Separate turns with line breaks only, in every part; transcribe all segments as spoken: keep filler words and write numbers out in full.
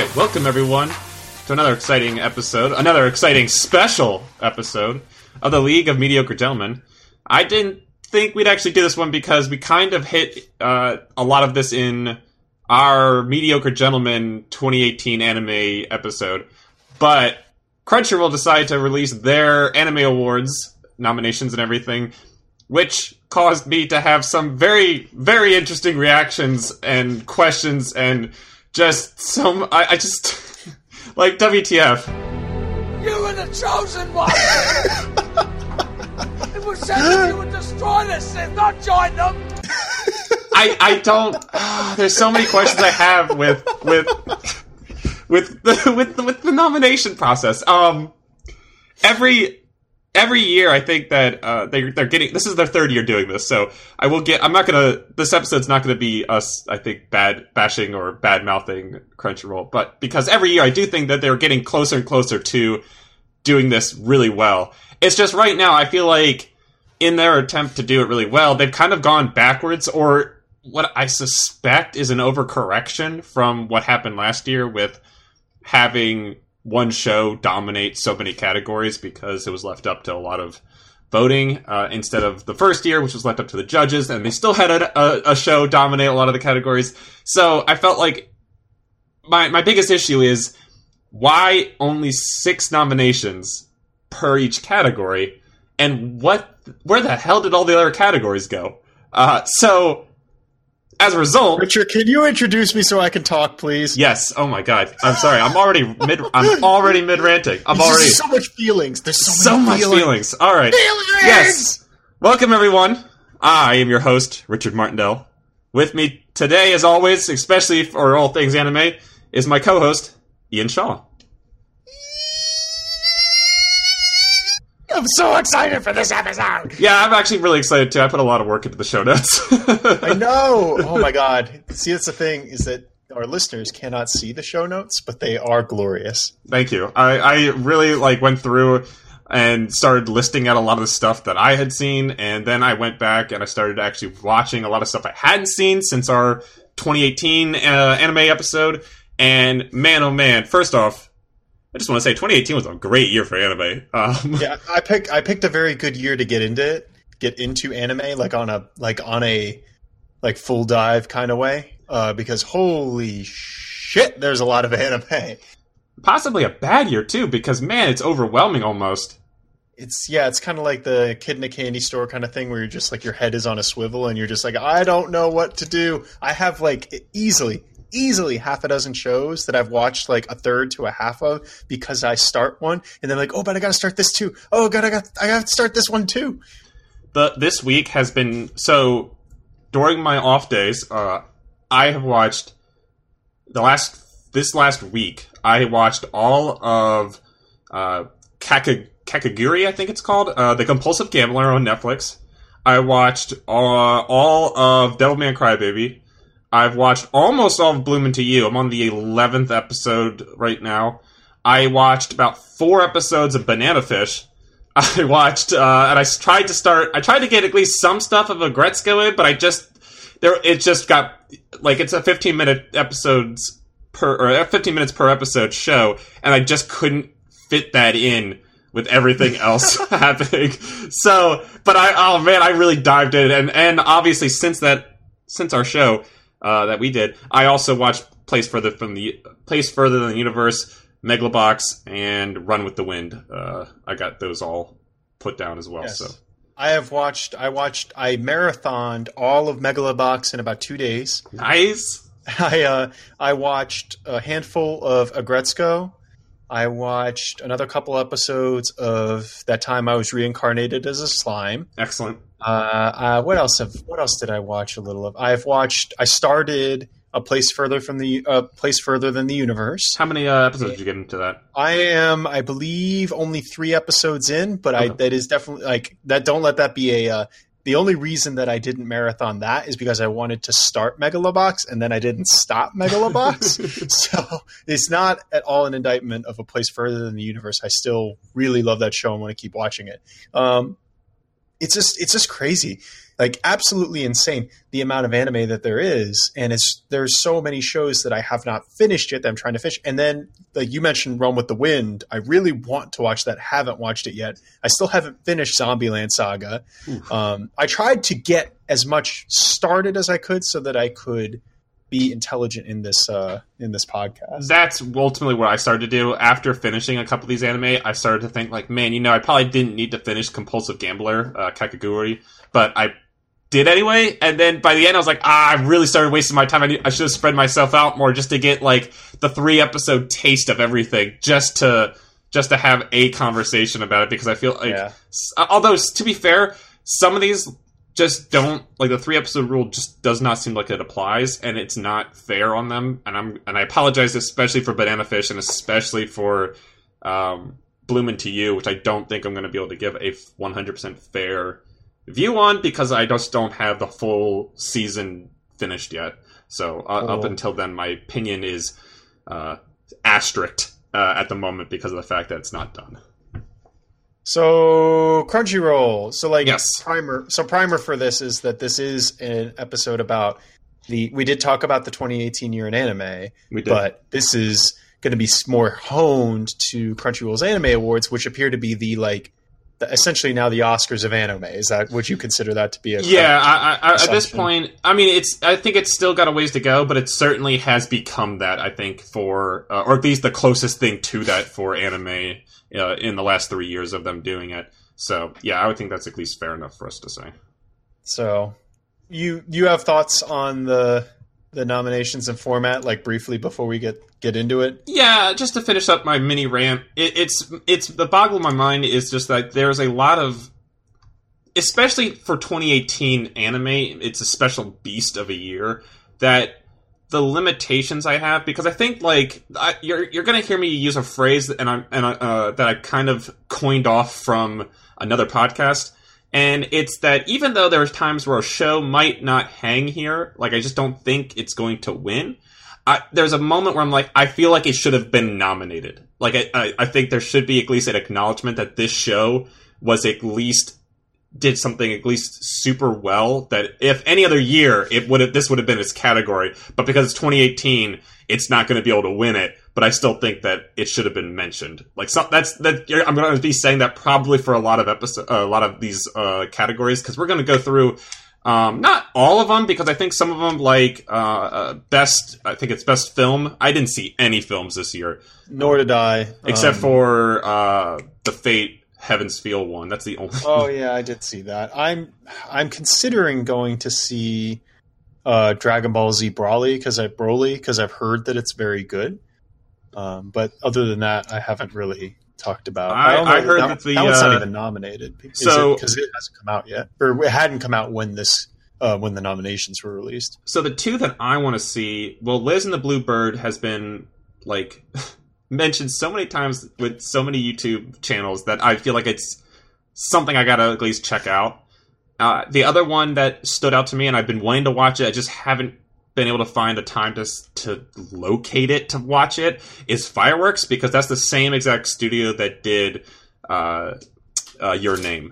right, welcome everyone to another exciting episode, another exciting special episode of the League of Mediocre Gentlemen. I didn't think we'd actually do this one because we kind of hit uh, a lot of this in our Mediocre Gentlemen twenty eighteen anime episode, but Crunchyroll decided to release their anime awards nominations and everything, which caused me to have some very, very interesting reactions and questions and just some... I, I just... like, W T F.
You were the chosen one! It was said that you would destroy this and not join them!
I, I don't... Oh, there's so many questions I have with... with with the, with the, with the nomination process. Um, every... Every year, I think that uh, they, they're getting... This is their third year doing this, so I will get... I'm not going to... This episode's not going to be us, I think, bad bashing or bad-mouthing Crunchyroll, but because every year I do think that they're getting closer and closer to doing this really well. It's just right now, I feel like in their attempt to do it really well, they've kind of gone backwards, or what I suspect is an overcorrection from what happened last year with having... one show dominate so many categories because it was left up to a lot of voting uh, instead of the first year, which was left up to the judges, and they still had a, a, a show dominate a lot of the categories. So I felt like my my biggest issue is why only six nominations per each category, and what where the hell did all the other categories go? Uh, so. As a result,
Richard, can you introduce me so I can talk, please?
Yes. Oh my God. I'm sorry. I'm already mid. I'm already mid ranting. I'm
There's
already
so much feelings. There's so,
so
many
much
feelings.
feelings. All right.
Feelings!
Yes. Welcome everyone. I am your host, Richard Martindale. With me today, as always, especially for all things anime, is my co-host Ian Shaw.
I'm so excited for this episode.
Yeah, I'm actually really excited too. I put a lot of work into the show notes.
I know. Oh my God. See, that's the thing is that our listeners cannot see the show notes, but they are glorious.
Thank you. I, I really like went through and started listing out a lot of the stuff that I had seen, and then I went back and I started actually watching a lot of stuff I hadn't seen since our twenty eighteen uh, anime episode. And man, oh man! First off, I just want to say twenty eighteen was a great year for anime. Um,
Yeah, I picked I picked a very good year to get into it, get into anime, like on a like on a like full dive kind of way. Uh, because holy shit, there's a lot of anime.
Possibly a bad year too, because man, it's overwhelming almost.
It's yeah, it's kind of like the kid in a candy store kind of thing where you're just like your head is on a swivel and you're just like, I don't know what to do. I have like easily. Easily half a dozen shows that I've watched like a third to a half of because I start one and then like, oh, but I got to start this too. Oh God, I got I got to start this one too.
The this week has been so. During my off days, uh, I have watched the last this last week. I watched all of uh, Kaka, Kakaguri, I think it's called, uh, The Compulsive Gambler on Netflix. I watched uh, all of Devilman Crybaby. I've watched almost all of Bloom Into You. I'm on the eleventh episode right now. I watched about four episodes of Banana Fish. I watched, uh, and I tried to start, I tried to get at least some stuff of Agretzko in, but I just, there, it just got, like, it's a fifteen minute episodes per, or fifteen minutes per episode show, and I just couldn't fit that in with everything else happening. So, but I, oh man, I really dived in, and, and obviously since that, since our show, Uh, that we did. I also watched Place Further from the Place Further Than the Universe, Megalobox, and Run with the Wind. Uh, I got those all put down as well.
Yes.
So
I have watched. I watched. I marathoned all of Megalobox in about two days.
nice.
I uh, I watched a handful of Agretzko. I watched another couple episodes of That Time I Was Reincarnated as a Slime.
Excellent.
Uh, uh, what else have? What else did I watch a little of? I've watched. I started A Place Further from the uh, Place Further Than the Universe.
How many uh, episodes did you get into that?
I am, I believe, only three episodes in, but
Okay.
I that is definitely like that. Don't let that be a. Uh, the only reason that I didn't marathon that is because I wanted to start Megalobox and then I didn't stop Megalobox. So it's not at all an indictment of A Place Further Than the Universe. I still really love that show and want to keep watching it. Um, it's just it's just crazy. like absolutely insane the amount of anime that there is, and it's there's so many shows that I have not finished yet that I'm trying to finish. And then, like you mentioned, Realm with the Wind. I really want to watch that. Haven't watched it yet. I still haven't finished Zombieland Saga. Um, I tried to get as much started as I could so that I could be intelligent in this uh, in this podcast.
That's ultimately what I started to do after finishing a couple of these anime. I started to think like, man, you know, I probably didn't need to finish Compulsive Gambler, uh, Kakegurui, but I did anyway. And then by the end, I was like, ah, I really started wasting my time. I, need, I should have spread myself out more just to get like the three episode taste of everything, just to just to have a conversation about it. Because I feel like,
Yeah.
although to be fair, some of these just don't, like the three episode rule just does not seem like it applies, and it's not fair on them. And I'm and I apologize especially for Banana Fish and especially for um, Bloomin' to You, which I don't think I'm going to be able to give a one hundred percent fair view on because I just don't have the full season finished yet. So uh,
Cool.
up until then, my opinion is uh, asterisked uh, at the moment because of the fact that it's not done.
So Crunchyroll. So like
Yes.
primer. So primer for this is that this is an episode about the. We did talk about the twenty eighteen year in anime,
We did.
but this is going to be more honed to Crunchyroll's Anime Awards, which appear to be the like the, essentially now the Oscars of anime. Is that would you consider that to be a
Yeah,
correct
I, I, at this
assumption?
point, I mean, it's. I think it's still got a ways to go, but it certainly has become that. I think for, uh, or at least the closest thing to that for anime uh, in the last three years of them doing it. So yeah, I would think that's at least fair enough for us to say.
So you you have thoughts on the the nominations and format, like briefly before we get get into it?
Yeah, just to finish up my mini rant, it, it's it's the boggle of my mind is just that there's a lot of, especially for twenty eighteen anime, it's a special beast of a year that the limitations I have, because I think like I, you're you're gonna hear me use a phrase and I and I, uh, that I kind of coined off from another podcast. And it's that even though there's times where a show might not hang here, like I just don't think it's going to win. I, there's a moment where I'm like, I feel like it should have been nominated. Like I, I, I think there should be at least an acknowledgement that this show was at least did something at least super well. That if any other year, it would have this would have been its category. But because it's twenty eighteen, it's not going to be able to win it. But I still think that it should have been mentioned. Like so, that's that. I'm going to be saying that probably for a lot of episode, uh, a lot of these uh, categories, because we're going to go through um, not all of them, because I think some of them, like uh, uh, best, I think it's best film. I didn't see any films this year,
Nor did I,
except
Um,
for uh, the Fate Heaven's Feel one. That's the only.
Oh yeah, I did see that. I'm I'm considering going to see uh, Dragon Ball Z Broly because I Broly because I've heard that it's very good. Um, but other than that, I haven't really talked about.
I-
don't know,
I heard
that,
that the,
that one's
uh,
not even nominated. Is
so-
because it, it hasn't come out yet, or it hadn't come out when this uh, when the nominations were released.
So the two that I want to see, well, Liz and the Bluebird has been like mentioned so many times with so many YouTube channels that I feel like it's something I gotta at least check out. Uh, the other one that stood out to me, and I've been wanting to watch it, I just haven't been able to find a time to to locate it to watch it, is Fireworks, because that's the same exact studio that did uh, uh, Your Name.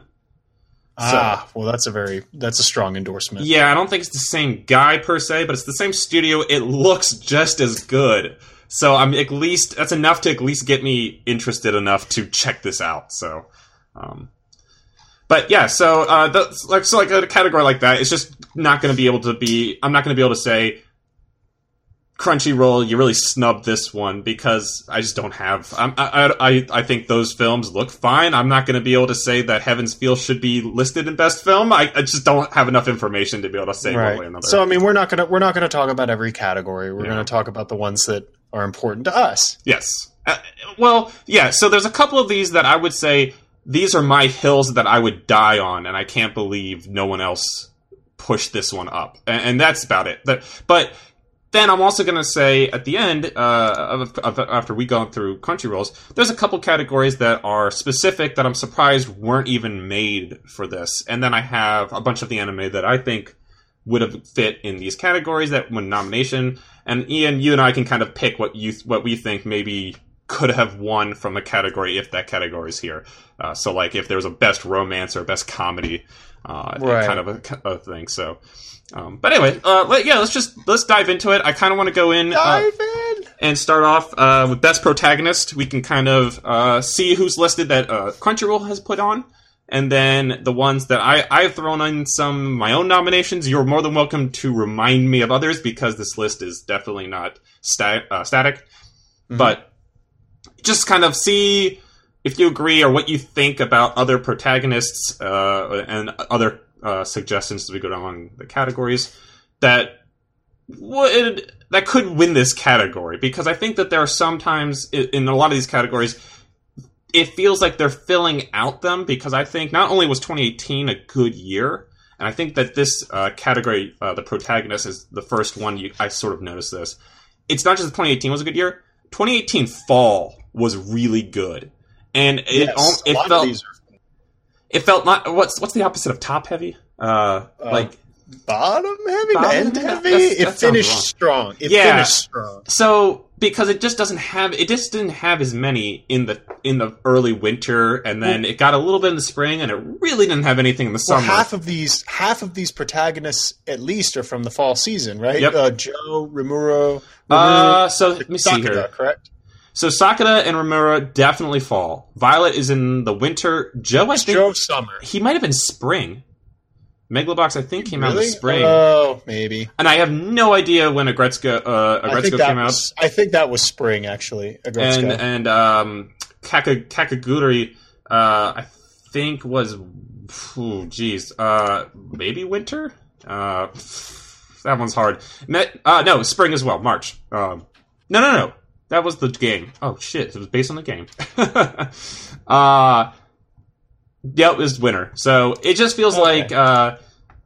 Ah, well, that's a very that's a strong endorsement.
Yeah, I don't think it's the same guy per se, but it's the same studio. It looks just as good. So I'm at least that's enough to at least get me interested enough to check this out. So, um, but yeah, so uh, the, like so like a category like that, it's just not going to be able to be. I'm not going to be able to say Crunchyroll, you really snubbed this one, because I just don't have. I'm, I I I think those films look fine. I'm not going to be able to say that Heaven's Feel should be listed in Best Film. I, I just don't have enough information to be able to say one way or
Right.
another.
So I mean, we're not gonna we're not gonna talk about every category. We're
Yeah.
gonna talk about the ones that are important to us.
Yes. Uh, well, yeah, so there's a couple of these that I would say these are my hills that I would die on, and I can't believe no one else pushed this one up. And, and that's about it. But, but then I'm also going to say at the end, uh, of, of, after we go through Crunchyrolls, there's a couple categories that are specific that I'm surprised weren't even made for this. And then I have a bunch of the anime that I think would have fit in these categories that won nomination. And Ian, you and I can kind of pick what you what we think maybe could have won from a category if that category is here. Uh, so, like, if there was a best romance or best comedy, uh,
right.
kind of a, a thing. So, um, but anyway, uh, let, yeah, let's just let's dive into it. I kind of want to go in,
dive
uh,
in
and start off uh, with best protagonist. We can kind of uh, see who's listed that uh, Crunchyroll has put on. And then the ones that I, I've thrown in some of my own nominations. You're more than welcome to remind me of others because this list is definitely not sta- uh, static. Mm-hmm. But just kind of see if you agree or what you think about other protagonists uh, and other uh, suggestions as we go down the categories that would that could win this category. Because I think that there are sometimes in, in a lot of these categories, it feels like they're filling out them because I think not only was twenty eighteen a good year, and I think that this uh, category, uh, the protagonist, is the first one you, I sort of noticed this. It's not just twenty eighteen was a good year. twenty eighteen fall was really good, and it
yes,
it, it felt
are...
it felt not what's what's the opposite of top heavy? Uh, uh, like
bottom heavy,
bottom
end heavy.
That's,
it finished strong. It
yeah.
finished strong.
So. Because it just doesn't have, it just didn't have as many in the in the early winter, and then it got a little bit in the spring, and it really didn't have anything in the summer.
Well, half of these, half of these protagonists, at least, are from the fall season, right?
Yep.
Uh, Joe, Rimuro, Rimuro,
uh, so let me see
Sakura,
here.
Correct.
So Sakura and Rimuro definitely fall. Violet is in the winter. Joe, I
it's
think
Joe summer.
He might have been spring. Megalobox, I think, came
really?
out in the spring.
Oh, maybe.
And I have no idea when Agretzko, uh, Agretzko came
was,
out.
I think that was spring, actually. Agretzko.
And and um, Kaka, Kakaguri, uh, I think was, oh, geez, uh, maybe winter. Uh, that one's hard. Met, uh, no, spring as well. March. Um, no, no, no. That was the game. Oh shit! It was based on the game. uh yeah, it was winter. So it just feels okay. like uh,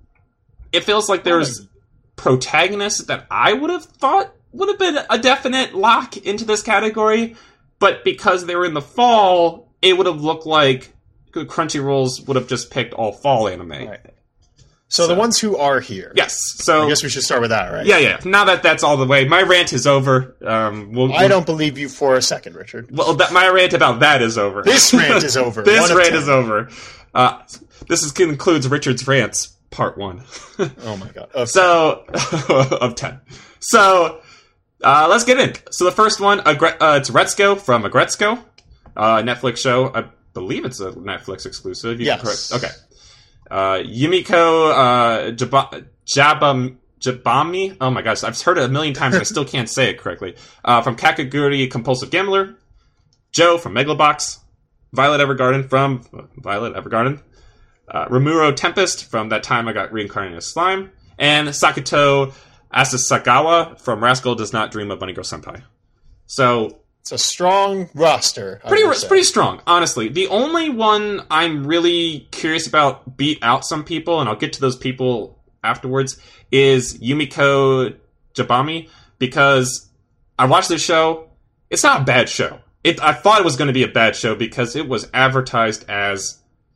it feels like there's protagonists that I would have thought would have been a definite lock into this category, but because they were in the fall, it would have looked like Crunchyroll's would have just picked all fall anime.
Right. So, so the ones who are here.
Yes. So
I guess we should start with that, right?
Yeah, yeah. Now that that's all the way, my rant is over. Um, we'll,
I don't believe you for a second, Richard.
Well, that, my rant about that is over.
This rant is over.
This rant is over. Uh, this is, includes Richard's rants, part one.
Oh my god. Of
so, of ten. So, uh, let's get in. So the first one, uh, it's Retsuko from Agretzko, uh, Netflix show. I believe it's a Netflix exclusive. You
yes.
Correct. Okay. Uh, Yumiko uh, Jab- Jabam- Jabami. Oh my gosh, I've heard it a million times and I still can't say it correctly. Uh, from Kakaguri, Compulsive Gambler. Joe from Megalobox. Violet Evergarden from uh, Violet Evergarden. Uh, Rimuro Tempest from That Time I Got Reincarnated as Slime. And Sakuto Asasagawa from Rascal Does Not Dream of Bunny Girl Senpai. So...
It's a strong roster.
Pretty, it's pretty strong, honestly. The only one I'm really curious about beat out some people, and I'll get to those people afterwards, is Yumiko Jabami, because I watched this show. It's not a bad show. It, I thought it was going to be a bad show because it was advertised as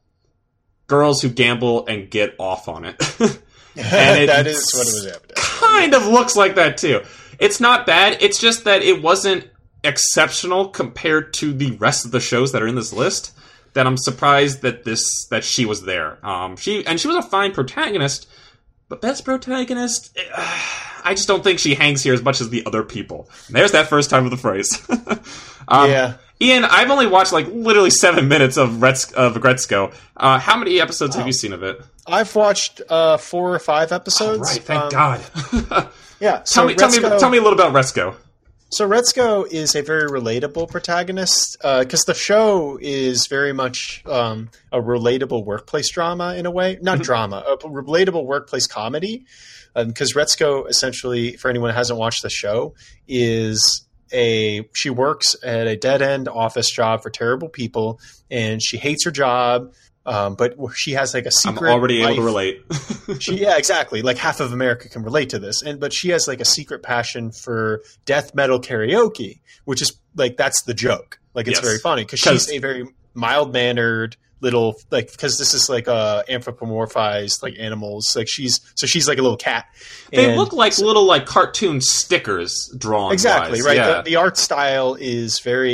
girls who gamble and get off on it. And it
that is what it was advertised.
Kind of looks like that, too. It's not bad. It's just that it wasn't exceptional compared to the rest of the shows that are in this list, that I'm surprised that this that she was there. Um, she and she was a fine protagonist, but best protagonist, uh, I just don't think she hangs here as much as the other people. And there's that first time of the phrase. um,
yeah,
Ian, I've only watched like literally seven minutes of Rets- of Agretzko. Uh, how many episodes oh. have you seen of it?
I've watched uh, four or five episodes.
Oh, right, thank
um,
God.
yeah, so
tell me,
Retsuko,
tell me, tell me a little about Retsuko.
So Retsuko is a very relatable protagonist because uh, the show is very much um, a relatable workplace drama in a way. Not drama, a relatable workplace comedy. Because um, Retsuko, essentially, for anyone who hasn't watched the show, is a she works at a dead-end office job for terrible people, and she hates her job. Um, but she has like a secret.
I'm already
life.
able to relate.
she, yeah, exactly. Like half of America can relate to this, and but she has like a secret passion for death metal karaoke, which is like that's the joke. Like it's yes. very funny because she's a very mild mannered little like because this is like uh anthropomorphized like animals. Like she's so she's like a little cat.
They
and
look like
so,
little like cartoon stickers drawn.
Exactly
wise.
right.
Yeah.
The, the art style is very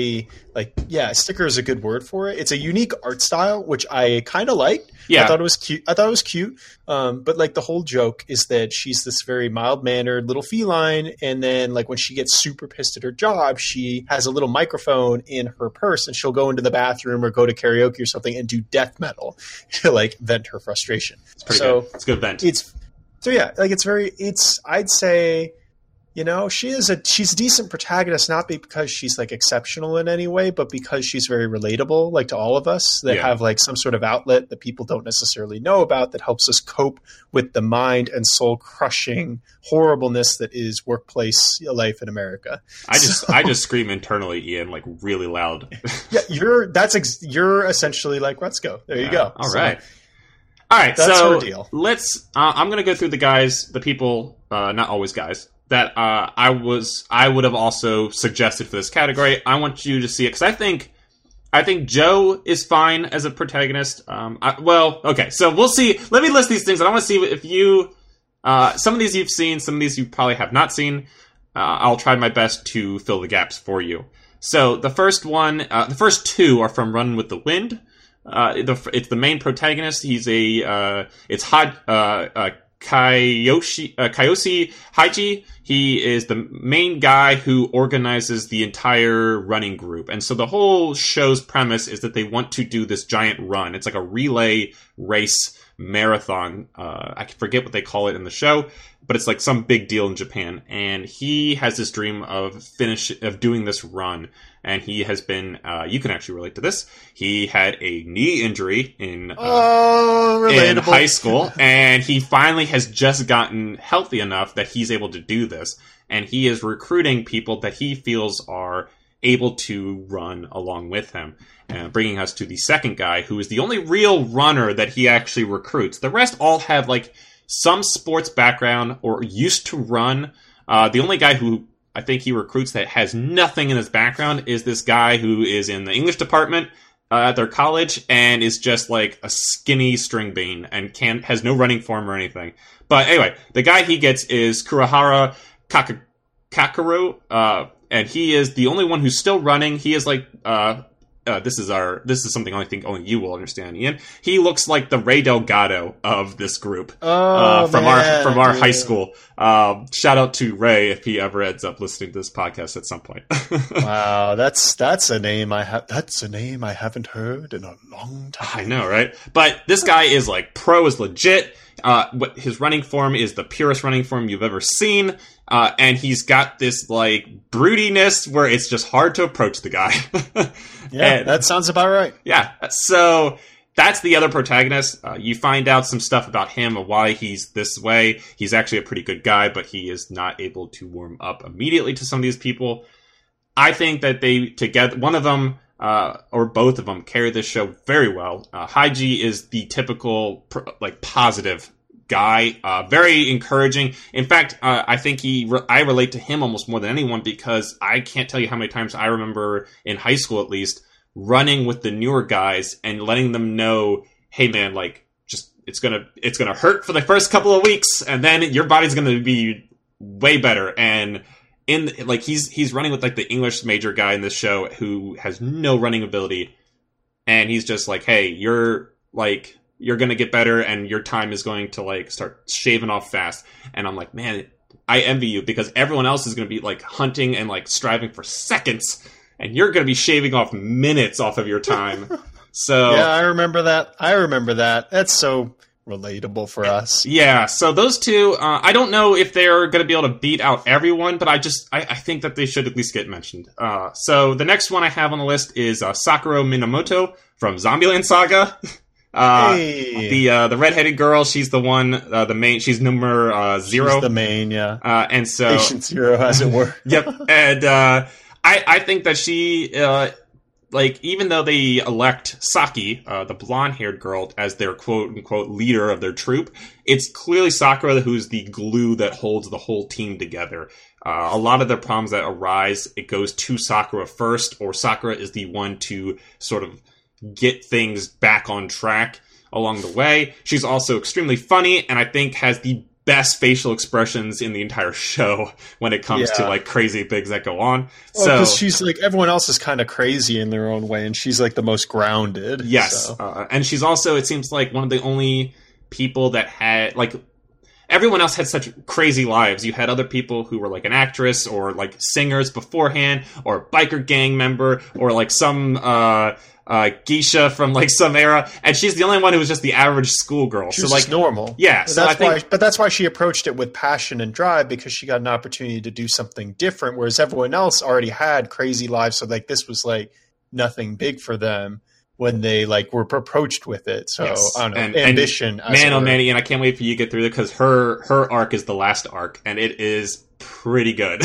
like, yeah, sticker is a good word for it. It's a unique art style, which I kind of liked.
Yeah.
I thought it was cute. I thought it was cute. Um, but like the whole joke is that she's this very mild mannered little feline. And then like when she gets super pissed at her job, she has a little microphone in her purse and she'll go into the bathroom or go to karaoke or something and do death metal to like vent her frustration.
It's pretty
so
good. It's a good vent.
It's so yeah, like it's very, it's, I'd say, you know, she is a she's a decent protagonist, not because she's like exceptional in any way, but because she's very relatable, like to all of us that
Yeah.
have like some sort of outlet that people don't necessarily know about that helps us cope with the mind and soul crushing horribleness that is workplace life in America.
I just
So-
I just scream internally, Ian, like really loud.
yeah, you're that's ex- you're essentially like Rutzko. There you
Yeah.
go.
All
So,
right. All right,
That's
so
her deal.
let's. Uh, I'm going to go through the guys, the people, uh, not always guys, that uh, I was, I would have also suggested for this category. I want you to see it because I think, I think Joe is fine as a protagonist. Um, I, well, okay, so we'll see. Let me list these things, and I want to see if you, uh, some of these you've seen, some of these you probably have not seen. Uh, I'll try my best to fill the gaps for you. So the first one, uh, the first two are from Run with the Wind. Uh, the, it's the main protagonist. He's a, uh, it's Had, uh, uh, Kyoshi, uh, Kyoshi Haiji. He is the main guy who organizes the entire running group. And so the whole show's premise is that they want to do this giant run. It's like a relay race marathon. Uh, I forget what they call it in the show, but it's like some big deal in Japan. And he has this dream of finish, of doing this run. And he has been, uh, you can actually relate to this. He had a knee injury in, uh,
Oh, relatable.
in high school, and he finally has just gotten healthy enough that he's able to do this. And he is recruiting people that he feels are able to run along with him. Uh, bringing us to the second guy, who is the only real runner that he actually recruits. The rest all have, like, some sports background or used to run. Uh, the only guy who I think he recruits that has nothing in his background is this guy who is in the English department uh, at their college and is just like a skinny string bean and can has no running form or anything. But anyway, the guy he gets is Kurahara Kaka, Kakaru, uh, and he is the only one who's still running. He is like uh, uh, this is our this is something I think only you will understand, Ian. He looks like the Ray Delgado of this group
Oh,
uh, from
man,
our from our
dude.
high school. Um, shout out to Ray if he ever ends up listening to this podcast at some point.
Wow, that's that's a name I have. That's a name I haven't heard in a long time.
I know, right? But this guy is like pro is legit. Uh, what his running form is the purest running form you've ever seen, uh, and he's got this like broodiness where it's just hard to approach the guy.
Yeah,
And-
that sounds about right.
Yeah, so that's the other protagonist. Uh, you find out some stuff about him and why he's this way. He's actually a pretty good guy, but he is not able to warm up immediately to some of these people. I think that they together, one of them uh, or both of them, carry this show very well. Uh, Haiji is the typical pr- like positive guy, uh, very encouraging. In fact, uh, I think he re- I relate to him almost more than anyone because I can't tell you how many times I remember in high school at least running with the newer guys and letting them know, hey man, like just it's gonna it's gonna hurt for the first couple of weeks and then your body's gonna be way better. And in like he's he's running with like the English major guy in this show who has no running ability, and he's just like, hey, you're like you're gonna get better and your time is going to like start shaving off fast. And I'm like, man, I envy you because everyone else is gonna be like hunting and like striving for seconds, and you're gonna be shaving off minutes off of your time. So
Yeah, I remember that. I remember that. That's so relatable for us.
yeah, so those two, uh, I don't know if they're going to be able to beat out everyone, but I just, I, I think that they should at least get mentioned. Uh, so the next one I have on the list is uh, Sakura Minamoto from Zombieland Saga. Uh,
Hey.
the uh, the redheaded girl, she's the one, uh, the main, she's number uh, zero.
She's the main, yeah.
uh, and so,
Patient zero, as it were.
yep, and uh, I, I think that she, uh, like, even though they elect Saki, uh, the blonde-haired girl, as their quote-unquote leader of their troop, it's clearly Sakura who's the glue that holds the whole team together. Uh, a lot of the problems that arise, it goes to Sakura first, or Sakura is the one to sort of get things back on track along the way. She's also extremely funny, and I think has the best facial expressions in the entire show when it comes
Yeah.
to like crazy things that go on.
Well,
so
because she's like everyone else is kind of crazy in their own way, and she's like the most grounded.
yes,
so.
uh, and she's also, it seems like, one of the only people that had like. Everyone else had such crazy lives. You had other people who were like an actress or like singers beforehand, or a biker gang member, or like some uh, uh, geisha from like some era, and she's the only one who was just the average schoolgirl.
She
so
was
like
just normal.
yeah,
But
so
that's
I think
why, but that's why she approached it with passion and drive, because she got an opportunity to do something different, whereas everyone else already had crazy lives. So like this was like nothing big for them when they like were approached with it. So
Yes.
I don't know,
And-
ambition.
and
as
man,
it
oh
were.
man, and I can't wait for you to get through it because her her arc is the last arc, and it is pretty good.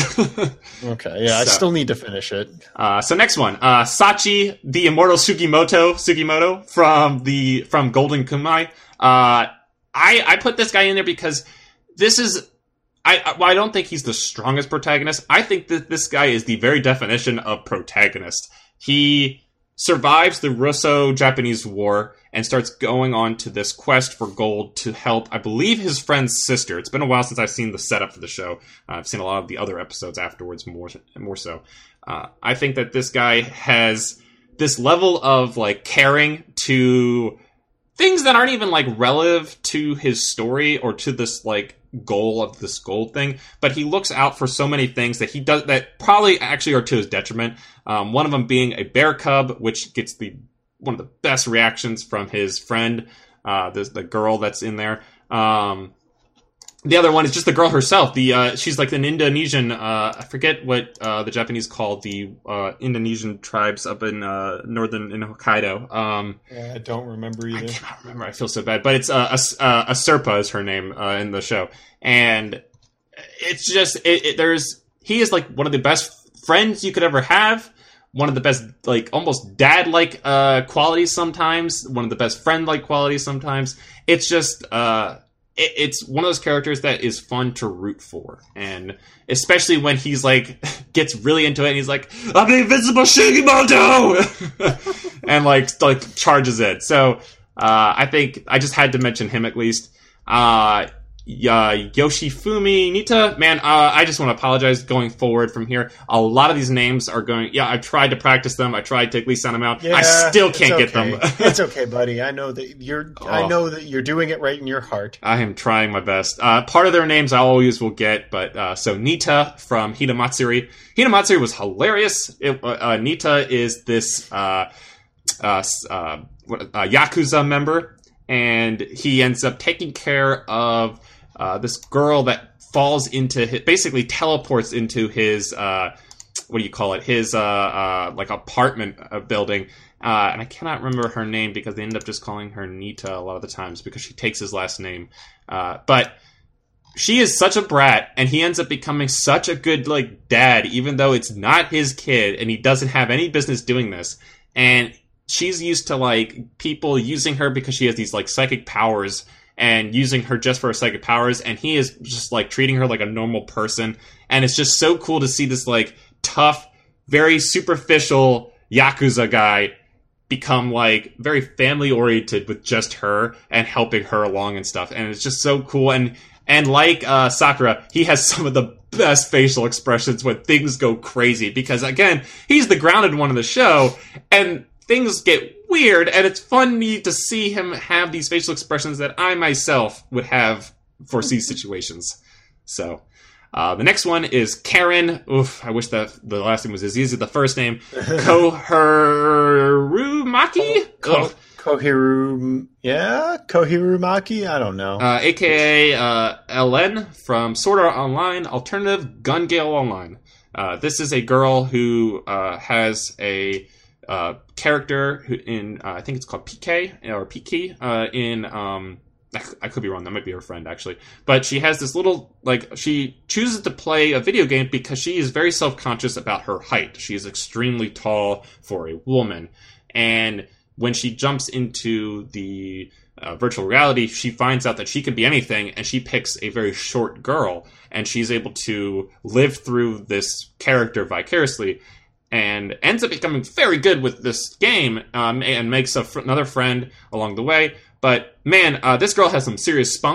Okay, yeah, I
So-
still need to finish it.
Uh, so next one, uh, Sachi, the immortal Sugimoto, Sugimoto from the from Golden Kumai. Uh, I I put this guy in there because this is I I- well, I don't think he's the strongest protagonist. I think that this guy is the very definition of protagonist. He survives the Russo-Japanese War and starts going on to this quest for gold to help, I believe, his friend's sister. It's been a while since I've seen the setup for the show. Uh, I've seen a lot of the other episodes afterwards, more more so. Uh, I think that this guy has this level of like caring to things that aren't even like relative to his story or to this like goal of this gold thing, but he looks out for so many things that he does that probably actually are to his detriment. Um, one of them being a bear cub, which gets the one of the best reactions from his friend, uh, the, the girl that's in there. Um, the other one is just the girl herself. The uh, she's like an Indonesian. Uh, I forget what uh, the Japanese call the uh, Indonesian tribes up in uh, northern in Hokkaido. Um,
Yeah, I don't remember
I
either.
cannot remember. I feel so bad, but it's uh, a uh, a Serpa is her name uh, in the show, and it's just it, it, there's he is like one of the best friends you could ever have. One of the best, like almost dad-like uh, qualities sometimes. One of the best friend-like qualities sometimes. It's just uh, it, it's one of those characters that is fun to root for, and especially when he's like gets really into it and he's like, "I'm the invincible Shigimoto," and like like charges it. So uh, I think I just had to mention him at least. Uh, uh, Yoshifumi Nita, man, uh, I just want to apologize going forward from here. A lot of these names are going, yeah, I tried to practice them. I tried to at least sound them out.
Yeah,
I still
it's
can't get
okay.
them.
It's okay, buddy. I know that you're. I
Oh.
know that you're doing it right in your heart.
I am trying my best. Uh, part of their names I always will get, but uh, so Nita from Hinamatsuri. Hinamatsuri was hilarious. It, uh, uh, Nita is this uh, uh, uh, what, uh, Yakuza member, and he ends up taking care of uh, this girl that falls into his, basically teleports into his uh, what do you call it? His uh, uh, like apartment uh, building. Uh, and I cannot remember her name because they end up just calling her Nita a lot of the times because she takes his last name. Uh, but she is such a brat, and he ends up becoming such a good like dad, even though it's not his kid, and he doesn't have any business doing this. And she's used to like people using her because she has these like psychic powers, and using her just for her psychic powers, and he is just like treating her like a normal person. And it's just so cool to see this like tough, very superficial Yakuza guy become like very family oriented with just her and helping her along and stuff. And it's just so cool. And and like uh, Sakura, he has some of the best facial expressions when things go crazy, because again, he's the grounded one of the show, and things get weird, and it's funny to see him have these facial expressions that I myself would have for these situations. So uh, the next one is Karen. Oof, I wish the the last name was as easy as the first name. Koharumaki?
Ko- Kohiru, yeah, Kohirumaki. I don't know.
Uh, A K A uh, L N from Sword Art Online, Alternative Gun Gale Online. Uh, this is a girl who uh, has a uh, character who in, uh, I think it's called P K, or P K, uh, in, um, I could be wrong, that might be her friend actually. But she has this little, like, she chooses to play a video game because she is very self-conscious about her height. She is extremely tall for a woman. And when she jumps into the uh, virtual reality, she finds out that she can be anything, and she picks a very short girl, and she's able to live through this character vicariously, and ends up becoming very good with this game, um, and makes a fr- another friend along the way. But man, uh, this girl has some serious spunk.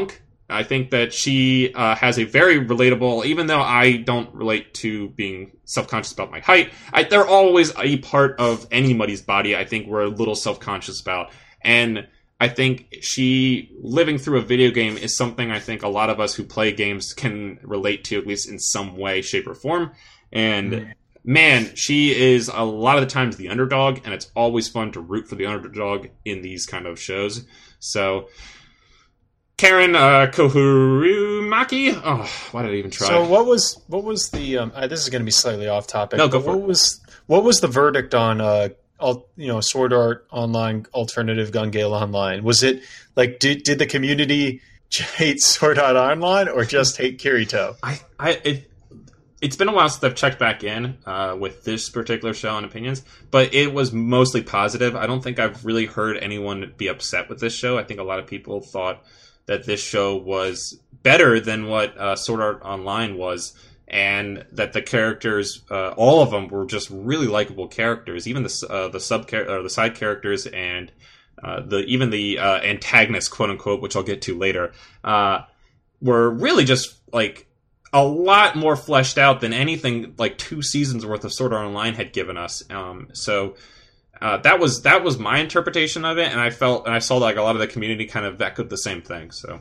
I think that she uh, has a very relatable, even though I don't relate to being self-conscious about my height, I, they're always a part of anybody's body I think we're a little self-conscious about. And I think she living through a video game is something I think a lot of us who play games can relate to, at least in some way, shape, or form. And mm. man, she is a lot of the times the underdog, and it's always fun to root for the underdog in these kind of shows. So, Karen uh, Kohurumaki. Oh, why did I even try?
So, what was what was the? Um, uh, this is going to be slightly off topic.
No, go
but
for
what
it.
was what was the verdict on? Uh, all, you know, Sword Art Online alternative Gun Gale Online. Was it like did did the community hate Sword Art Online or just hate Kirito?
I, I, it, it's been a while since I've checked back in uh, with this particular show and opinions, but it was mostly positive. I don't think I've really heard anyone be upset with this show. I think a lot of people thought that this show was better than what uh, Sword Art Online was, and that the characters, uh, all of them, were just really likable characters. Even the uh, the sub or the side characters, and uh, the even the uh, antagonists, quote unquote, which I'll get to later, uh, were really just like a lot more fleshed out than anything like two seasons worth of Sword Art Online had given us. Um, so. Uh, that was that was my interpretation of it, and I felt and I saw like a lot of the community kind of echoed the same thing. So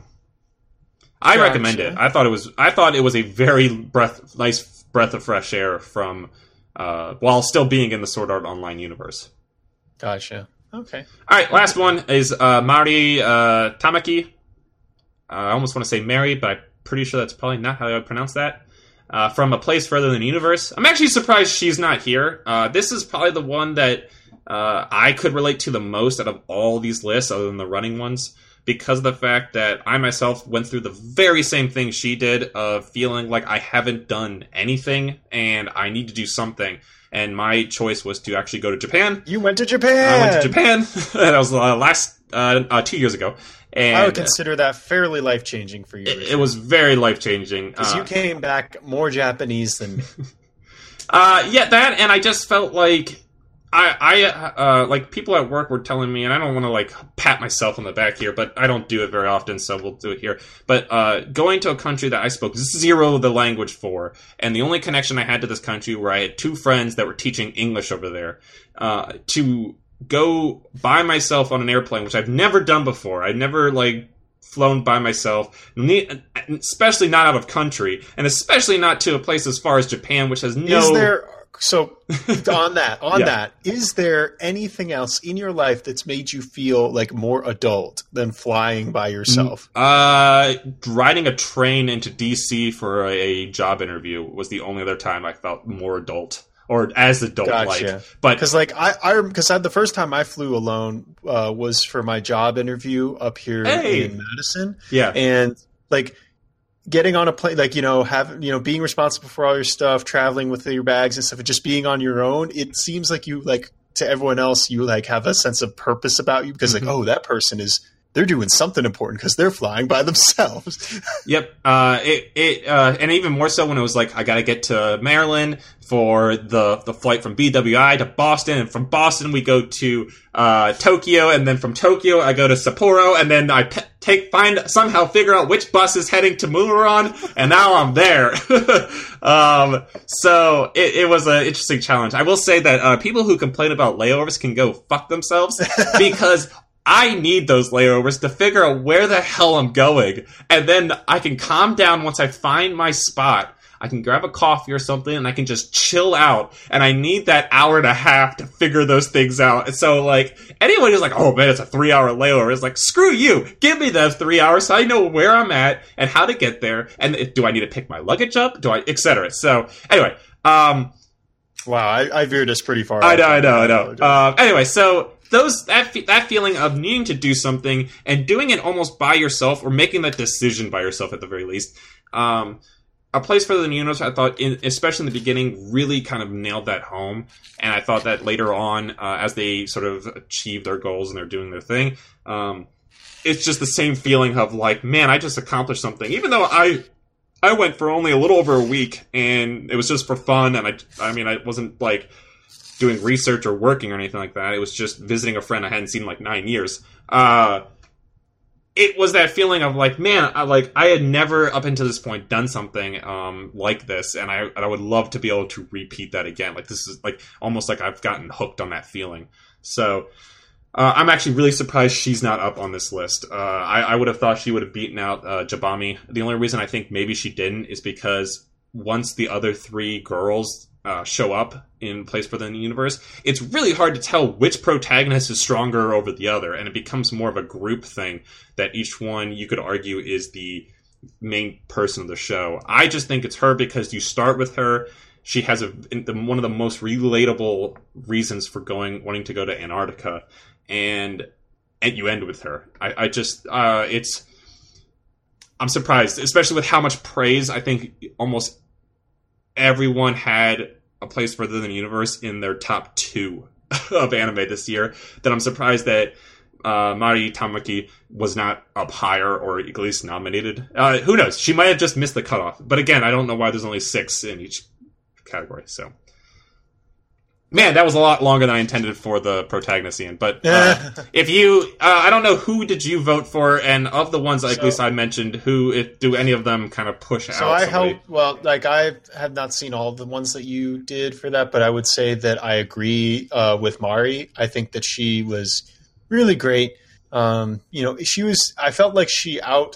I
gotcha.
recommend it. I thought it was I thought it was a very breath nice breath of fresh air from uh, while still being in the Sword Art Online universe.
Gotcha. Okay.
All right, last one is uh, Mari uh, Tamaki. Uh, I almost want to say Mary, but I'm pretty sure that's probably not how I would pronounce that. Uh, from A Place Further Than the Universe. I'm actually surprised she's not here. Uh, this is probably the one that uh, I could relate to the most out of all these lists, other than the running ones, because of the fact that I myself went through the very same thing she did, of feeling like I haven't done anything and I need to do something. And my choice was to actually go to Japan.
You went to Japan!
I went to Japan. That was uh, last uh, uh, two years ago. And
I would consider that fairly life-changing for you.
It, it was very life-changing.
Because uh, you came back more Japanese than me.
uh, yeah, that, and I just felt like, I, I uh, like, people at work were telling me, and I don't want to, like, pat myself on the back here, but I don't do it very often, so we'll do it here. But uh, going to a country that I spoke zero of the language for, and the only connection I had to this country where I had two friends that were teaching English over there, uh, to go by myself on an airplane, which I've never done before. I've never, like, flown by myself, especially not out of country, and especially not to a place as far as Japan, which has no...
Is there... So, on that, on
yeah.
that, is there anything else in your life that's made you feel, like, more adult than flying by yourself?
Uh, riding a train into D C for a job interview was the only other time I felt more adult. Or as adult
gotcha.
like, but
because like I, I, because the first time I flew alone uh, was for my job interview up here
hey.
in Madison.
Yeah,
and like getting on a plane, like you know, having you know, being responsible for all your stuff, traveling with your bags and stuff, and just being on your own. It seems like you like to everyone else, you like have a sense of purpose about you because mm-hmm. like, oh, that person is. They're doing something important because they're flying by themselves.
Yep. Uh, it, it, uh, and even more so when it was like, I got to get to Maryland for the, the flight from B W I to Boston. And from Boston, we go to, uh, Tokyo. And then from Tokyo, I go to Sapporo. And then I pe- take, find, somehow figure out which bus is heading to Mulan. And now I'm there. um, so it, it was an interesting challenge. I will say that, uh, people who complain about layovers can go fuck themselves because I need those layovers to figure out where the hell I'm going. And then I can calm down once I find my spot. I can grab a coffee or something and I can just chill out. And I need that hour and a half to figure those things out. And so, like, anyone who's like, oh man, it's a three hour layover, is like, screw you. Give me those three hours so I know where I'm at and how to get there. And do I need to pick my luggage up? Do I, et cetera. So, anyway, um,
wow, I, I veered us pretty far.
I know, I know, I know. Uh, anyway, so, Those that that feeling of needing to do something and doing it almost by yourself, or making that decision by yourself at the very least. Um, A Place Further Than the Universe, I thought, in, especially in the beginning, really kind of nailed that home. And I thought that later on, uh, as they sort of achieve their goals and they're doing their thing, um, it's just the same feeling of like, man, I just accomplished something. Even though I I went for only a little over a week, and it was just for fun, and I I mean, I wasn't like doing research or working or anything like that. It was just visiting a friend I hadn't seen in like nine years. Uh, it was that feeling of like, man, I, like I had never up until this point done something um, like this, and I and I would love to be able to repeat that again. Like this is like almost like I've gotten hooked on that feeling. So uh, I'm actually really surprised she's not up on this list. Uh, I, I would have thought she would have beaten out uh, Jabami. The only reason I think maybe she didn't is because once the other three girls uh, show up in Place for the Universe, it's really hard to tell which protagonist is stronger over the other, and it becomes more of a group thing that each one, you could argue, is the main person of the show. I just think it's her because you start with her. She has a one of the most relatable reasons for going, wanting to go to Antarctica, and and you end with her. I, I just, uh, it's, I'm surprised, especially with how much praise I think almost everyone had A Place Further Than the Universe in their top two of anime this year, that I'm surprised that uh, Mari Tamaki was not up higher, or at least nominated. Uh, who knows? She might have just missed the cutoff. But again, I don't know why there's only six in each category. So, man, that was a lot longer than I intended for the protagonist, Ian. But uh, if you, uh, I don't know, who did you vote for? And of the ones, like, so, at least I mentioned, who, if, do any of them kind of push
so
out?
So I
somebody?
help, well, like, I have not seen all of the ones that you did for that, but I would say that I agree uh, with Mari. I think that she was really great. Um, you know, she was, I felt like she out,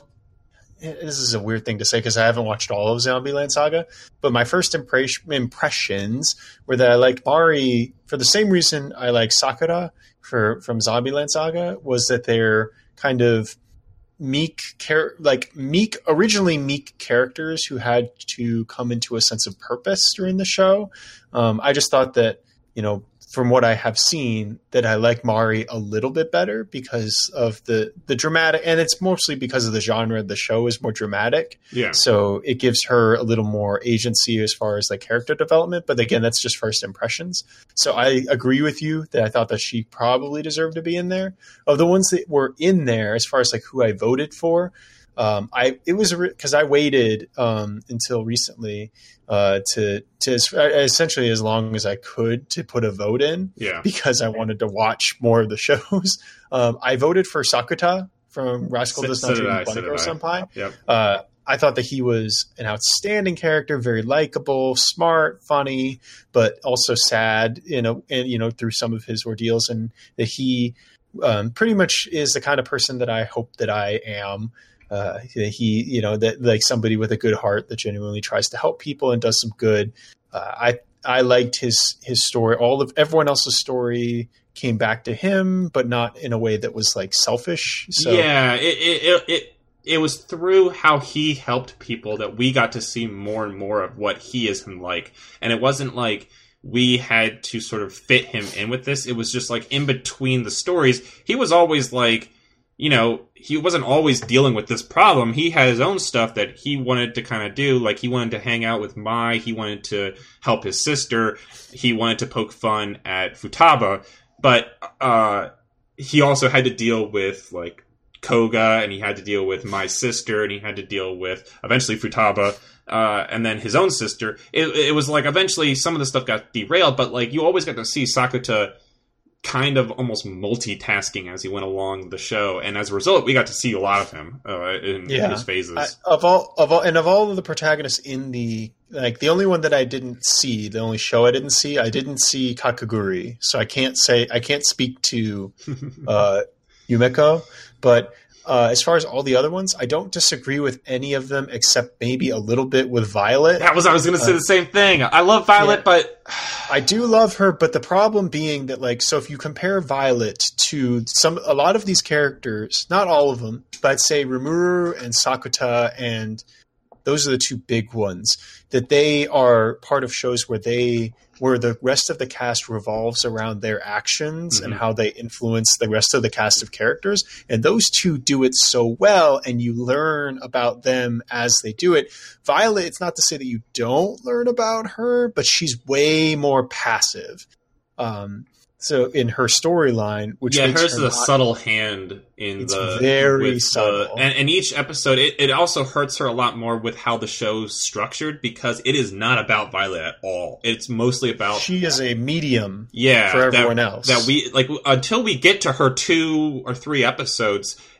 this is a weird thing to say because I haven't watched all of Zombieland Saga, but my first impression, impressions were that I liked Mari for the same reason I like Sakura for from Zombieland Saga, was that they're kind of meek, char- like meek, originally meek characters who had to come into a sense of purpose during the show. Um, I just thought that, you know, from what I have seen, that I like Mari a little bit better because of the, the dramatic, and it's mostly because of the genre. The show is more dramatic.
Yeah.
So it gives her a little more agency as far as like character development. But again, that's just first impressions. So I agree with you that I thought that she probably deserved to be in there. Of the ones that were in there, as far as like who I voted for, Um, I it was because I waited um, until recently uh, to to essentially as long as I could to put a vote in,
yeah,
because I wanted to watch more of the shows. Um, I voted for Sakuta from Rascal Does Not Dream of Bunny Girl Senpai.
Yep.
Uh, I thought that he was an outstanding character, very likable, smart, funny, but also sad, you know, and you know through some of his ordeals, and that he um, pretty much is the kind of person that I hope that I am. Uh, he, you know, that like somebody with a good heart that genuinely tries to help people and does some good. Uh, I, I liked his, his story. All of everyone else's story came back to him, but not in a way that was like selfish. So
yeah, it, it, it, it, it was through how he helped people that we got to see more and more of what he is like. And it wasn't like we had to sort of fit him in with this. It was just like in between the stories, he was always like, you know, he wasn't always dealing with this problem. He had his own stuff that he wanted to kind of do. Like, he wanted to hang out with Mai. He wanted to help his sister. He wanted to poke fun at Futaba. But uh, he also had to deal with, like, Koga, and he had to deal with Mai's sister, and he had to deal with, eventually, Futaba, uh, and then his own sister. It, it was like, eventually, some of the stuff got derailed, but, like, you always got to see Sakuta kind of almost multitasking as he went along the show, and as a result, we got to see a lot of him uh, in,
yeah.
in his phases.
I, of all, of all, and of all of the protagonists in the like, the only one that I didn't see, the only show I didn't see, I didn't see Kakaguri, so I can't say I can't speak to uh, Yumeko, but. Uh, as far as all the other ones, I don't disagree with any of them except maybe a little bit with Violet.
That was I was going to say uh, the same thing. I love Violet, yeah, but
I do love her. But the problem being that, like, so if you compare Violet to some, a lot of these characters, not all of them, but I'd say Rimuru and Sakuta, and those are the two big ones, that they are part of shows where they. where the rest of the cast revolves around their actions mm-hmm. and how they influence the rest of the cast of characters. And those two do it so well, and you learn about them as they do it. Violet, it's not to say that you don't learn about her, but she's way more passive. Um, so in her storyline, which
yeah,
makes
hers
her
is
not,
a subtle hand in
it's
the
very subtle,
the, and, and each episode, it, it also hurts her a lot more with how the show's structured, because it is not about Violet at all. It's mostly about
she is a medium,
yeah,
for everyone
that,
else.
That we like until we get to her two or three episodes.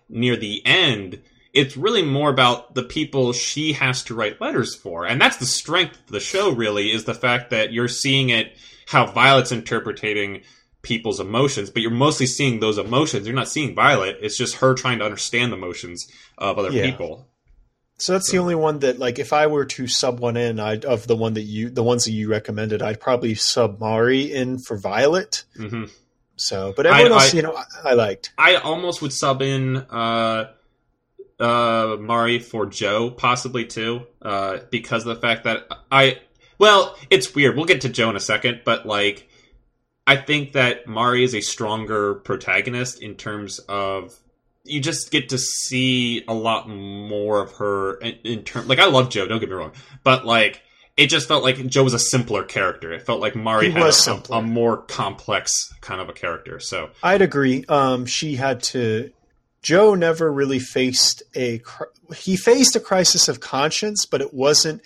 near the end, it's really more about the people she has to write letters for. And that's the strength of the show, really, is the fact that you're seeing it, how Violet's interpreting people's emotions, but you're mostly seeing those emotions. You're not seeing Violet. It's just her trying to understand the emotions of other
Yeah.
people.
So that's the only one that, like, if I were to sub one in, I'd, of the one that you, the ones that you recommended, I'd probably sub Mari in for Violet.
Mm-hmm.
So, but everyone
I-
else,
I-
you know, I, I liked.
I almost would sub in uh, uh, Mari for Joe, possibly too, uh, because of the fact that I. Well, it's weird. We'll get to Joe in a second, but like, I think that Mari is a stronger protagonist in terms of you just get to see a lot more of her in, in terms. Like, I love Joe. Don't get me wrong, but like, it just felt like Joe was a simpler character. It felt like Mari
He
had
was
a,
simpler.
a more complex kind of a character. So
I'd agree. Um, she had to. Joe never really faced a. cr- He faced a crisis of conscience, but it wasn't.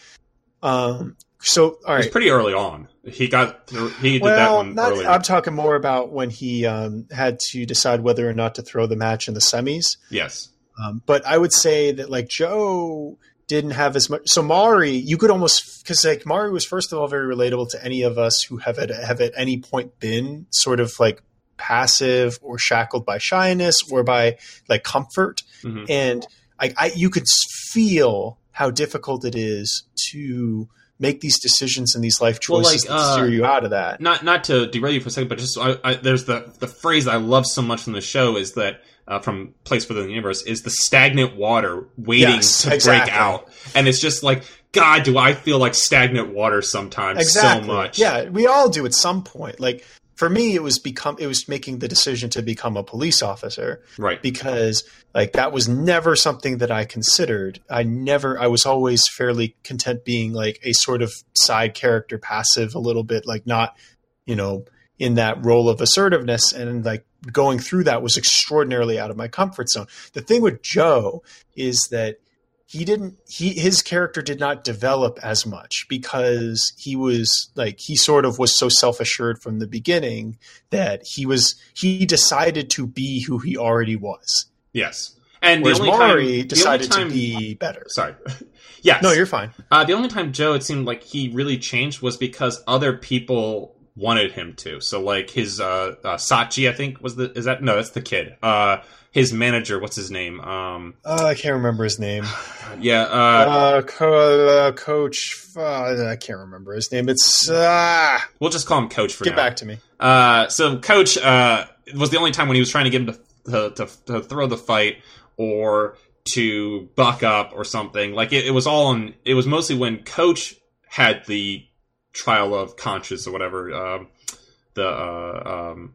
Um, so, all
it was
right.
pretty early on. He got through, he did that
Well,
one
not,
earlier.
I'm talking more about when he um, had to decide whether or not to throw the match in the semis.
Yes.
Um, but I would say that like Joe didn't have as much. So Mari, you could almost because like Mari was first of all very relatable to any of us who have at have at any point been sort of like passive or shackled by shyness or by like comfort,
Mhm.
and I, I you could feel how difficult it is to make these decisions and these life
Well,
choices
like,
that
uh,
steer you out of that.
Not not to derail you for a second, but just I, I, there's the the phrase I love so much from the show is that uh, from Place Within the Universe is the stagnant water waiting
Yes,
to
exactly.
break out, and it's just like God, do I feel like stagnant water sometimes
Exactly.
so much?
Yeah, we all do at some point. Like for me, it was become it was making the decision to become a police officer
right.
because like that was never something that I considered. I never. I was always fairly content being like a sort of side character, passive, a little bit like not, you know, in that role of assertiveness, and like going through that was extraordinarily out of my comfort zone. The thing with Joe is that he didn't he his character did not develop as much because he was like he sort of was so self-assured from the beginning that he was he decided to be who he already was.
Yes, and
Whereas
the only
Mari
time, the only
decided
time,
to be better.
Sorry. Yes.
No, you're fine.
Uh, the only time Joe, it seemed like he really changed was because other people wanted him to. So, like his uh, uh, Sachi, I think was the is that no, that's the kid. Uh, his manager, what's his name? Um,
Uh, I can't remember his name.
yeah, uh,
Uh, co- uh, coach. Uh, I can't remember his name. It's uh,
we'll just call him Coach for
get
now.
back to me.
Uh, so Coach uh, was the only time when he was trying to get him to to, to, to throw the fight or to buck up or something. Like it, it was all on. It was mostly when Coach had the trial of conscience or whatever. Um, the uh, um,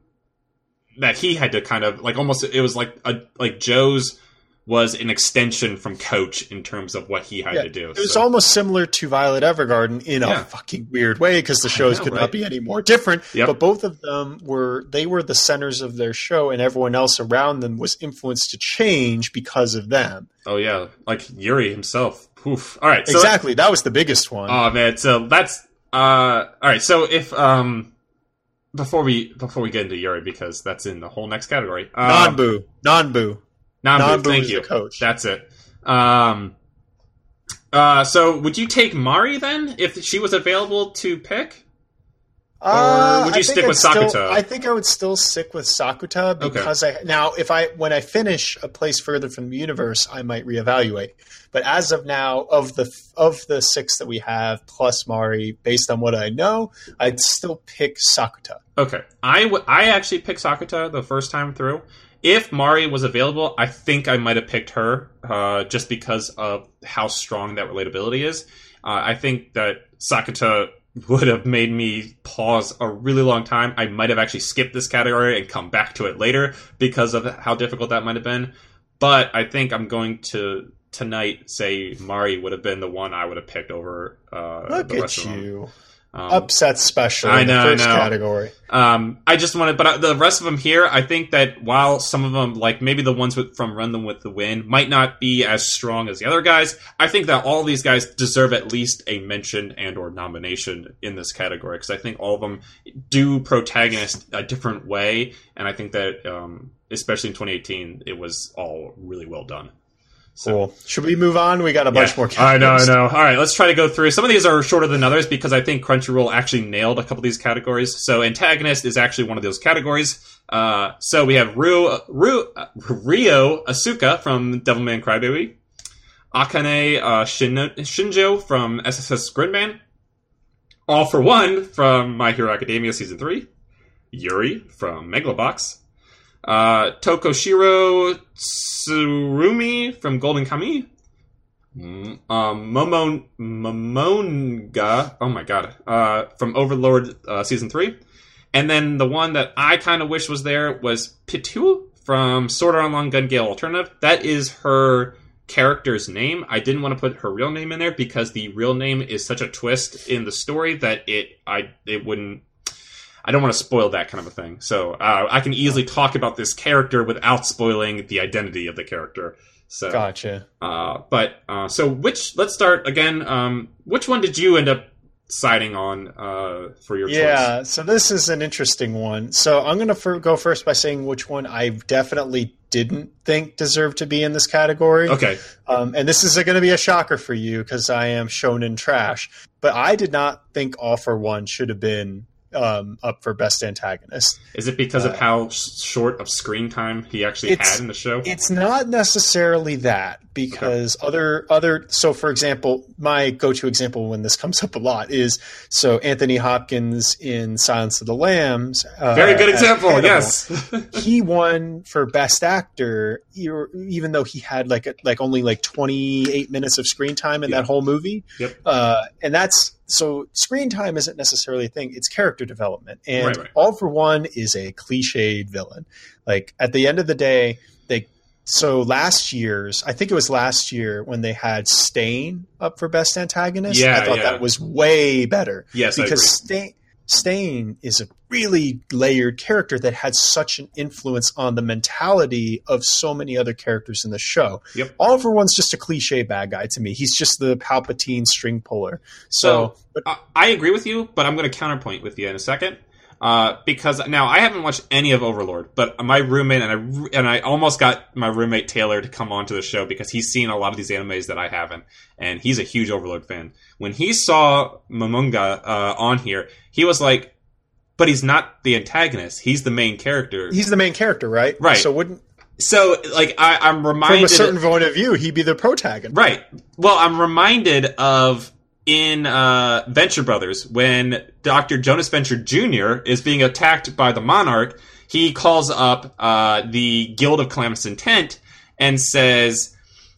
that he had to kind of like almost. It was like a like Joe's was an extension from Coach in terms of what he had
Yeah,
to do.
it was
So-
almost similar to Violet Evergarden in a
Yeah.
fucking weird way because the shows
know,
could
right?
not be any more different.
Yep.
But both of them were they were the centers of their show, and everyone else around them was influenced to change because of them.
oh yeah, like Yuri himself. Oof. All right, so
Exactly, that was the biggest one.
Oh man, so that's uh all right. So if um before we before we get into Yuri, because that's in the whole next category. Um,
non-boo, non-boo.
Nanbu,
Nanbu
thank
is
you.
the coach.
That's it. Um. Uh. So would you take Mari then if she was available to pick?
Uh,
would you
I
stick
think
with
I'd still-
Sakuta?
I think I would still stick with Sakuta because I now if I when I finish A Place Further from the Universe, I might reevaluate. But as of now, of the of the six that we have plus Mari, based on what I know, I'd still pick Sakuta.
Okay, I w- I actually picked Sakuta the first time through. If Mari was available, I think I might have picked her uh, just because of how strong that relatability is. Uh, I think that Sakuta would have made me pause a really long time. I might have actually skipped this category and come back to it later because of how difficult that might have been. But I think I'm going to tonight say Mari would have been the one I would have picked over uh,
Look
the rest
at
of them.
you,
Um,
upset special
I
in
know,
the
I
first
know.
category.
Um, I just wanted, but the rest of them here, I think that while some of them, like maybe the ones with, from Run Them With the Wind, might not be as strong as the other guys, I think that all these guys deserve at least a mention and or nomination in this category because I think all of them do protagonist a different way, and I think that um, especially in twenty eighteen, it was all really well done. So,
cool. Should we move on? We got a bunch
yeah,
more
I know, I
categories.
know. All right, let's try to go through. Some of these are shorter than others because I think Crunchyroll actually nailed a couple of these categories. So antagonist is actually one of those categories. Uh, so we have Ru, Ru, uh, Ryo Asuka from Devilman Crybaby, Akane uh, Shin, Shinjo from S S S Gridman, All for One from My Hero Academia Season three, Yuri from Megalobox, uh, Tokoshiro Tsurumi from Golden Kamuy, um, Momo, Momonga, oh my god, uh, from Overlord uh, Season three. And then the one that I kind of wish was there was Pitu from Sword Art Online Gun Gale Alternative. That is her character's name. I didn't want to put her real name in there because the real name is such a twist in the story that it I it wouldn't. I don't want to spoil that kind of a thing. So uh, I can easily talk about this character without spoiling the identity of the character. So
Gotcha.
Uh, but uh, so which? Let's start again. Um, which one did you end up siding on uh, for your
yeah,
choice?
so this is an interesting one. So I'm going to f- go first by saying which one I definitely didn't think deserved to be in this category.
Okay.
Um, and this is going to be a shocker for you because I am shonen trash. But I did not think All for One should have been um, up for Best Antagonist.
Is it because
Uh,
of how sh- short of screen time he actually
It's-
had in the show?
It's not necessarily that because other other so for example, my go-to example when this comes up a lot is so Anthony Hopkins in Silence of the Lambs. Uh,
Very good
as
example.
Hannibal.
Yes.
He won for Best Actor, even though he had like a, like only like twenty-eight minutes of screen time in
Yeah.
that whole movie.
Yep.
Uh, and that's so screen time isn't necessarily a thing. It's character development, and
Right, right.
All for One is a cliched villain. Like at the end of the day, they. So last year's, I think it was last year when they had Stain up for Best Antagonist.
Yeah,
I thought
yeah.
that was way better.
Yes, I
because
agree.
Stain, Stain is a really layered character that had such an influence on the mentality of so many other characters in the show.
Yep.
All for One's just a cliche bad guy to me. He's just the Palpatine string puller. So,
So I, I agree with you, but I'm going to counterpoint with you in a second. Uh, because now I haven't watched any of Overlord, but my roommate and I and I almost got my roommate Taylor to come onto the show because he's seen a lot of these animes that I haven't, and he's a huge Overlord fan. When he saw Momonga uh, on here, he was like, "But he's not the antagonist; he's the main character."
he's the main character, right?
Right.
So wouldn't
So, like, I, I'm reminded
from a certain point of view, he'd be the protagonist.
Right. Well, I'm reminded of in uh, Venture Brothers when Doctor Jonas Venture Junior is being attacked by the Monarch. He calls up uh, the Guild of Calamitous Intent and says,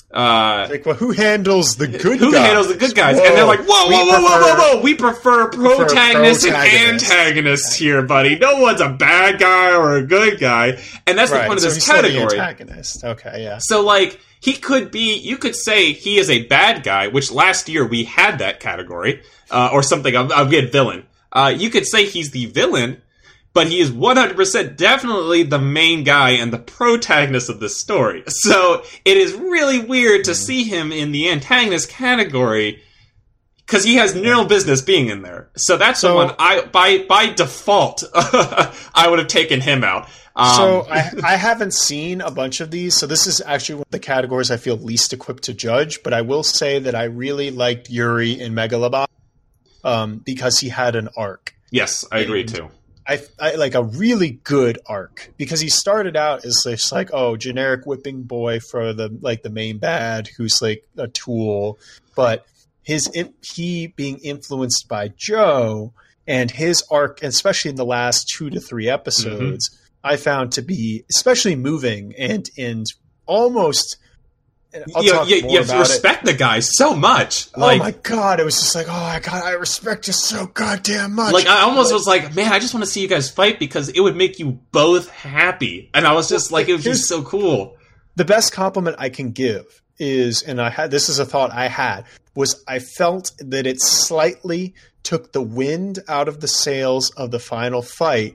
uh,
Like, well, who handles the good
"Who
guys?
handles the good guys?"
Whoa.
And they're like, "Whoa,
We
whoa, whoa, whoa,
prefer-
whoa, whoa! We prefer protagonists and
protagonists."
antagonists here, buddy. No one's a bad guy or a good guy." And that's the
Right,
point of
so
this
he's still the
category.
antagonist. Okay, yeah.
So, like, he could be, you could say he is a bad guy, which last year we had that category, uh, or something, a, a good villain. Uh, you could say he's the villain, but he is one hundred percent definitely the main guy and the protagonist of this story. So, it is really weird to see him in the antagonist category, because he has no business being in there. So that's the
So-
one, I by by default, I would have taken him out. Um,
So I, I haven't seen a bunch of these, so this is actually one of the categories I feel least equipped to judge. But I will say that I really liked Yuri in Megalobox um, because he had an arc.
yes, I agree too.
I, I like a really good arc because he started out as just like, oh, generic whipping boy for the like the main bad who's like a tool, but his he being influenced by Joe and his arc, especially in the last two to three episodes. Mm-hmm. I found to be especially moving and and almost. I'll
you,
talk
you,
more
you have to
about
respect
it.
the guy so much. Like,
oh my god! It was just like, oh my god, I respect you so goddamn much.
Like I almost
like,
was like, man, I just want to see you guys fight because it would make you both happy. And I was just well, like, it would be so cool.
The best compliment I can give is, and I had this is a thought I had, was I felt that it slightly took the wind out of the sails of the final fight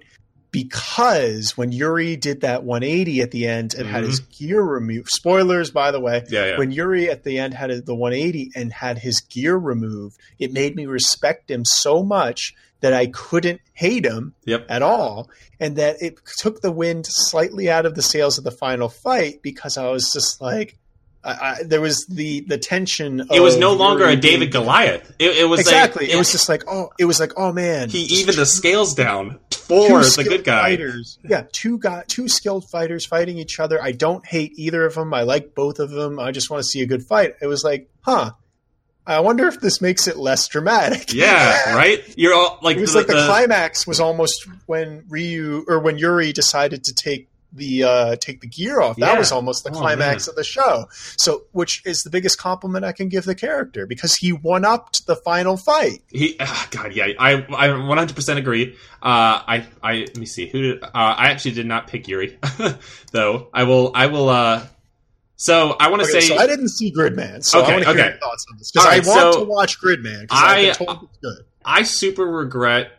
because when Yuri did that one eighty at the end and mm-hmm. had his gear removed, spoilers, by the way,
yeah, yeah.
when Yuri at the end had the one eighty and had his gear removed, it made me respect him so much that I couldn't hate him
yep.
at all. And that it took the wind slightly out of the sails of the final fight because I was just like, I, I, there was the, the tension.
It
of
was no longer
Yuri
a David
being,
Goliath. It, it was
exactly.
Like,
it was just like, oh, it was like, oh man.
He even the scales down for the good guy.
Fighters. Yeah. Two guy, two skilled fighters fighting each other. I don't hate either of them. I like both of them. I just want to see a good fight. It was like, huh. I wonder if this makes it less dramatic.
Yeah, right? You're all like
it was
the,
like the,
the
climax was almost when Ryu or when Yuri decided to take the uh, take the gear off. That
yeah. was
almost the
oh,
climax
man.
of the show. So, which is the biggest compliment I can give the character because he one upped the final fight.
He, oh God, yeah, I, I one hundred percent agree. Uh, I, I, let me see who did. Uh, I actually did not pick Yuri, though. I will, I will. Uh, So I want to
okay,
say
so I didn't see Gridman, so
okay,
I want to hear
okay.
your thoughts on this because
right,
I want
so
to watch Gridman because
I,
I've been told it's good.
I super regret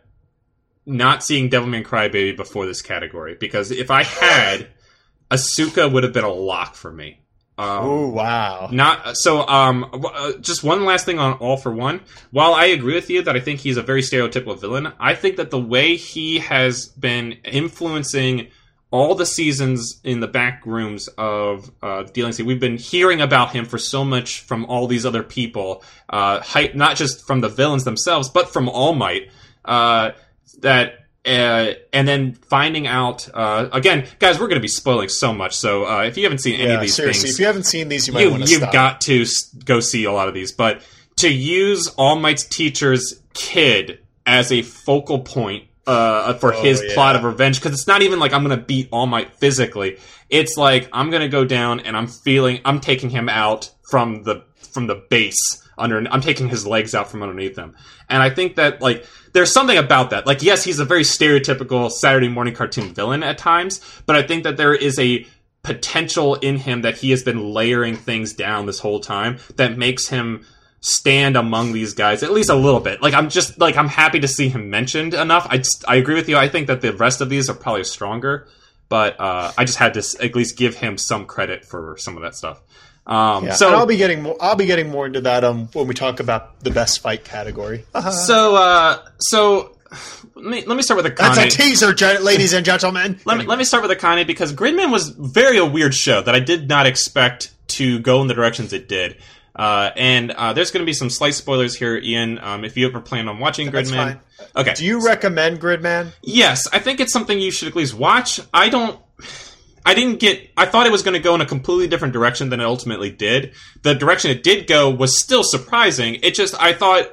not seeing Devilman Crybaby before this category because if I had, Asuka would have been a lock for me. Um,
oh wow!
Not so. Um, uh, just one last thing on All for One. While I agree with you that I think he's a very stereotypical villain, I think that the way he has been influencing all the seasons in the back rooms of uh, D L C, we've been hearing about him for so much from all these other people, uh, hype, not just from the villains themselves, but from All Might. Uh, that uh, and then finding out uh, again, guys, we're going to be spoiling so much. So uh, if you haven't seen any
yeah,
of these
seriously,
things,
if you haven't seen these, you might
you,
want to
you've
stop.
got to go see a lot of these. But to use All Might's teacher's kid as a focal point. Uh, for
oh,
his
yeah.
plot of revenge, because it's not even like I'm gonna beat All Might physically. It's like I'm gonna go down and I'm feeling I'm taking him out from the from the base under. I'm taking his legs out from underneath him, and I think that like there's something about that. Like yes, he's a very stereotypical Saturday morning cartoon villain at times, but I think that there is a potential in him that he has been layering things down this whole time that makes him stand among these guys at least a little bit. Like I'm just like I'm happy to see him mentioned enough. I just I agree with you. I think that the rest of these are probably stronger, but uh, I just had to at least give him some credit for some of that stuff. Um,
yeah,
so
and I'll be getting more. I'll be getting more into that um when we talk about the best fight category.
so uh, so let me let me start with Akane.
That's a teaser, gen- ladies and gentlemen.
Let me let me start with Akane because Gridman was very a weird show that I did not expect to go in the directions it did. Uh, and uh, there's going to be some slight spoilers here, Ian. Um, if you ever plan on watching
That's
Gridman,
fine.
Okay.
Do you recommend Gridman?
Yes, I think it's something you should at least watch. I don't. I didn't get. I thought it was going to go in a completely different direction than it ultimately did. The direction it did go was still surprising. It just I thought.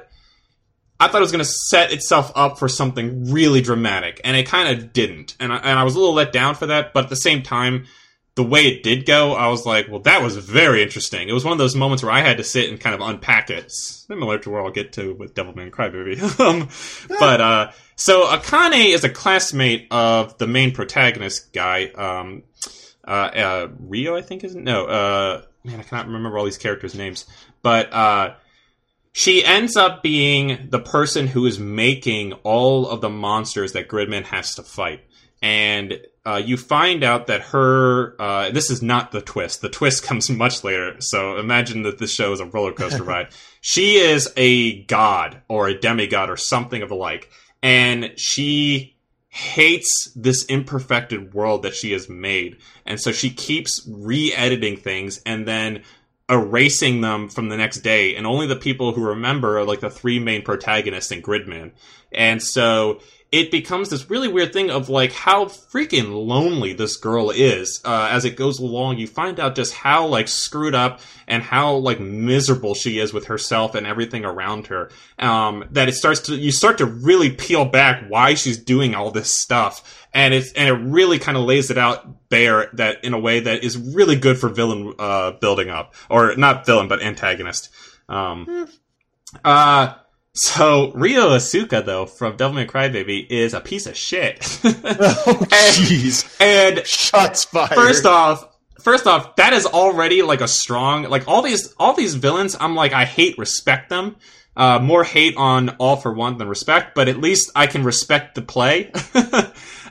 I thought it was going to set itself up for something really dramatic, and it kind of didn't. And I, and I was a little let down for that. But at the same time, the way it did go, I was like, well, that was very interesting. It was one of those moments where I had to sit and kind of unpack it. Similar to where I'll get to with Devilman Crybaby. um, but, uh, so Akane is a classmate of the main protagonist guy, um, uh, uh, Rio, I think is, no, uh, man, I cannot remember all these characters' names. But, uh, she ends up being the person who is making all of the monsters that Gridman has to fight. And uh, you find out that her... Uh, this is not the twist. The twist comes much later, so imagine that this show is a roller coaster ride. She is a god, or a demigod, or something of the like. And she hates this imperfected world that she has made. And so she keeps re-editing things, and then erasing them from the next day. And only the people who remember are like the three main protagonists in Gridman. And so it becomes this really weird thing of like how freaking lonely this girl is. Uh, as it goes along, you find out just how like screwed up and how like miserable she is with herself and everything around her. Um, that it starts to, you start to really peel back why she's doing all this stuff. And it's, and it really kind of lays it out bare that in a way that is really good for villain, uh, building up. Or not villain, but antagonist. Um, mm. uh, So, Rio Asuka, though, from Devilman Crybaby, is a piece of shit.
Oh, jeez.
and, and
shots fired.
First off, first off, that is already like a strong, like all these, all these villains, I'm like, I hate, respect them. Uh, more hate on All for One than respect, but at least I can respect the play.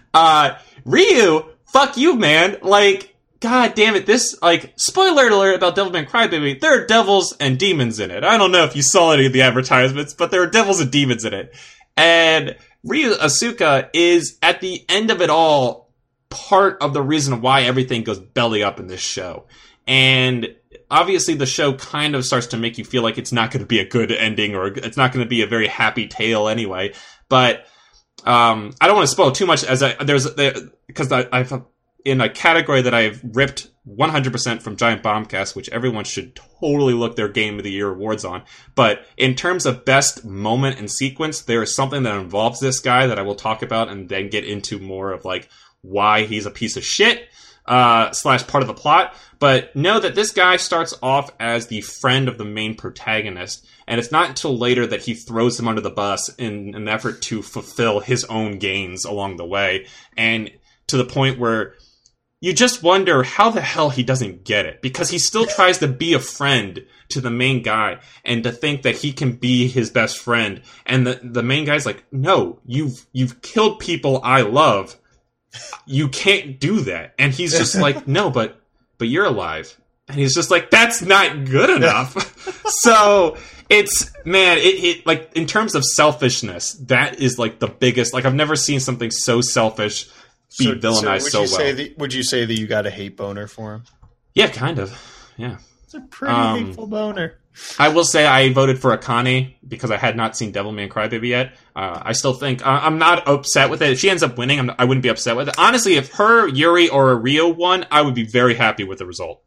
Uh, Ryu, fuck you, man. Like, god damn it, this, like, spoiler alert about Devilman Crybaby, there are devils and demons in it. I don't know if you saw any of the advertisements, but there are devils and demons in it. And Ryu Asuka is, at the end of it all, part of the reason why everything goes belly up in this show. And obviously the show kind of starts to make you feel like it's not going to be a good ending, or it's not going to be a very happy tale anyway. But um, I don't want to spoil too much, as I, there's there, because I, I've in a category that I've ripped one hundred percent from Giant Bombcast, which everyone should totally look their Game of the Year awards on. But in terms of best moment and sequence, there is something that involves this guy that I will talk about and then get into more of like why he's a piece of shit. Uh, slash part of the plot, but know that this guy starts off as the friend of the main protagonist, and it's not until later that he throws him under the bus in an effort to fulfill his own gains along the way, and to the point where you just wonder how the hell he doesn't get it, because he still tries to be a friend to the main guy, and to think that he can be his best friend, and the, the main guy's like, no, you've, you've killed people I love. You can't do that. And he's just like, no, but but you're alive. And he's just like, that's not good enough. So it's, man, it, it like in terms of selfishness, that is like the biggest, like I've never seen something so selfish be
so,
villainized
so,
so
well.
well.
That, would you say that you got a hate boner for him?
Yeah, kind of. Yeah.
It's a pretty
um,
hateful boner.
I will say I voted for Akane because I had not seen Devilman Crybaby yet. Uh, I still think uh, I'm not upset with it. If she ends up winning, I'm, I wouldn't be upset with it. Honestly, if her, Yuri, or Rio won, I would be very happy with the result.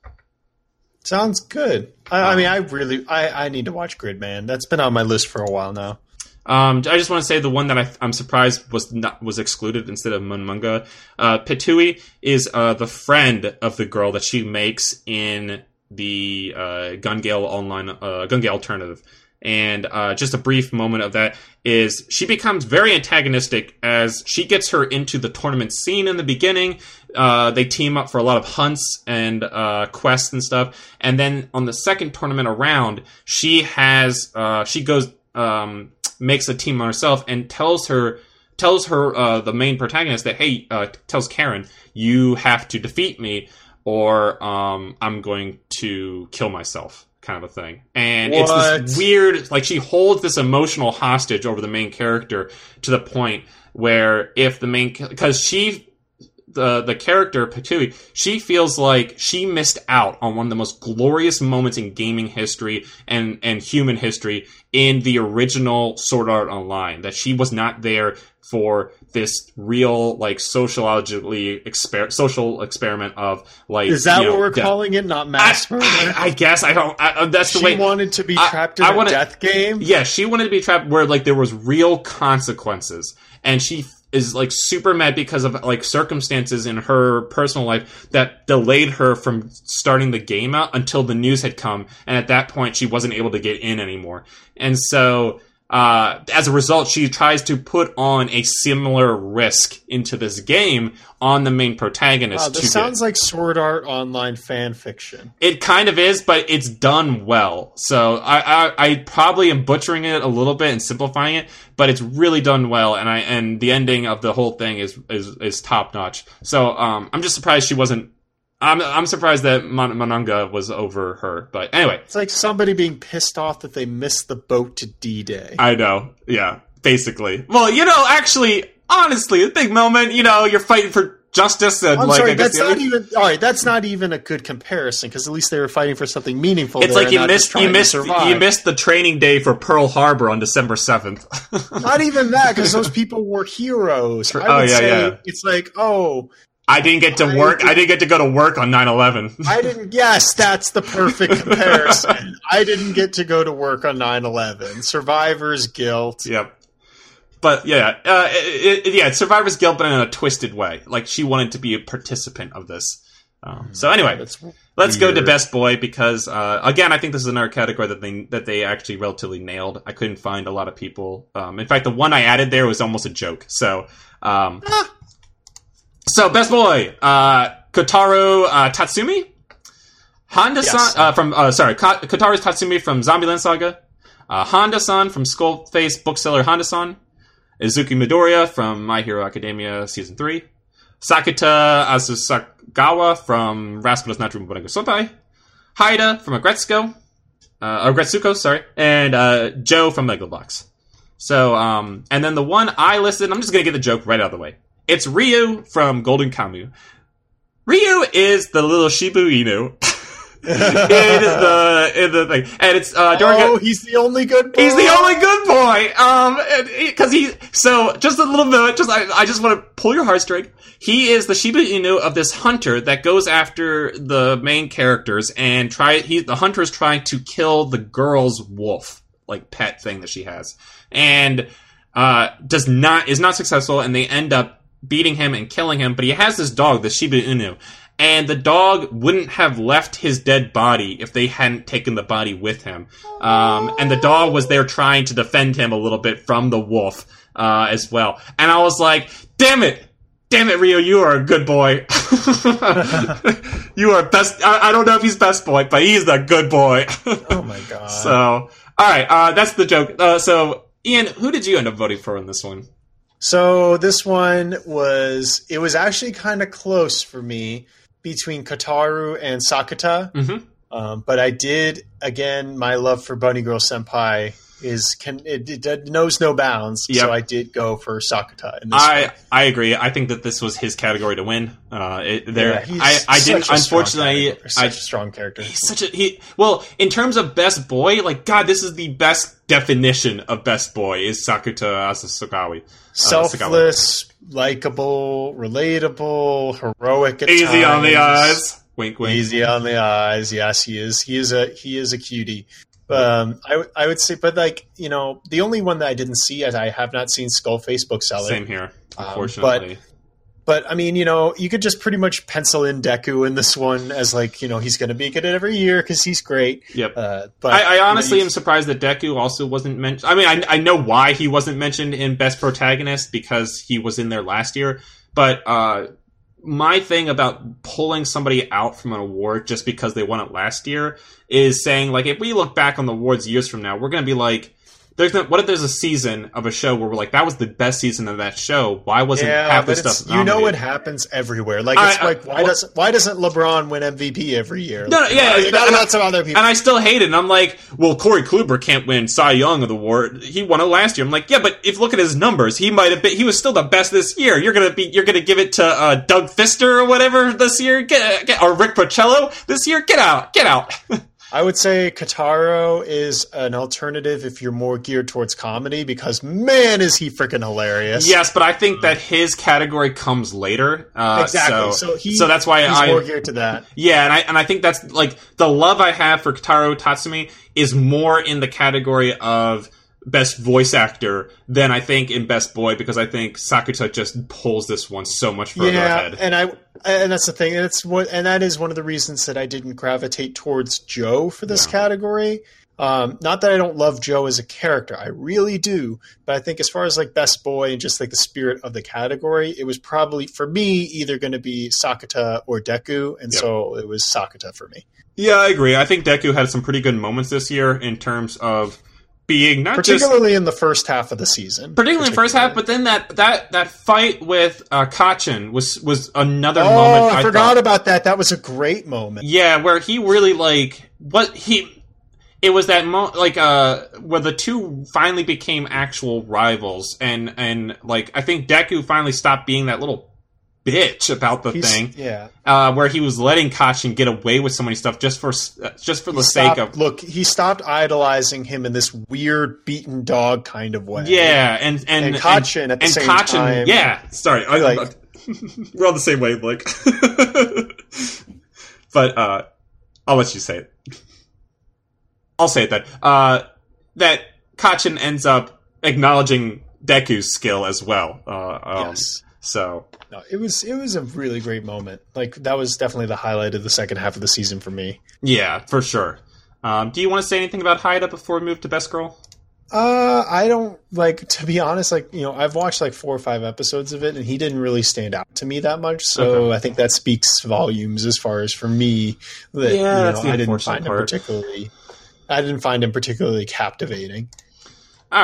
Sounds good. I,
um,
I mean, I really, I, I need to watch Gridman. That's been on my list for a while now.
Um, I just want to say the one that I, I'm surprised was not, was excluded instead of Munmunga. Uh, Petui is uh, the friend of the girl that she makes in the uh, Gun Gale online, uh, Gun Gale alternative. And uh, just a brief moment of that is she becomes very antagonistic as she gets her into the tournament scene in the beginning. Uh, they team up for a lot of hunts and uh, quests and stuff. And then on the second tournament around, she has uh, she goes um, makes a team on herself and tells her tells her uh, the main protagonist that, hey, uh, tells Karen, you have to defeat me, or um, I'm going to kill myself, kind of a thing. And
what?
It's this weird, like, she holds this emotional hostage over the main character to the point where if the main, because she, the the character, Petui, she feels like she missed out on one of the most glorious moments in gaming history and, and human history in the original Sword Art Online, that she was not there for this real, like, sociologically exper- social experiment of, like,
is that
you know,
what we're
death.
calling it? Not mass murder?
I, I guess I don't. I, that's the
she
way.
She wanted to be trapped
I,
in
I
a
wanna,
death game.
Yeah, she wanted to be trapped where, like, there was real consequences, and she is, like, super mad because of, like, circumstances in her personal life that delayed her from starting the game out until the news had come, and at that point she wasn't able to get in anymore. And so Uh, as a result, she tries to put on a similar risk into this game on the main protagonist.
Wow, this
to
sounds
get.
like Sword Art Online fan fiction.
It kind of is, but it's done well. So I, I, I probably am butchering it a little bit and simplifying it, but it's really done well, and I and the ending of the whole thing is is, is top notch. So um, I'm just surprised she wasn't. I'm I'm surprised that Man- Mananga was over her, but anyway.
It's like somebody being pissed off that they missed the boat to D-Day.
I know, yeah, basically. Well, you know, actually, honestly, a big moment. You know, you're fighting for justice, and
I'm
like,
sorry,
I guess
that's
the
not
other-
even all right. That's not even a good comparison because at least they were fighting for something meaningful.
It's
there
like you
and not just
missed
trying
you
to
missed
survive.
you missed the training day for Pearl Harbor on December seventh.
Not even that, because those people were heroes. I
Oh,
would
yeah,
say
yeah.
it's like, oh,
I didn't get to
I-
work. I didn't get to go to work on nine eleven.
I didn't. Yes, that's the perfect comparison. I didn't get to go to work on nine eleven. Survivor's guilt.
Yep. But yeah, uh, it, it, yeah, survivor's guilt, but in a twisted way. Like she wanted to be a participant of this. Um, so anyway,
That's
let's go to
weird.
Best Boy because uh, again, I think this is another category that they that they actually relatively nailed. I couldn't find a lot of people. Um, in fact, the one I added there was almost a joke. So, um, so Best Boy, uh, Kotaro uh, Tatsumi, Honda-san
Yes.
uh, from uh, sorry, Ka- Kotaro Tatsumi from Zombieland Saga, uh, Honda-san from Skullface bookseller Honda-san. Izuku Midoriya from My Hero Academia Season three. Sakuta Asasagawa from Rasputin's Natural Bonego Senpai. Haida from Agretsuko. Uh, Agretsuko, sorry. And uh, Joe from Megalobox. So, um, and then the one I listed, I'm just going to get the joke right out of the way. It's Ryu from Golden Kamuy. Ryu is the little Shiba Inu. in the in the thing, and it's uh, during
oh,
a,
he's the only good boy.
He's the only good boy. Um, because he, he so just a little bit. Just I, I just want to pull your heartstring. He is the Shiba Inu of this hunter that goes after the main characters and try. He the hunter is trying to kill the girl's wolf, like pet thing that she has, and uh, does not is not successful, and they end up beating him and killing him. But he has this dog, the Shiba Inu. And the dog wouldn't have left his dead body if they hadn't taken the body with him. Um, and the dog was there trying to defend him a little bit from the wolf uh, as well. And I was like, damn it! Damn it, Ryu, you are a good boy. You are best... I, I don't know if he's best boy, but he's the good boy.
Oh my god.
So, alright, uh, that's the joke. Uh, so, Ian, who did you end up voting for in this one?
So, this one was... It was actually kind of close for me. Between Kataru and Sakuta,
mm-hmm.
um, but I did again. My love for Bunny Girl Senpai is can it, it knows no bounds.
Yep.
So I did go for Sakuta. In this
I
one.
I agree. I think that this was his category to win. Uh, it, there,
Yeah,
I I didn't.
such a strong
Unfortunately,
character. such
I
a strong character.
he's such a he. Well, in terms of best boy, like God, this is the best definition of best boy is Sakuta Asasagawa.
Selfless, likable, relatable, heroic. At
Easy
times.
on the eyes. Wink, wink.
Easy on the eyes. Yes, he is. He is a he is a cutie. Um, I w- I would say, but like you know, the only one that I didn't see, as I have not seen Skullface Bookseller.
Same here,
Um,
unfortunately.
but but I mean, you know, you could just pretty much pencil in Deku in this one as like you know he's going to be good at every year because he's great.
Yep.
Uh, but
I, I honestly
you know,
am surprised that Deku also wasn't mentioned. I mean, I, I know why he wasn't mentioned in Best Protagonist because he was in there last year. But uh, my thing about pulling somebody out from an award just because they won it last year is saying, like, if we look back on the awards years from now, we're going to be like, there's no, what if there's a season of a show where we're like, that was the best season of that show? Why wasn't
yeah,
half
but
this
it's,
stuff
you know
nominated?
it happens everywhere. Like
I-
it's like
I-
why
well-
doesn't why doesn't LeBron win M V P every year?
No, no, yeah,
you got
and I-
lots of other people.
And I still hate it. And I'm like, well, Corey Kluber can't win Cy Young of the award. He won it last year. I'm like, yeah, but if you look at his numbers, he might have been. He was still the best this year. You're gonna be. You're gonna give it to uh, Doug Fister or whatever this year. Get, get or Rick Porcello this year. Get out. Get out.
I would say Kataro is an alternative if you're more geared towards comedy because man is he freaking hilarious.
Yes, but I think that his category comes later. Uh,
Exactly.
So,
So, he,
so that's why
he's
I
more geared to that.
Yeah, and I and I think that's like the love I have for Kitaro Tatsumi is more in the category of best voice actor than I think in best boy because I think Sakuta just pulls this one so much further
Yeah,
ahead.
and I and that's the thing. And it's what and that is one of the reasons that I didn't gravitate towards Joe for this
Yeah.
category. Um, not that I don't love Joe as a character, I really do. But I think as far as like best boy and just like the spirit of the category, it was probably for me either going to be Sakuta or Deku, and
Yep.
so it was Sakuta for me.
Yeah, I agree. I think Deku had some pretty good moments this year in terms of being not just
Particularly in the first half of the season.
particularly in the first half, but then that that that fight with uh, Kachin was was another
Oh,
moment.
I,
I
forgot
thought,
about that. That was a great moment.
yeah, where he really like what he. It was that mo like uh where the two finally became actual rivals, and and like I think Deku finally stopped being that little bitch about the
He's-
thing.
Yeah.
Uh, where he was letting Kachin get away with so many stuff just for uh, just for the
He
sake
stopped-
of
look, he stopped idolizing him in this weird beaten dog kind of way.
yeah, and and
And Kachin at the
and
same
Kachin,
time-
yeah. Sorry, I,
Like-
I'm- we're on the same wavelength. But uh, I'll let you say it. I'll say it then. Uh, that Kachin ends up acknowledging Deku's skill as well. Uh, um,
Yes.
So
No, it was it was a really great moment. Like that was definitely the highlight of the second half of the season for me.
yeah, for sure. Um, do you want to say anything about Haida before we move to Best Girl?
Uh, I don't like to be honest. Like you know, I've watched like four or five episodes of it, and he didn't really stand out to me that much. So
Okay.
I think that speaks volumes as far as for me. That,
Yeah,
you know,
that's the
I didn't
unfortunate
find him
part.
particularly. I didn't find him particularly captivating.
All right.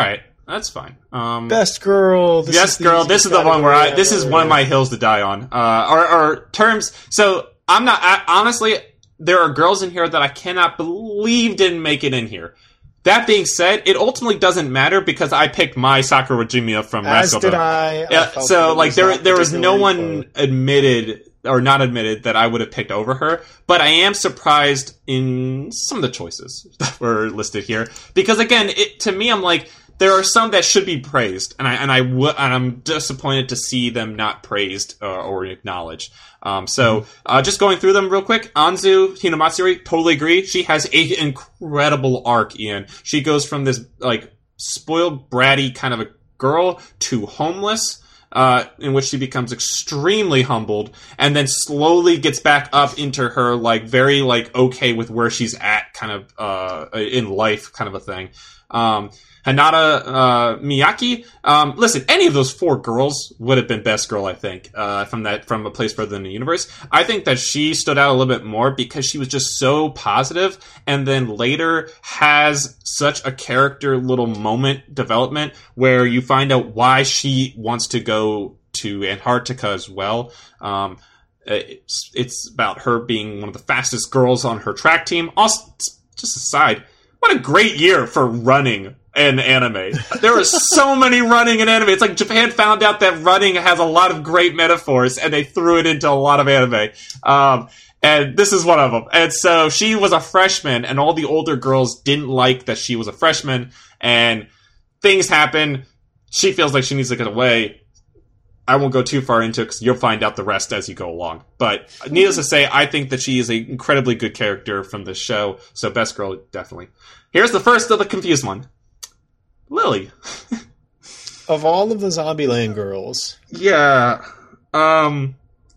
That's fine. Um,
Best girl. This
best
is the
girl. This is the one where I. This is
ever.
one of my hills to die on. Uh, or, or terms. So I'm not. I, honestly, there are girls in here that I cannot believe didn't make it in here. That being said, it ultimately doesn't matter because I picked my Sakura Jimiya from
As
Rascal.
did I. I
Yeah, so like there there was no one
close.
admitted or not admitted that I would have picked over her, but I am surprised in some of the choices that were listed here because again, it to me I'm like there are some that should be praised, and I and I w- and I'm disappointed to see them not praised uh, or acknowledged. Um, so uh, just going through them real quick, Anzu Hinamatsuri, totally agree. She has an incredible arc, Ian. She goes from this like spoiled, bratty kind of a girl to homeless. Uh, in which she becomes extremely humbled and then slowly gets back up into her, like, very, like, okay with where she's at kind of, uh, in life kind of a thing. Um, Hanada, uh, Miyaki, um, listen, any of those four girls would have been best girl, I think, uh, from that, from A Place Further in the Universe. I think that she stood out a little bit more because she was just so positive and then later has such a character little moment development where you find out why she wants to go to Antarctica as well. Um, it's, it's about her being one of the fastest girls on her track team. Also, just aside, what a great year for running in anime. There are so many running in anime. It's like Japan found out that running has a lot of great metaphors, and they threw it into a lot of anime. Um, and this is one of them. And so she was a freshman, and all the older girls didn't like that she was a freshman, and things happen. She feels like she needs to get away. I won't go too far into it because you'll find out the rest as you go along. But needless to say, I think that she is an incredibly good character from this show. So best girl, definitely. Here's the first of the confused one. Lily.
Of all of the Zombieland girls.
Yeah. Um,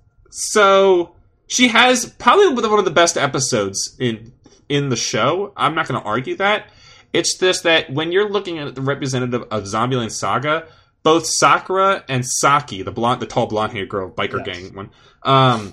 so she has probably one of the best episodes in in the show. I'm not going to argue that. It's just that when you're looking at the representative of Zombieland Saga, both Sakura and Saki, the blonde, the tall blonde-haired girl, biker yes. gang one, um,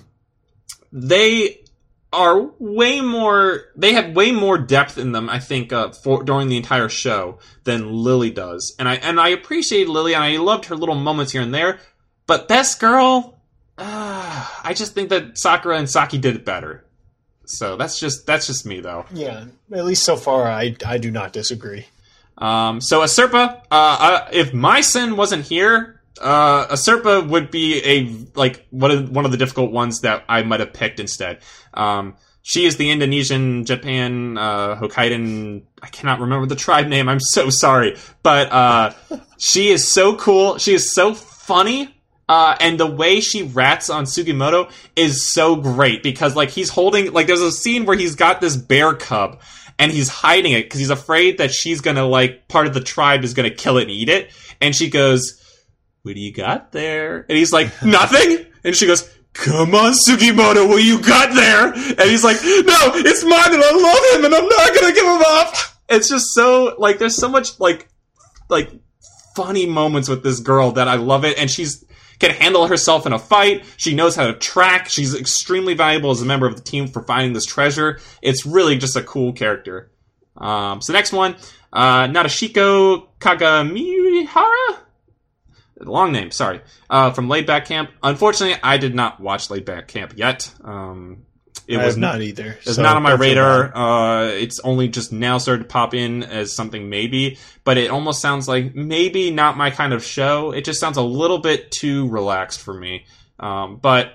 they are way more. They have way more depth in them, I think, uh, for during the entire show than Lily does, and I and I appreciate Lily, and I loved her little moments here and there. But best girl, uh, I just think that Sakura and Saki did it better. So that's just that's just me, though.
Yeah, at least so far, I I do not disagree.
Um, so Acerpa, uh, uh, if my sin wasn't here, uh, Acerpa would be a, like, one of, one of the difficult ones that I might have picked instead. Um, she is the Indonesian, Japan, uh, Hokkaidan, I cannot remember the tribe name, I'm so sorry. But, uh, she is so cool, she is so funny, uh, and the way she rats on Sugimoto is so great, because, like, he's holding, like, there's a scene where he's got this bear cub, and he's hiding it because he's afraid that she's gonna, like, part of the tribe is gonna kill it and eat it. And she goes, "What do you got there?" And he's like, "Nothing." And she goes, "Come on, Sugimoto, what you got there?" And he's like, "No, it's mine and I love him and I'm not gonna give him up." It's just so, like, there's so much, like, like, funny moments with this girl that I love it. And she's can handle herself in a fight. She knows how to track. She's extremely valuable as a member of the team for finding this treasure. It's really just a cool character. Um, so next one, uh, Nadeshiko Kagamihara? Long name, sorry. Uh, from Laid Back Camp. Unfortunately, I did not watch Laid Back Camp yet. Um, it
I
was
have not either.
It's
so
not on my radar.
Bad.
Uh, it's only just now started to pop in as something maybe, but it almost sounds like maybe not my kind of show. It just sounds a little bit too relaxed for me. Um, but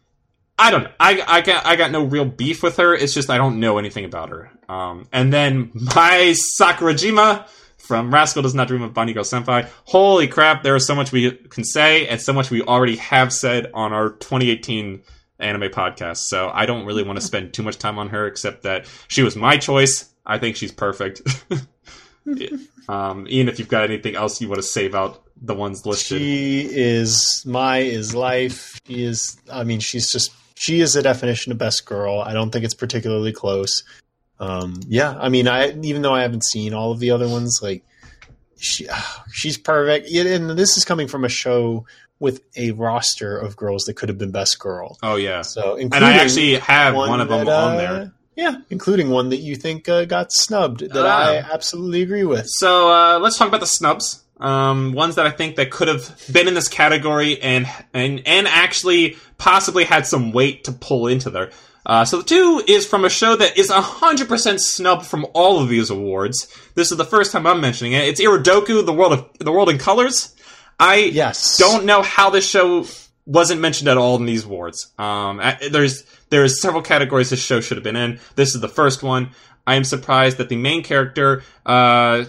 I don't know. I, I got, I got no real beef with her. It's just I don't know anything about her. Um, and then my Sakurajima from Rascal Does Not Dream of Bunny Girl Senpai. Holy crap, there is so much we can say and so much we already have said on our twenty eighteen anime podcast, so I don't really want to spend too much time on her, except that she was my choice. I think she's perfect. um, Ian, if you've got anything else you want to say about the ones listed.
She is my is life. She is, I mean, she's just, she is the definition of best girl. I don't think it's particularly close. Um, yeah, I mean, I even though I haven't seen all of the other ones, like, she, oh, she's perfect. And this is coming from a show with a roster of girls that could have been best girl.
Oh yeah.
So,
and I actually have one, one of them
that, uh,
on there.
Yeah, including one that you think uh, got snubbed that
uh,
I absolutely agree with.
So uh, let's talk about the snubs. Um, ones that I think that could have been in this category and and and actually possibly had some weight to pull into there. Uh, so the two is from a show that is one hundred percent snubbed from all of these awards. This is the first time I'm mentioning it. It's Iradoku, The World of The World in Colors. I
yes.
don't know how this show wasn't mentioned at all in these awards. Um, there's there's several categories this show should have been in. This is the first one. I am surprised that the main character, uh,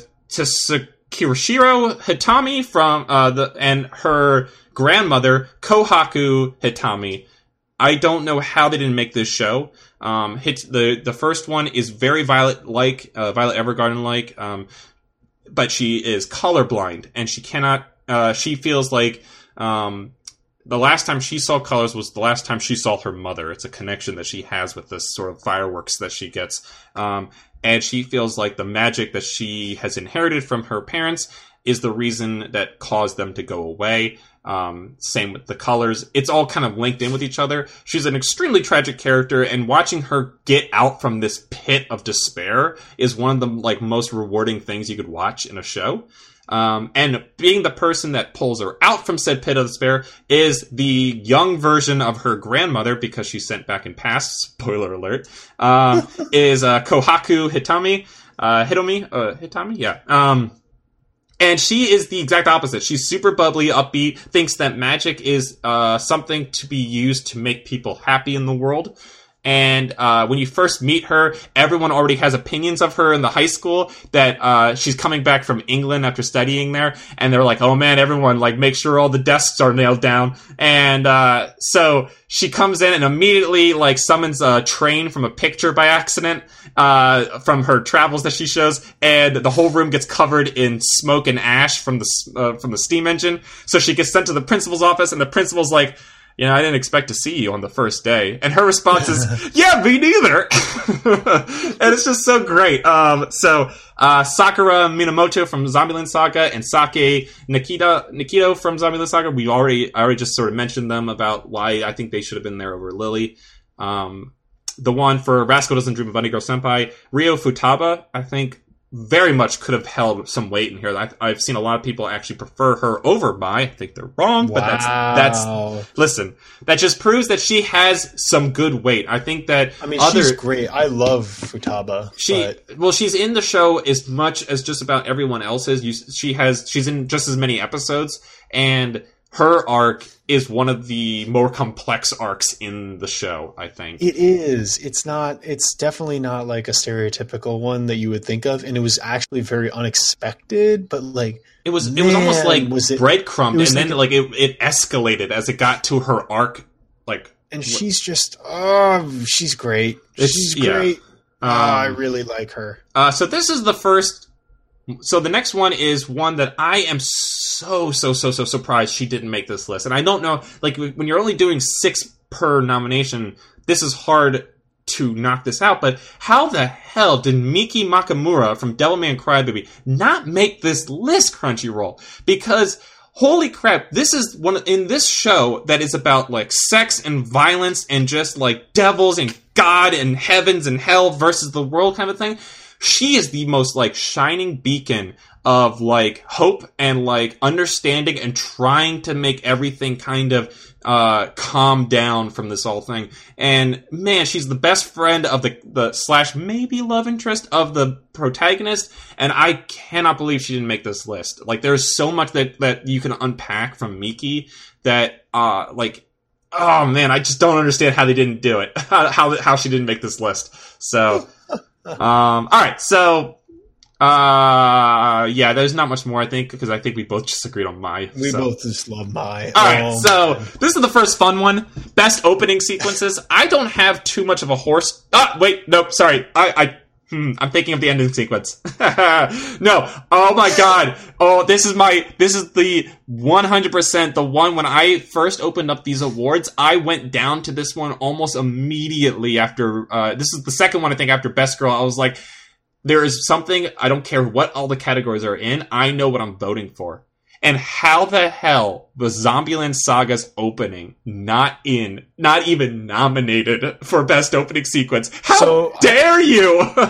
Kirishiro Hitami from uh, the and her grandmother Kohaku Hitami. I don't know how they didn't make this show. Um, hit the the first one is very Violet like, uh, Violet Evergarden like, um, but she is colorblind and she cannot. Uh, she feels like um, the last time she saw colors was the last time she saw her mother. It's a connection that she has with this sort of fireworks that she gets, um, and she feels like the magic that she has inherited from her parents is the reason that caused them to go away. Um, same with the colors. It's all kind of linked in with each other. She's an extremely tragic character, and watching her get out from this pit of despair is one of the like most rewarding things you could watch in a show. Um, and being the person that pulls her out from said pit of despair is the young version of her grandmother, because she's sent back in past, spoiler alert, uh, is uh, Kohaku Hitami. Uh, Hitomi? Uh, Hitami? Yeah. Um, And she is the exact opposite. She's super bubbly, upbeat, thinks that magic is uh, something to be used to make people happy in the world. And uh, when you first meet her, everyone already has opinions of her in the high school that uh, she's coming back from England after studying there. And they're like, oh man, everyone, like, make sure all the desks are nailed down. And uh, so she comes in and immediately, like, summons a train from a picture by accident uh, from her travels that she shows. And the whole room gets covered in smoke and ash from the, uh, from the steam engine. So she gets sent to the principal's office, and the principal's like, you know, I didn't expect to see you on the first day. And her response is, yeah, me neither. And it's just so great. Um, so, uh, Sakura Minamoto from Zombieland Saga and Sake Nikita, Nikito from Zombieland Saga. We already, I already just sort of mentioned them about why I think they should have been there over Lily. Um, the one for Rascal Doesn't Dream of Bunny Girl Senpai, Ryo Futaba, I think, very much could have held some weight in here. I've, I've seen a lot of people actually prefer her over Mai. I think they're wrong,
wow.
but that's, that's, listen, that just proves that she has some good weight. I think that
I mean,
other,
she's great. I love Futaba.
She,
but...
well, she's in the show as much as just about everyone else is. You, she has, she's in just as many episodes, and her arc is one of the more complex arcs in the show, I think.
It is. It's not, it's definitely not like a stereotypical one that you would think of. And it was actually very unexpected, but like,
it was,
man,
it was almost like
was it,
breadcrumbed.
It
and then
like,
like it, it escalated as it got to her arc. Like,
and she's just, oh, she's great. She's great. Yeah. Um, oh, I really like her.
Uh, so this is the first, So the next one is one that I am so, so, so, so surprised she didn't make this list. And I don't know, like, when you're only doing six per nomination, this is hard to knock this out. But how the hell did Miki Makamura from Devilman Crybaby not make this list, Crunchyroll? Because, holy crap, this is one, in this show that is about, like, sex and violence and just, like, devils and God and heavens and hell versus the world kind of thing. She is the most, like, shining beacon of, like, hope and, like, understanding and trying to make everything kind of uh calm down from this whole thing. And, man, she's the best friend of the, the slash maybe love interest of the protagonist, and I cannot believe she didn't make this list. Like, there's so much that, that you can unpack from Miki that, uh, like, oh, man, I just don't understand how they didn't do it. how, how she didn't make this list. So... Um, alright, so, uh, yeah, there's not much more, I think, because I think we both just agreed on Mai.
We
so.
both just love Mai.
Alright,
oh,
so,
man.
This is the first fun one. Best opening sequences. I don't have too much of a horse. Ah, wait, nope, sorry. I, I, hmm, I'm thinking of the ending sequence. No, oh my god. Oh, this is my, this is the one hundred percent the one when I first opened up these awards, I went down to this one almost immediately after, uh, this is the second one I think after Best Girl. I was like, there is something, I don't care what all the categories are in, I know what I'm voting for. And how the hell was Zombieland Saga's opening not in, not even nominated for Best Opening Sequence? How
so,
dare you?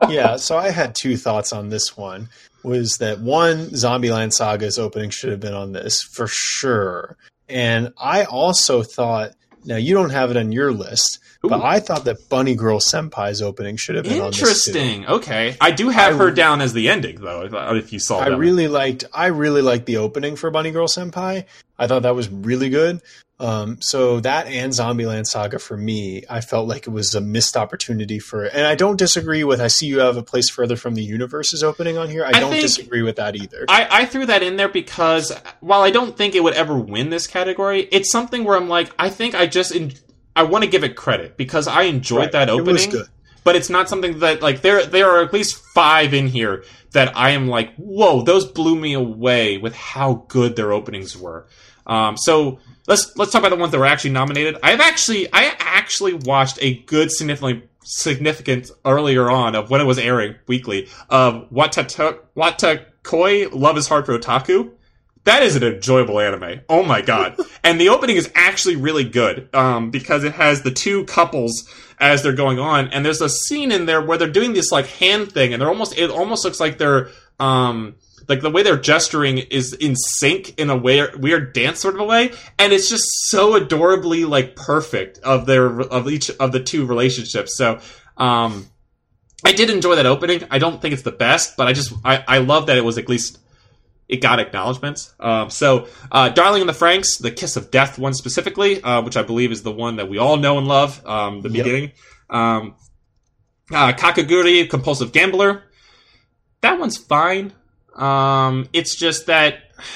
Yeah, so I had two thoughts on this one. Was that one, Zombieland Saga's opening should have been on this for sure. And I also thought, now you don't have it on your list, Ooh. but I thought that Bunny Girl Senpai's opening should have been on this too.
Interesting. Okay. I do have I, her down as the ending though, if, if you saw
I
that.
really liked I really liked the opening for Bunny Girl Senpai. I thought that was really good. Um, so that and Zombieland Saga for me, I felt like it was a missed opportunity for it. And I don't disagree with, I see you have A Place Further from the Universe's opening on here. I, I don't disagree with that either.
I, I threw that in there because while I don't think it would ever win this category, it's something where I'm like, I think I just, en- I want to give it credit because I enjoyed right. that opening. It was good. But it's not something that, like, there there are at least five in here that I am like, whoa, those blew me away with how good their openings were. Um, so let's let's talk about the ones that were actually nominated. I've actually I actually watched a good significantly significant earlier on of when it was airing weekly of Watato- Watakoi Love is Hard for Otaku. That is an enjoyable anime. Oh my god. And the opening is actually really good, um, because it has the two couples as they're going on, and there's a scene in there where they're doing this like hand thing, and they're almost it almost looks like they're um like the way they're gesturing is in sync in a weird, weird dance sort of a way, and it's just so adorably like perfect of their of each of the two relationships. So um I did enjoy that opening. I don't think it's the best, but I just I, I love that it was at least it got acknowledgments. Um, so, uh, Darling in the Franxx, the Kiss of Death one specifically, uh, which I believe is the one that we all know and love, um, the yep. beginning. Um, uh, Kakegurui, Compulsive Gambler. That one's fine. Um, it's just that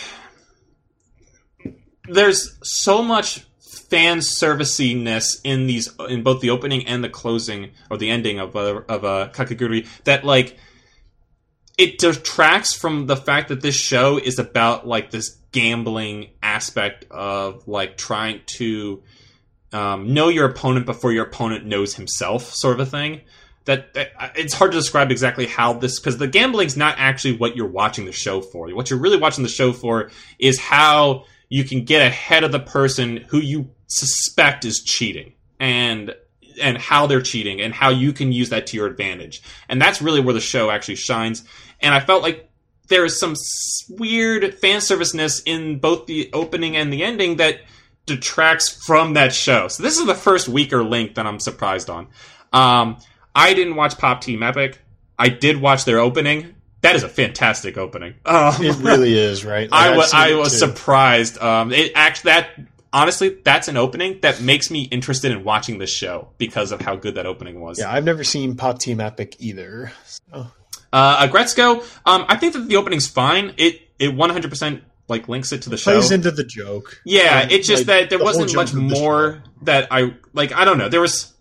there's so much fan serviciness in these, in both the opening and the closing, or the ending of, uh, of, uh, Kakegurui, that, like, it detracts from the fact that this show is about, like, this gambling aspect of, like, trying to um, know your opponent before your opponent knows himself, sort of a thing. That, that it's hard to describe exactly how this, because the gambling's not actually what you're watching the show for. What you're really watching the show for is how you can get ahead of the person who you suspect is cheating, and and how they're cheating, and how you can use that to your advantage. And that's really where the show actually shines. And I felt like there is some weird fan serviceness in both the opening and the ending that detracts from that show. So this is the first weaker link that I'm surprised on. Um, I didn't watch Pop Team Epic. I did watch their opening. That is a fantastic opening. Um,
it really is, right?
Like, I was I was too. surprised. Um, it actually that honestly that's an opening that makes me interested in watching the show because of how good that opening was.
Yeah, I've never seen Pop Team Epic either. So.
Uh, Aggretsuko, um, I think that the opening's fine. It it one hundred percent like links it to the
it
show.
Plays into the joke.
Yeah,
um,
it's just
like,
that there
the
wasn't much more that I like. I don't know. There was.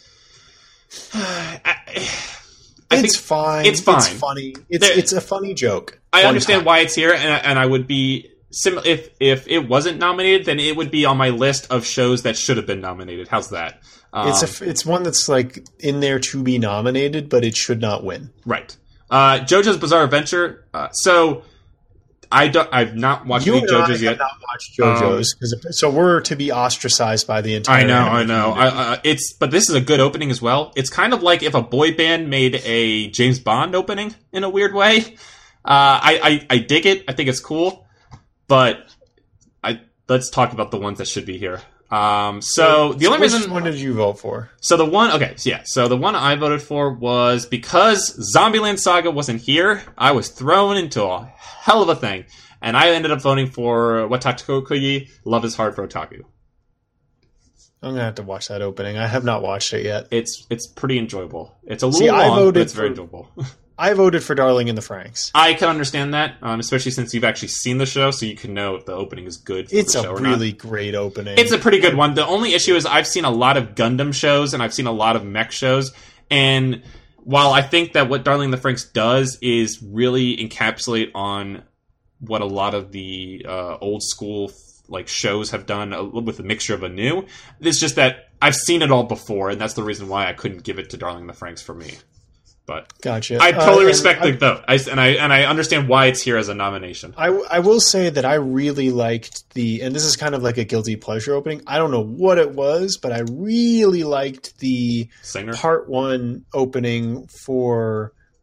I, I
it's
think
fine.
It's fine.
It's funny. It's
there,
it's a funny joke.
I understand time. why it's here, and and I would be sim- if if it wasn't nominated, then it would be on my list of shows that should have been nominated. How's that? Um,
it's a it's one that's like in there to be nominated, but it should not win.
Right. Uh, JoJo's Bizarre Adventure. Uh, so I don't, I've not watched
you
any JoJo's
I
yet.
Have not watched JoJo's, um, so we're to be ostracized by the entire.
I know, I know. I, uh, it's but this is a good opening as well. It's kind of like if a boy band made a James Bond opening in a weird way. Uh, I, I I dig it. I think it's cool, but I let's talk about the ones that should be here. Um, so, so the only
which
reason...
one did you vote for?
So the one... Okay, so yeah. So the one I voted for was because Zombieland Saga wasn't here, I was thrown into a hell of a thing. And I ended up voting for Watakokoyi, Love is Hard for Otaku.
I'm going to have to watch that opening. I have not watched it yet.
It's it's pretty enjoyable. It's a little
See,
long,
I voted
but it's
for,
very enjoyable.
I voted for Darling in the Franxx.
I can understand that, um, especially since you've actually seen the show, so you can know if the opening is good for
it's
the show or not.
It's a really great opening.
It's a pretty good one. The only issue is I've seen a lot of Gundam shows, and I've seen a lot of mech shows, and while I think that what Darling in the Franxx does is really encapsulate on what a lot of the uh, old school like shows have done a, with a mixture of a new, it's just that I've seen it all before, and that's the reason why I couldn't give it to Darling in the Franxx for me. But
gotcha.
I totally
uh,
respect
I,
the vote, I, and I and I understand why it's here as a nomination.
I, I will say that I really liked the, and this is kind of like a guilty pleasure opening. I don't know what it was, but I really liked the
Singer?
part one opening for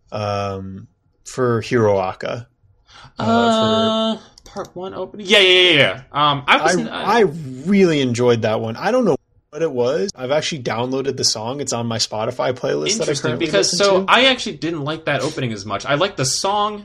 um, for Hiroaka.
Uh, uh for, part one opening. Yeah, yeah, yeah, yeah. Um, I was.
I, I really enjoyed that one. I don't know what it was. I've actually downloaded the song. It's on my Spotify playlist. That I
Interesting, because so
to.
I actually didn't like that opening as much. I liked the song.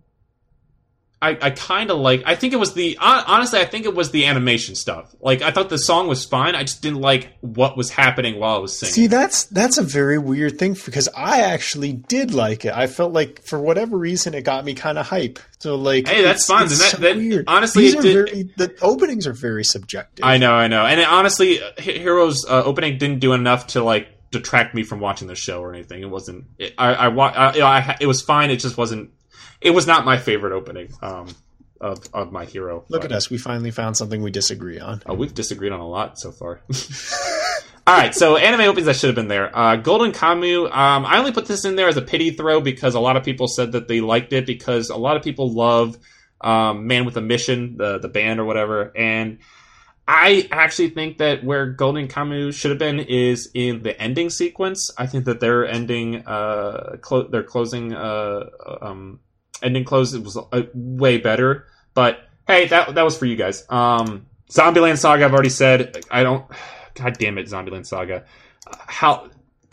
I, I kind of like. I think it was the honestly. I think it was the animation stuff. Like I thought the song was fine. I just didn't like what was happening while I was singing.
See, that's that's a very weird thing because I actually did like it. I felt like for whatever reason it got me kind of hype. So like,
hey, that's fine. It's
so
that,
weird.
Honestly,
These
it
are
did,
very, the openings are very subjective.
I know, I know, and it, honestly, Hero's uh, opening didn't do enough to like detract me from watching the show or anything. It wasn't. It, I, I, I, I, it was fine. It just wasn't. It was not my favorite opening. Um. Of, of My Hero.
Look
but,
at us. We finally found something we disagree on.
Oh, we've disagreed on a lot so far. All right, so anime openings that should have been there. Uh, Golden Kamuy, um, I only put this in there as a pity throw because a lot of people said that they liked it because a lot of people love um, Man with a Mission, the, the band or whatever, and I actually think that where Golden Kamuy should have been is in the ending sequence. I think that their ending, uh, clo- their closing uh, um, ending close was uh, way better. But hey, that that was for you guys. Um, Zombieland Saga, I've already said. I don't. God damn it, Zombieland Saga. Uh, how?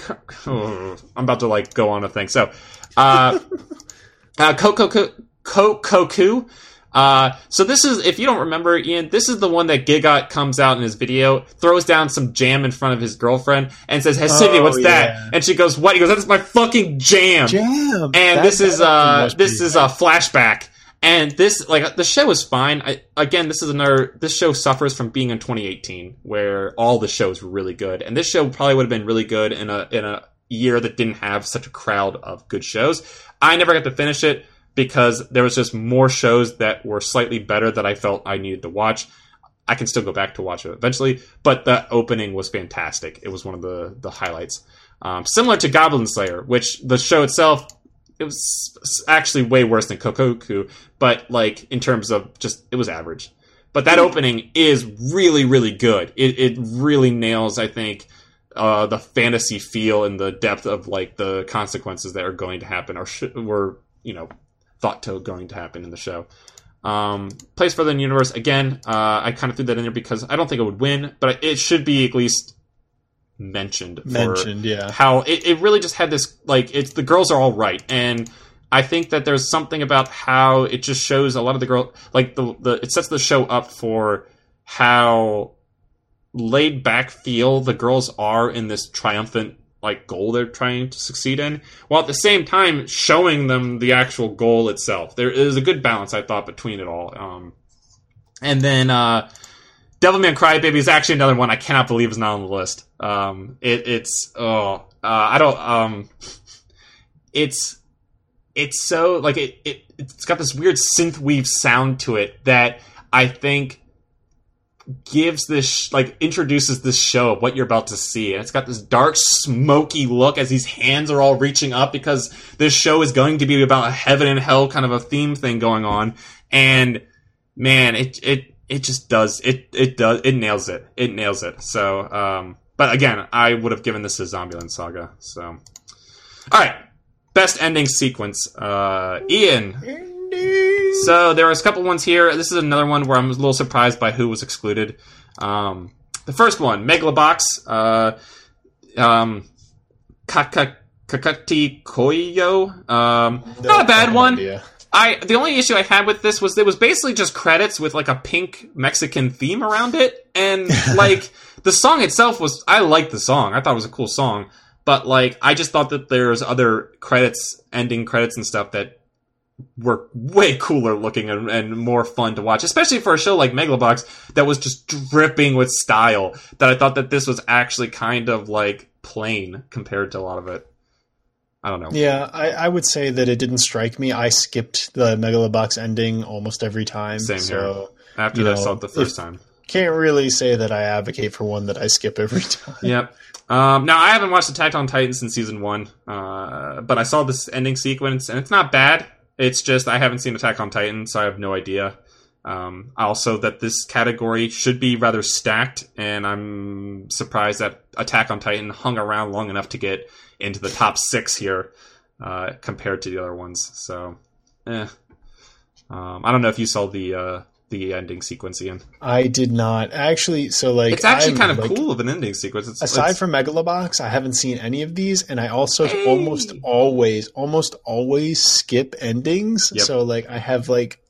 Oh, I'm about to like go on a thing. So, uh, uh, Kokoku, Kokoku. Uh, so this is, if you don't remember, Ian, this is the one that Gigot comes out in his video, throws down some jam in front of his girlfriend, and says, "Hey, Sydney, what's oh, yeah. that?" And she goes, "What?" He goes, "That is my fucking jam."
Jam.
And
that,
this is uh, this is a
bad.
flashback. And this, like, the show is fine. I, again, this is another, this show suffers from being in twenty eighteen, where all the shows were really good. And this show probably would have been really good in a, in a year that didn't have such a crowd of good shows. I never got to finish it because there was just more shows that were slightly better that I felt I needed to watch. I can still go back to watch it eventually, but the opening was fantastic. It was one of the, the highlights. Um, similar to Goblin Slayer, which the show itself, it was actually way worse than Kokoku, but like in terms of just, it was average. But that opening is really, really good. It it really nails, I think, uh, the fantasy feel and the depth of like the consequences that are going to happen or sh- were, you know, thought to going to happen in the show. Um, Place Further in the Universe, again, uh, I kind of threw that in there because I don't think it would win, but it should be at least mentioned. For
mentioned, yeah.
How it, it really just had this, like, it's the girls are all right, and I think that there's something about how it just shows a lot of the girl, like the the it sets the show up for how laid back feel the girls are in this triumphant like goal they're trying to succeed in, while at the same time showing them the actual goal itself. There is a good balance, I thought, between it all. Um, and then uh, Devilman Crybaby is actually another one I cannot believe is not on the list. Um, it, it's oh uh, I don't um, it's it's so like it, it it's got this weird synthwave sound to it that I think gives this, like, introduces this show of what you're about to see. And it's got this dark, smoky look as these hands are all reaching up because this show is going to be about a heaven and hell kind of a theme thing going on. And, man, it it it just does. It it does. It nails it. It nails it. So, um, but again, I would have given this to Zombieland Saga. So, all right. Best ending sequence. Uh, Ian. So there was a couple ones here. This is another one where I'm a little surprised by who was excluded. Um, the first one, Megalobox, uh, um, Kaka, Kakati Koyo. Um,
no,
not a bad one.
Idea.
I the only issue I had with this was it was basically just credits with like a pink Mexican theme around it, and like the song itself was. I liked the song. I thought it was a cool song, but like I just thought that there's other credits, ending credits and stuff that were way cooler looking and, and more fun to watch, especially for a show like Megalobox that was just dripping with style, that I thought that this was actually kind of like plain compared to a lot of it. I don't know.
Yeah, I, I would say that it didn't strike me. I skipped the Megalobox ending almost every time.
Same
so,
here. After that, I saw it the first time.
Can't really say that I advocate for one that I skip every time.
Yep. Um, now, I haven't watched Attack on Titan since season one, uh, but I saw this ending sequence, and it's not bad. It's just I haven't seen Attack on Titan, so I have no idea. Um, also, that this category should be rather stacked, and I'm surprised that Attack on Titan hung around long enough to get into the top six here. uh, compared to the other ones. So, eh. Um, I don't know if you saw the uh, the ending sequence, Ian.
I did not actually. So like,
it's actually
I'm,
kind of
like,
cool of an ending sequence. It's,
aside
it's,
from Megalobox, I haven't seen any of these, and I also
hey.
almost always, almost always skip endings.
Yep.
So like, I have like,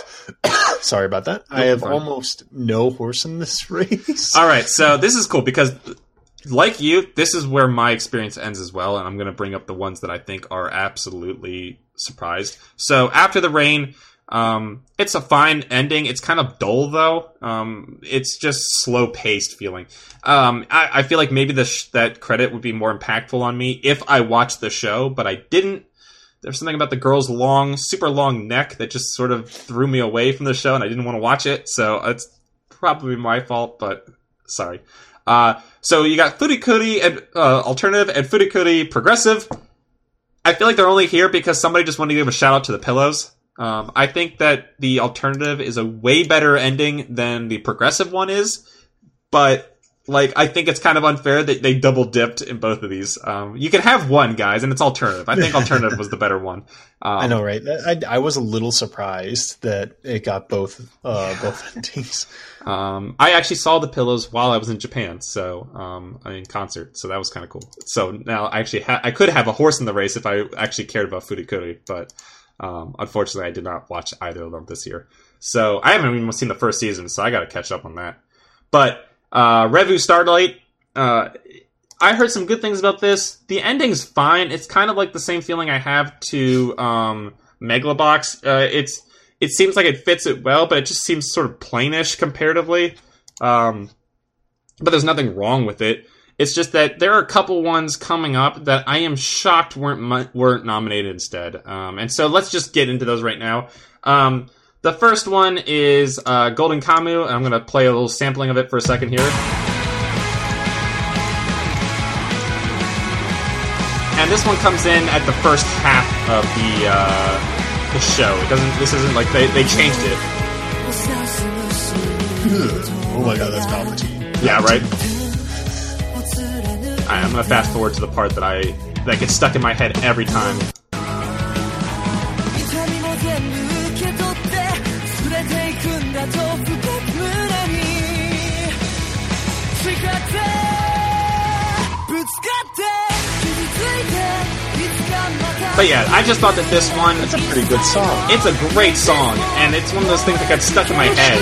sorry about that.
You'll
I have
fine.
almost no horse in this race.
All right, so this is cool because, like you, this is where my experience ends as well, and I'm going to bring up the ones that I think are absolutely surprised. So after the rain. Um, it's a fine ending. It's kind of dull though. Um, it's just slow paced feeling. Um, I, I feel like maybe the sh- that credit would be more impactful on me if I watched the show, but I didn't. There's something about the girl's long, super long neck that just sort of threw me away from the show, and I didn't want to watch it. So it's probably my fault, but sorry. Uh, so you got Furikuri and uh, alternative and Furikuri progressive. I feel like they're only here because somebody just wanted to give a shout out to the pillows. Um, I think that the alternative is a way better ending than the progressive one is, but like I think it's kind of unfair that they double dipped in both of these. Um, you can have one, guys, and it's alternative. I think alternative was the better one. Um,
I know, right? I, I was a little surprised that it got both uh, both endings.
Um, I actually saw the pillows while I was in Japan, so um, in concert, so that was kind of cool. So now I actually ha- I could have a horse in the race if I actually cared about Furikuri, but. Um, unfortunately, I did not watch either of them this year. So I haven't even seen the first season, so I got to catch up on that. But uh, Revu Starlight, uh, I heard some good things about this. The ending's fine. It's kind of like the same feeling I have to um, Megalobox. Uh, it's it seems like it fits it well, but it just seems sort of plainish comparatively. Um, but there's nothing wrong with it. It's just that there are a couple ones coming up that I am shocked weren't weren't nominated instead. Um, and so let's just get into those right now. Um, the first one is uh, Golden Kamuy, and I'm going to play a little sampling of it for a second here. And this one comes in at the first half of the uh, the show. It doesn't. This isn't like they they changed it.
Oh my god, that's Palpatine.
Yeah, right. Alright, I'm gonna fast forward to the part that I that gets stuck in my head every time. But yeah, I just thought that this one...
It's a pretty good song.
It's a great song, and it's one of those things that got stuck in my head.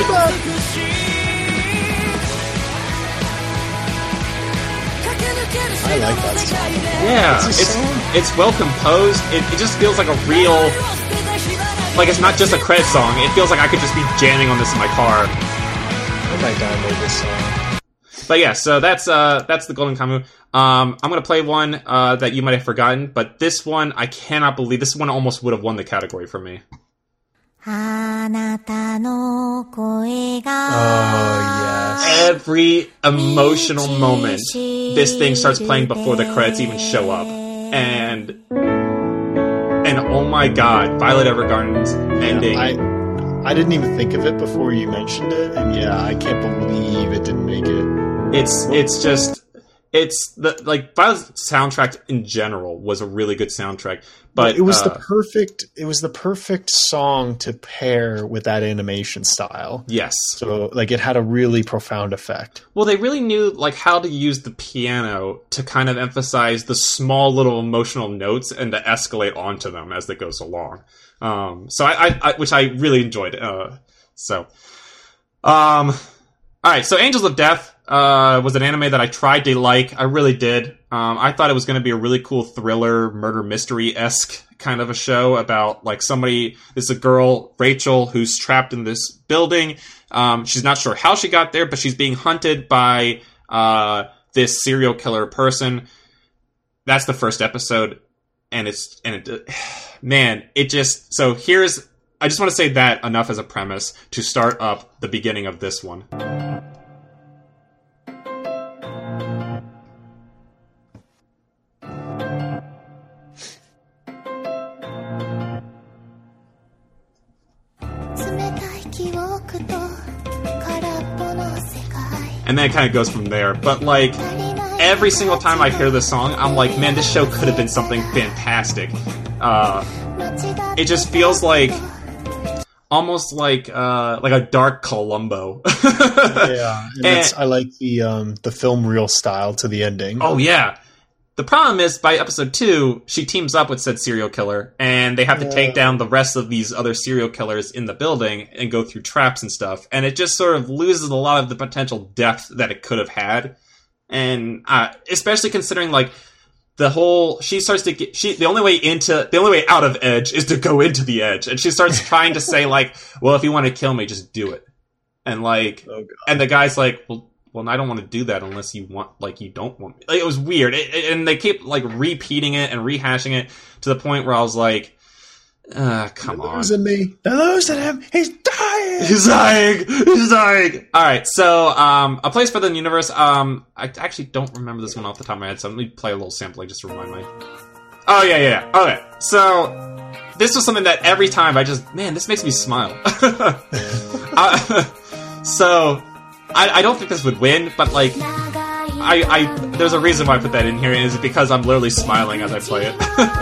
I like that song.
Yeah, it's it's well composed. It, it just feels like a real... Like, it's not just a credit song. It feels like I could just be jamming on this in my car.
I might download this song.
But yeah, so that's uh, that's the Golden Kamuy. Um, I'm going to play one uh, that you might have forgotten, but this one, I cannot believe, this one almost would have won the category for me.
Oh, yes.
Every emotional moment, this thing starts playing before the credits even show up. And, and oh my god, Violet Evergarden's ending.
Yeah, I, I didn't even think of it before you mentioned it, and yeah, I can't believe it didn't make it.
It's, it's just... It's the like Violet's soundtrack in general was a really good soundtrack, but
it was
uh,
the perfect. It was the perfect song to pair with that animation style.
Yes,
so like it had a really profound effect.
Well, they really knew like how to use the piano to kind of emphasize the small little emotional notes and to escalate onto them as it goes along. Um, so I, I, I, which I really enjoyed. Uh, so, um, all right. So Angels of Death. Uh, was an anime that I tried to like. I really did. Um, I thought it was going to be a really cool thriller, murder mystery-esque kind of a show about, like, somebody, this is a girl, Rachel, who's trapped in this building. Um, she's not sure how she got there, but she's being hunted by, uh, this serial killer person. That's the first episode. And it's, and it, man, it just, so here's, I just want to say that enough as a premise to start up the beginning of this one. And then it kind of goes from there. But, like, every single time I hear this song, I'm like, man, this show could have been something fantastic. Uh, it just feels like almost like uh, like a dark Columbo.
Yeah, and
And-
it's, I like the um, the film reel style to the ending.
Oh yeah. The problem is, by episode two, she teams up with said serial killer, and they have to take down the rest of these other serial killers in the building and go through traps and stuff. And it just sort of loses a lot of the potential depth that it could have had. And uh, especially considering, like, the whole... She starts to get... She, the only way into... The only way out of Edge is to go into the Edge. And she starts trying to say, like, well, if you want to kill me, just do it. And, like...
Oh, God.
And the guy's like, well... Well, I don't want to do that unless you want, like, you don't want me. Like, it was weird. It, it, and they kept, like, repeating it and rehashing it to the point where I was like, uh, come
They're
on.
losing me. They're losing him. He's dying.
He's dying! He's dying! Alright, so, um, A Place Further in the Universe, um, I actually don't remember this one off the top of my head, so let me play a little sampling just to remind me. Oh, yeah, yeah, yeah. Okay, so, this was something that every time I just, man, this makes me smile. uh, so... I, I don't think this would win, but, like, I, I there's a reason why I put that in here, and it's because I'm literally smiling as I play it.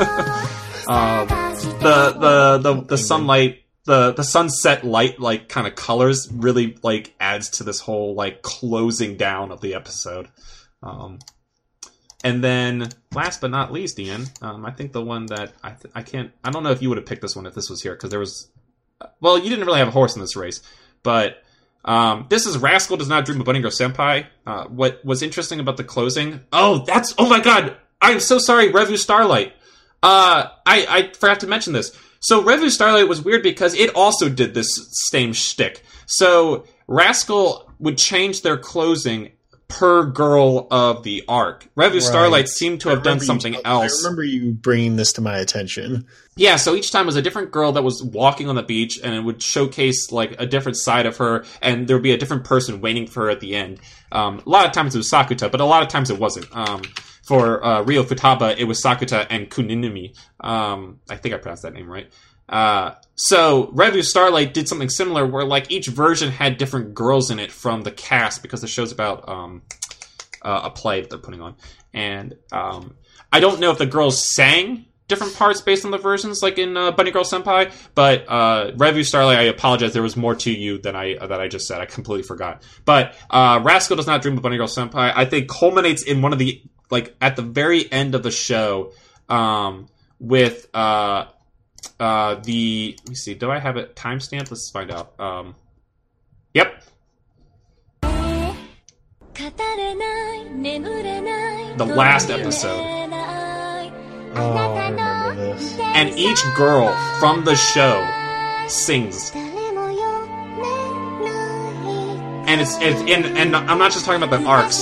um, the, the, the, the sunlight, the, the sunset light, like, kind of colors really, like, adds to this whole, like, closing down of the episode. Um, and then, last but not least, Ian, um, I think the one that I, th- I can't, I don't know if you would have picked this one if this was here, because there was, well, you didn't really have a horse in this race, but... Um, this is Rascal Does Not Dream of Bunny Girl Senpai. Uh, what was interesting about the closing... Oh, that's... Oh my god! I'm so sorry, Revu Starlight. Uh, I, I forgot to mention this. So, Revu Starlight was weird because it also did this same shtick. So, Rascal would change their closing per girl of the arc. Revu
Right.
Starlight seemed to
I
have done
remember
something
you,
else.
I remember you bringing this to my attention.
Yeah, so each time was a different girl that was walking on the beach, and it would showcase, like, a different side of her, and there would be a different person waiting for her at the end. Um, a lot of times it was Sakuta, but a lot of times it wasn't. Um, for uh, Rio Futaba, it was Sakuta and Kuninumi. Um, I think I pronounced that name right. Uh, so, Revu Starlight did something similar, where, like, each version had different girls in it from the cast, because the show's about um, uh, a play that they're putting on. And um, I don't know if the girls sang different parts based on the versions, like in uh, Bunny Girl Senpai, but uh, Revu Starlight, I apologize, there was more to you than I uh, that I just said. I completely forgot. But uh, Rascal Does Not Dream of Bunny Girl Senpai, I think, culminates in one of the, like, at the very end of the show, um, with uh, uh, the, let me see, do I have it timestamped? Let's find out. Um, yep. The last episode.
Oh, I remember this.
And each girl from the show sings. And it's, it's and, and I'm not just talking about the arcs.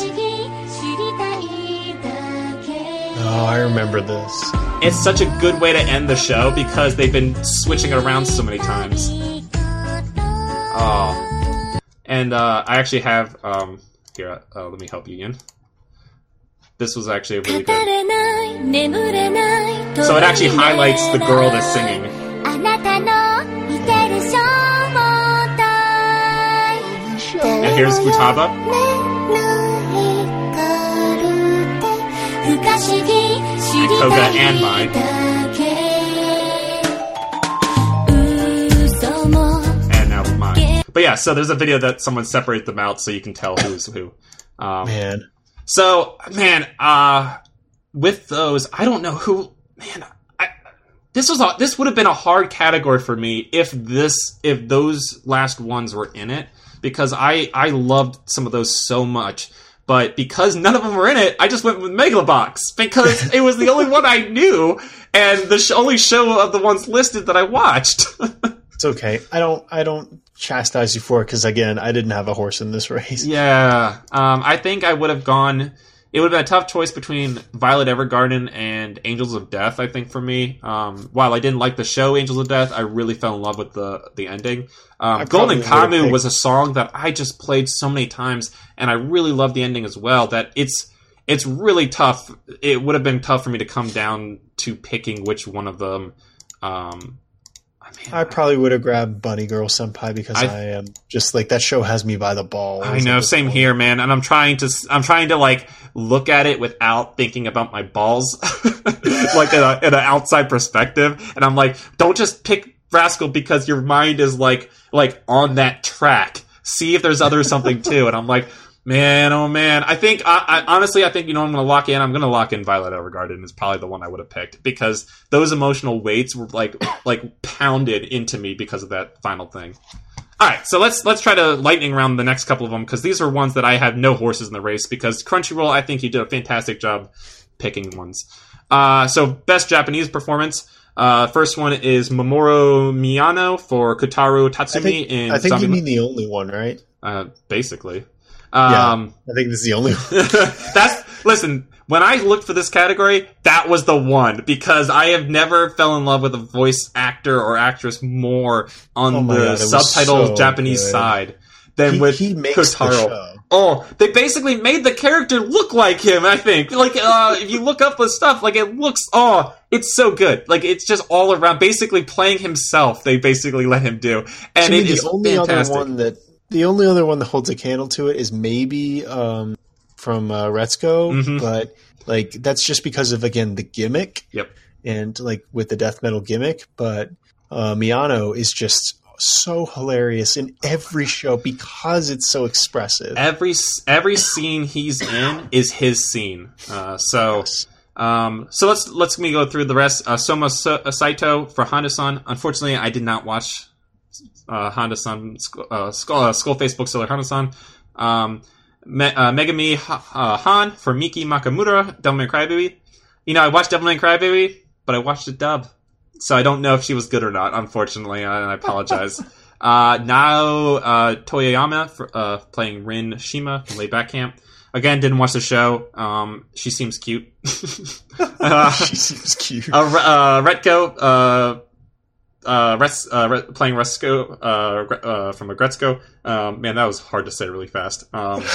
Oh, I remember this.
It's such a good way to end the show because they've been switching it around so many times. Oh. And uh, I actually have... Um, here, uh, let me help you, Ian. This was actually a really good... So it actually highlights the girl that's singing. And here's Futaba. Koga and Mai. And now Mai. But yeah, so there's a video that someone separated them out so you can tell who's who. Um,
Man.
So, man, uh, with those, I don't know who, man, I, this was, a, this would have been a hard category for me if this, if those last ones were in it, because I, I loved some of those so much, but because none of them were in it, I just went with Megalobox, because it was the only one I knew, and the sh- only show of the ones listed that I watched.
It's okay. I don't, I don't chastise you for it, because again, I didn't have a horse in this race.
Yeah, um, I think I would have gone. It would have been a tough choice between Violet Evergarden and Angels of Death. I think for me, um, while I didn't like the show Angels of Death, I really fell in love with the the ending. Um, Golden Kamu was a song that I just played so many times, and I really loved the ending as well. That it's it's really tough. It would have been tough for me to come down to picking which one of them. Um,
I probably would have grabbed Bunny Girl Senpai because I, I am just like that show has me by the balls.
I know, same point. Here, man. And I'm trying to, I'm trying to like look at it without thinking about my balls, like in, a, in an outside perspective. And I'm like, don't just pick Rascal because your mind is like, like on that track. See if there's other something too. And I'm like, man, oh man. I think, I, I honestly, I think, you know, I'm going to lock in. I'm going to lock in Violet Evergarden is probably the one I would have picked because those emotional weights were like, like pounded into me because of that final thing. All right. So let's, let's try to lightning round the next couple of them because these are ones that I have no horses in the race because Crunchyroll, I think you did a fantastic job picking ones. Uh, so best Japanese performance. Uh, first one is Mamoru Miyano for Kotaro Tatsumi
I think,
in
I think
Zombie
you mean the only one, right?
Uh, basically.
Yeah,
um,
I think this is the only one.
That's, listen, when I looked for this category, that was the one because I have never fell in love with a voice actor or actress more on
oh
the
God,
subtitled
so
Japanese
good.
side than
he,
with
he makes
Kotaro.
The show.
Oh, they basically made the character look like him, I think. Like, uh, if you look up the stuff, like, it looks, oh, it's so good. Like, it's just all around, basically playing himself, they basically let him do. And
to
it
me,
is
the only
fantastic.
other one that, the only other one that holds a candle to it is maybe, um, from, uh, Retsuko,
Mm-hmm.
but, like, that's just because of, again, the gimmick.
Yep.
And, like, with the death metal gimmick, but, uh, Miyano is just so hilarious in every show because it's so expressive.
Every every scene he's in is his scene. Uh, so,
Yes.
um, so let's let's me go through the rest. Uh, Soma so- Saito for Honda-san. Unfortunately, I did not watch uh, Honda-san uh, Skull, uh, Skullface Bookseller Honda-san. Um, Me- uh, Megami ha- uh, Han for Miki Makamura Devilman Crybaby. You know, I watched Devilman Crybaby, but I watched the dub. So I don't know if she was good or not, unfortunately, and I apologize. uh, now, uh, Toyoyama for, uh, playing Rin Shima from Laid Back Camp. Again, didn't watch the show. Um, she seems cute. uh,
She seems cute.
uh, uh, Retko, uh, uh, Res, uh, Re- playing Resko, uh, Gre- uh, from a Gretzko. Um, man, that was hard to say really fast. Um,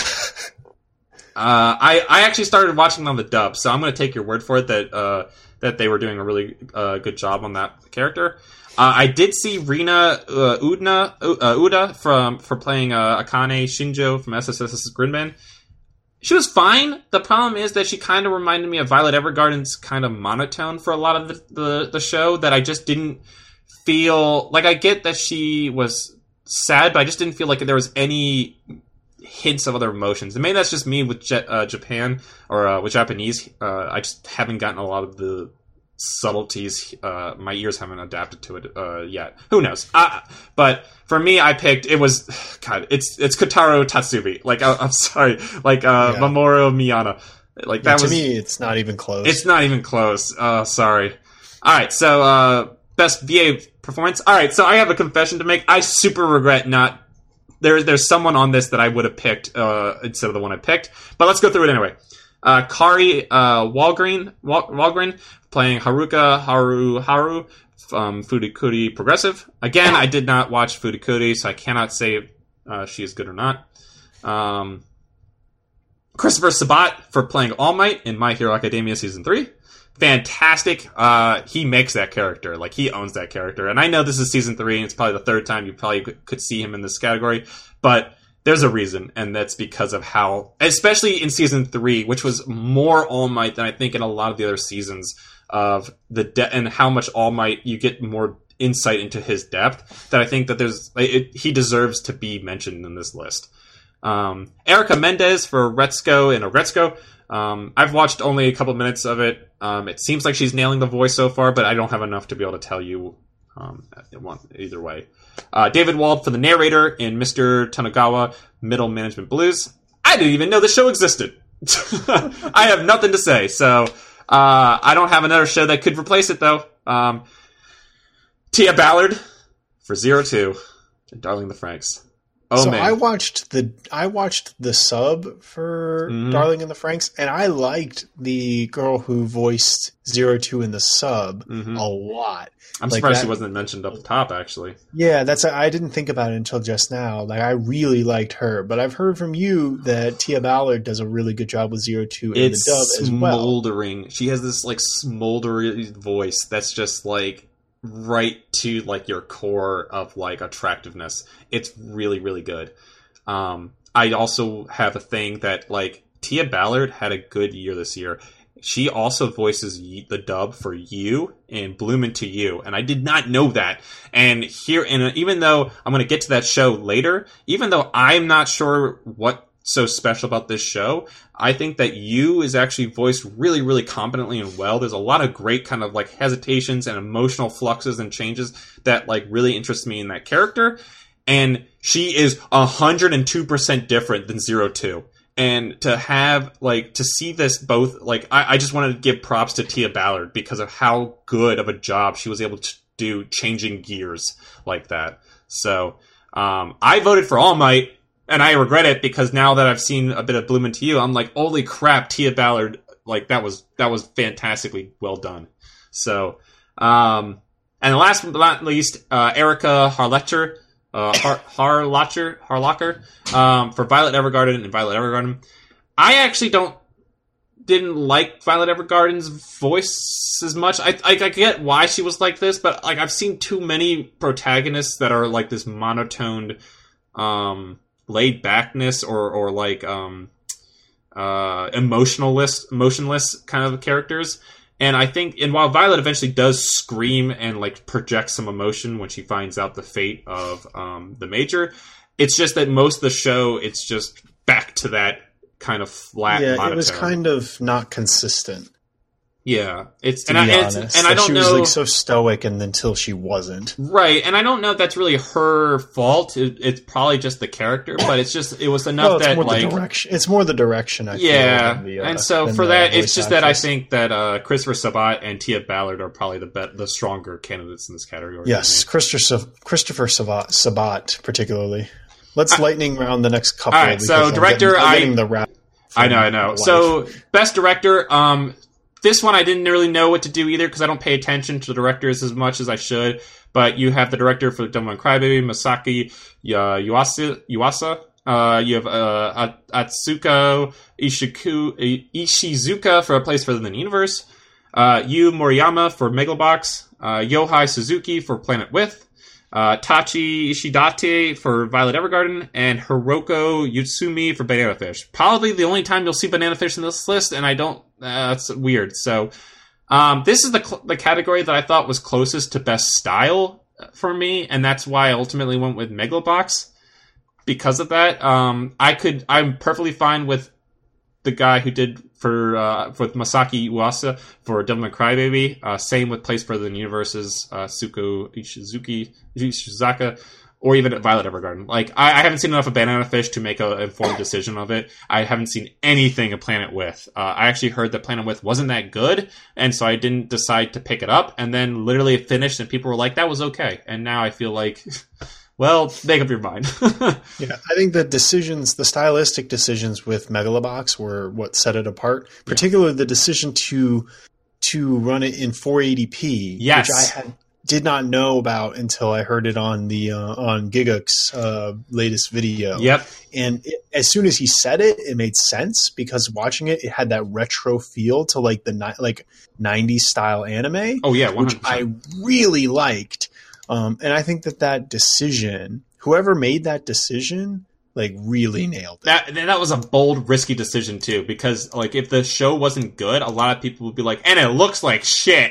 uh, I, I actually started watching on the dub, so I'm going to take your word for it that, uh, that they were doing a really uh, good job on that character. Uh, I did see Rina uh, Udna, uh, Uda from for playing uh, Akane Shinjo from S S S Gridman. She was fine. The problem is that she kind of reminded me of Violet Evergarden's kind of monotone for a lot of the, the, the show that I just didn't feel... Like, I get that she was sad, but I just didn't feel like there was any hints of other emotions. And maybe that's just me with J- uh, Japan or uh, with Japanese. Uh, I just haven't gotten a lot of the subtleties. Uh, my ears haven't adapted to it uh, yet. Who knows? Uh, but for me, I picked it was God. It's it's Kotaro Tatsumi. Like I, I'm sorry, like uh,
Yeah.
Mamoru Miyano. Like
Yeah,
that
to
was
me, it's not even close.
it's not even close. Uh, sorry. All right, so uh, best V A performance. All right, so I have a confession to make. I super regret not. There, there's someone on this that I would have picked uh, instead of the one I picked. But let's go through it anyway. Uh, Kari uh, Walgreen, Wal- Walgreen playing Haruka Haru Haru from Furikuri Progressive. Again, I did not watch Furikuri, so I cannot say uh, she is good or not. Um, Christopher Sabat for playing All Might in My Hero Academia Season three. Fantastic. Uh, he makes that character. Like, he owns that character. And I know this is Season three, and it's probably the third time you probably could, could see him in this category. But there's a reason, and that's because of how... Especially in Season three, which was more All Might than I think in a lot of the other seasons of the... De- and how much All Might you get more insight into his depth, that I think that there's... It, he deserves to be mentioned in this list. Um, Erica Mendez for Retsuko and Ogretsuko. Um, I've watched only a couple minutes of it. Um, it seems like she's nailing the voice so far, but I don't have enough to be able to tell you um, either way. Uh, David Wald for the narrator in Mister Tanagawa Middle Management Blues. I didn't even know the show existed. I have nothing to say, so uh, I don't have another show that could replace it, though. Um, Tia Ballard for Zero Two and Darling the Franxx. Oh,
so
man.
I watched the I watched the sub for
Mhm.
Darling in the Franxx, and I liked the girl who voiced Zero Two in the sub
Mhm.
a lot.
I'm
Like
surprised
that-
she wasn't mentioned up top, actually.
Yeah, that's I didn't think about it until just now. Like I really liked her, but I've heard from you that Tia Ballard does a really good job with Zero Two in
It's
the dub as well.
smoldering. She has this, like, smoldering voice that's just, like, right to like your core of like attractiveness. It's really, really good. Um, I also have a thing that like Tia Ballard had a good year this year. She also voices the dub for You in Bloomin' to You, and I did not know that. And here, and even though I'm going to get to that show later, even though I'm not sure what's so special about this show, I think that You is actually voiced really, really competently and well. There's a lot of great kind of like hesitations and emotional fluxes and changes that like really interest me in that character. And she is one hundred two percent different than Zero Two. And to have, like, to see this both, like, I, I just wanted to give props to Tia Ballard because of how good of a job she was able to do changing gears like that. So, um, I voted for All Might, and I regret it because now that I've seen a bit of Bloomin' to You, I'm like, holy crap, Tia Ballard, like, that was, that was fantastically well done. So, um, and last but not least, uh, Erica Harlacher. Uh, Har- Harlacher, Harlacher, um, for Violet Evergarden and Violet Evergarden. I actually don't, didn't like Violet Evergarden's voice as much. I, I, I get why she was like this, but like I've seen too many protagonists that are like this monotoned, um, laid backness or, or like, um, uh, emotionalist, emotionless kind of characters. And I think, and while Violet eventually does scream and like project some emotion when she finds out the fate of um, the Major, it's just that most of the show, it's just back to that kind of flat.
Yeah,
monotone.
It was kind of not consistent.
Yeah, it's
to
and
be
I
honest,
it's, and I
like,
don't
she
know.
was like so stoic, and until she wasn't,
right? And I don't know if that's really her fault. It, it's probably just the character, but it's just it was enough
well, it's
that
more
like
the direction. It's more the direction. I
yeah,
feel, than the, uh,
and so
than
for
the
that,
voice
it's just that I
actress.
think that uh, Christopher Sabat and Tia Ballard are probably the be- the stronger candidates in this category.
Yes, Christopher Christopher Sabat, Sabat particularly. Let's lightning round the next couple.
All right, so
because I'm
director,
getting, I'm
I-
getting the rap.
I know, I know.
Life.
So, best director, um, this one I didn't really know what to do either because I don't pay attention to the directors as much as I should. But you have the director for Devil May Cry Baby, Masaki uh, Yuasa. Yuasa. Uh, you have uh, Atsuko Ishiku, Ishizuka for A Place Further Than the Universe. Uh, Yu Moriyama for Megalobox. Uh, Yohei Suzuki for Planet With. Uh, Tachi Ishidate for Violet Evergarden, and Hiroko Yutsumi for Banana Fish. Probably the only time you'll see Banana Fish in this list, and I don't, uh, that's weird. So, um, this is the cl- the category that I thought was closest to best style for me, and that's why I ultimately went with Megalobox. Because of that, um, I could, I'm perfectly fine with the guy who did for, uh, with Masaki Uasa for Devil May Cry Baby. Uh, same with Place Further Than Universes, uh, Suko Ishizuki, Ishizaka, or even Violet Evergarden. Like, I, I haven't seen enough of Banana Fish to make an informed decision of it. I haven't seen anything of Planet With. Uh, I actually heard that Planet With wasn't that good, and so I didn't decide to pick it up, and then literally it finished, and people were like, that was okay. And now I feel like, well, make up your mind.
Yeah, I think the decisions, the stylistic decisions with Megalobox were what set it apart. Particularly the decision to to run it in four eighty p,
Yes.
which I had did not know about until I heard it on the uh, on Giguk's uh, latest video.
Yep.
And it, as soon as he said it, it made sense because watching it, it had that retro feel to like the ni- like nineties style anime.
Oh, yeah, one
which
hundred percent.
I really liked. Um, and I think that that decision, whoever made that decision, like really nailed it.
That that was a bold, risky decision too, because like if the show wasn't good, a lot of people would be like, "And it looks like shit."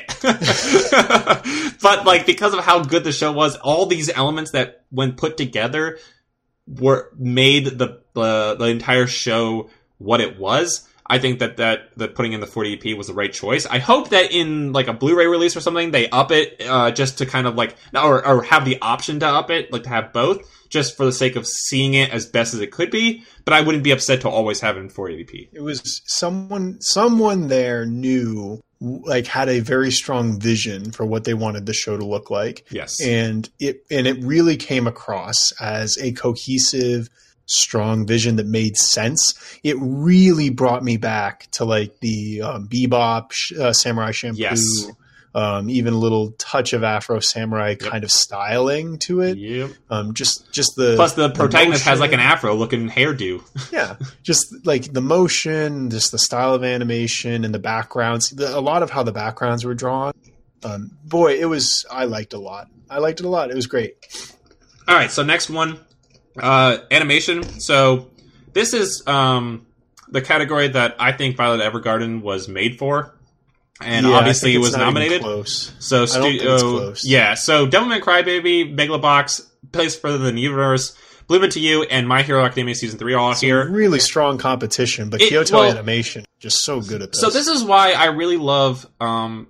But like because of how good the show was, all these elements that, when put together, were made the the, the entire show what it was. I think that, that that putting in the forty eighty p was the right choice. I hope that in like a Blu-ray release or something, they up it uh, just to kind of like, or or have the option to up it, like to have both, just for the sake of seeing it as best as it could be. But I wouldn't be upset to always have it in four eighty p.
It was someone someone there knew, like, had a very strong vision for what they wanted the show to look like.
Yes,
and it and it really came across as a cohesive, strong vision that made sense. It really brought me back to like the um, Bebop, uh, Samurai Champloo,
Yes.
um, even a little touch of Afro Samurai
Yep.
kind of styling to it.
Yep.
Um, just just the
Plus, the protagonist has like an
motion.
afro-looking hairdo.
Yeah, just like the motion, just the style of animation and the backgrounds. The, a lot of how the backgrounds were drawn um, boy, it was. I liked it a lot. I liked it a lot. It was great.
All right, so next one, uh, animation. So this is um, the category that I think Violet Evergarden was made for. And
yeah,
obviously it was
not
nominated.
Close.
So studio,
close.
yeah. So Devilman Crybaby, Megalobox, Place Further Than the Universe, Bloom Into You, and My Hero Academia Season Three are all
Some
here.
Really strong competition, but
It,
Kyoto
well,
Animation just so good at this.
So this is why I really love um,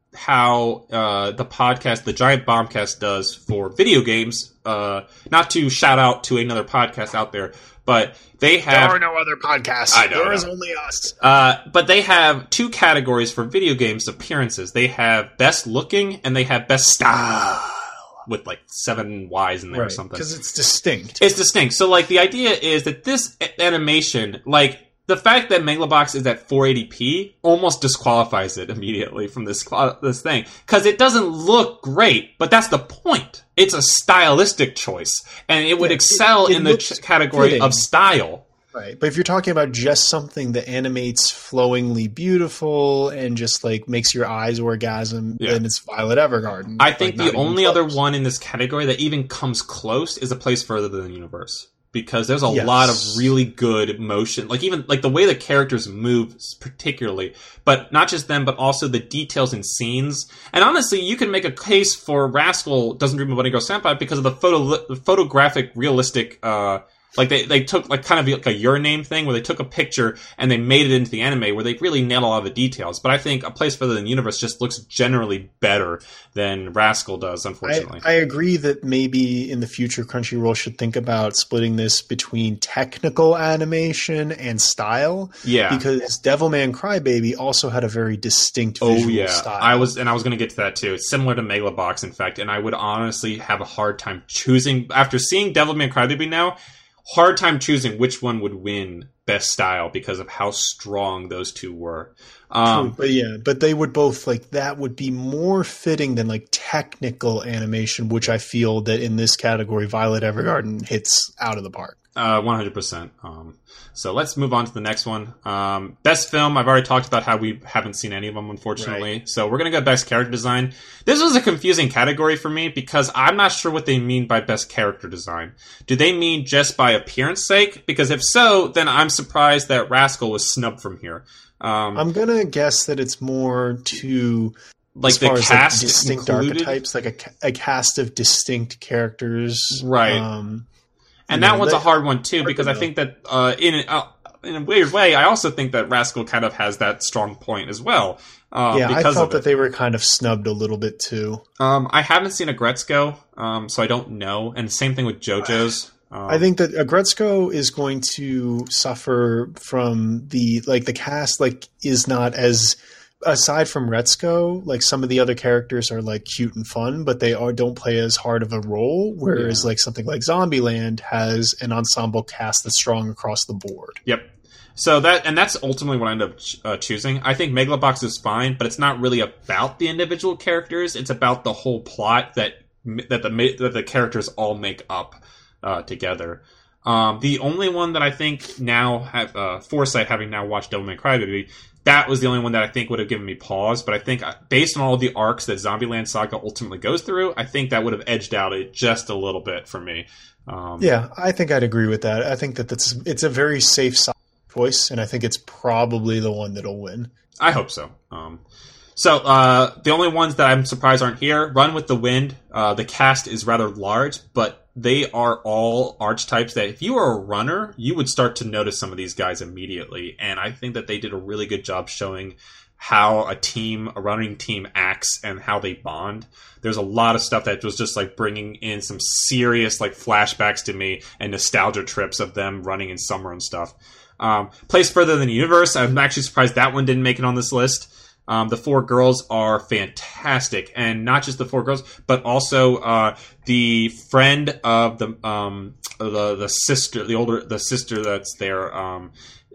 how uh, the podcast, the Giant Bombcast, does for video games. Uh, not to shout out to another podcast out there, but they have...
There are no other podcasts.
I know.
There
no.
is only us.
Uh, but they have two categories for video games appearances. They have Best Looking and they have Best Style. With like seven Y's in there
right,
or something.
Because it's distinct.
It's distinct. So like the idea is that this a- animation, like the fact that Megalobox is at four eighty p almost disqualifies it immediately from this this thing. Because it doesn't look great, but that's the point. It's a stylistic choice. And it would
Yeah,
excel
it- it
in the
looks
ch- category
fitting.
of style.
Right, but if you're talking about just something that animates flowingly beautiful and just like makes your eyes orgasm,
Yeah.
then it's Violet Evergarden.
I think
Like,
the
not even
only other
close.
one in this category that even comes close is A Place Further Than the Universe. Because there's a
Yes.
lot of really good motion, like even like the way the characters move, particularly, but not just them, but also the details in scenes. And honestly, you can make a case for Rascal Doesn't Dream of Bunny Girl Senpai because of the photo, the photographic, realistic. Uh, like they they took like kind of like a Your Name thing where they took a picture and they made it into the anime where they really nailed a lot of the details. But I think A Place Further Than the Universe just looks generally better than Rascal does, unfortunately.
I, I agree that maybe in the future Crunchyroll should think about splitting this between technical animation and style.
Yeah.
Because Devilman Crybaby also had a very distinct
Oh
visual
yeah,
style.
I was, and I was going to get to that too. It's similar to Megalobox, in fact, and I would honestly have a hard time choosing after seeing Devilman Crybaby now. Hard time choosing which one would win best style because of how strong those two were. Um,
True, but yeah, but they would both like that would be more fitting than like technical animation, which I feel that in this category, Violet Evergarden hits out of the park.
Uh, one hundred percent. Um, so let's move on to the next one. Um, best film. I've already talked about how we haven't seen any of them, unfortunately.
Right.
So we're going to go best character design. This was a confusing category for me because I'm not sure what they mean by best character design. Do they mean just by appearance sake? Because if so, then I'm surprised that Rascal was snubbed from here. Um,
I'm going to guess that it's more to
like
as
the
far as,
cast
like, distinct
included?
archetypes, like a, ca- a cast of distinct characters.
Right.
Um,
And
you
that
know,
one's
they-
a hard one too,
hard
because
to
I
know.
think that uh, in uh, in a weird way, I also think that Rascal kind of has that strong point as well. Um,
yeah, I
because
felt
of
that
it.
they were kind of snubbed a little bit too.
Um, I haven't seen a Gretzko, um, so I don't know. And same thing with JoJo's. Um,
I think that Agretzko is going to suffer from the like the cast like is not as aside from Retzko, like some of the other characters are like cute and fun, but they are don't play as hard of a role. Whereas
Yeah.
like something like Zombieland has an ensemble cast that's strong across the board.
Yep. So that and that's ultimately what I ended up ch- uh, choosing. I think Megalobox is fine, but it's not really about the individual characters. It's about the whole plot that that the ma- that the characters all make up uh, together. Um, the only one that I think now have uh, Foresight, having now watched Devilman Crybaby, that was the only one that I think would have given me pause. But I think uh, based on all the arcs that Zombieland Saga ultimately goes through, I think that would have edged out it just a little bit for me. Um,
Yeah, I think I'd agree with that. I think that that's it's a very safe side choice, and I think it's probably the one that'll win.
I hope so. Um, so uh, the only ones that I'm surprised aren't here. Run with the Wind. Uh, the cast is rather large, but they are all archetypes that if you are a runner, you would start to notice some of these guys immediately. And I think that they did a really good job showing how a team, a running team acts and how they bond. There's a lot of stuff that was just like bringing in some serious like flashbacks to me and nostalgia trips of them running in summer and stuff. Um, Place Further Than the Universe. I'm actually surprised that one didn't make it on this list. Um, the four girls are fantastic, and not just the four girls, but also uh, the friend of the um, the the sister, the older the sister that's there. Um,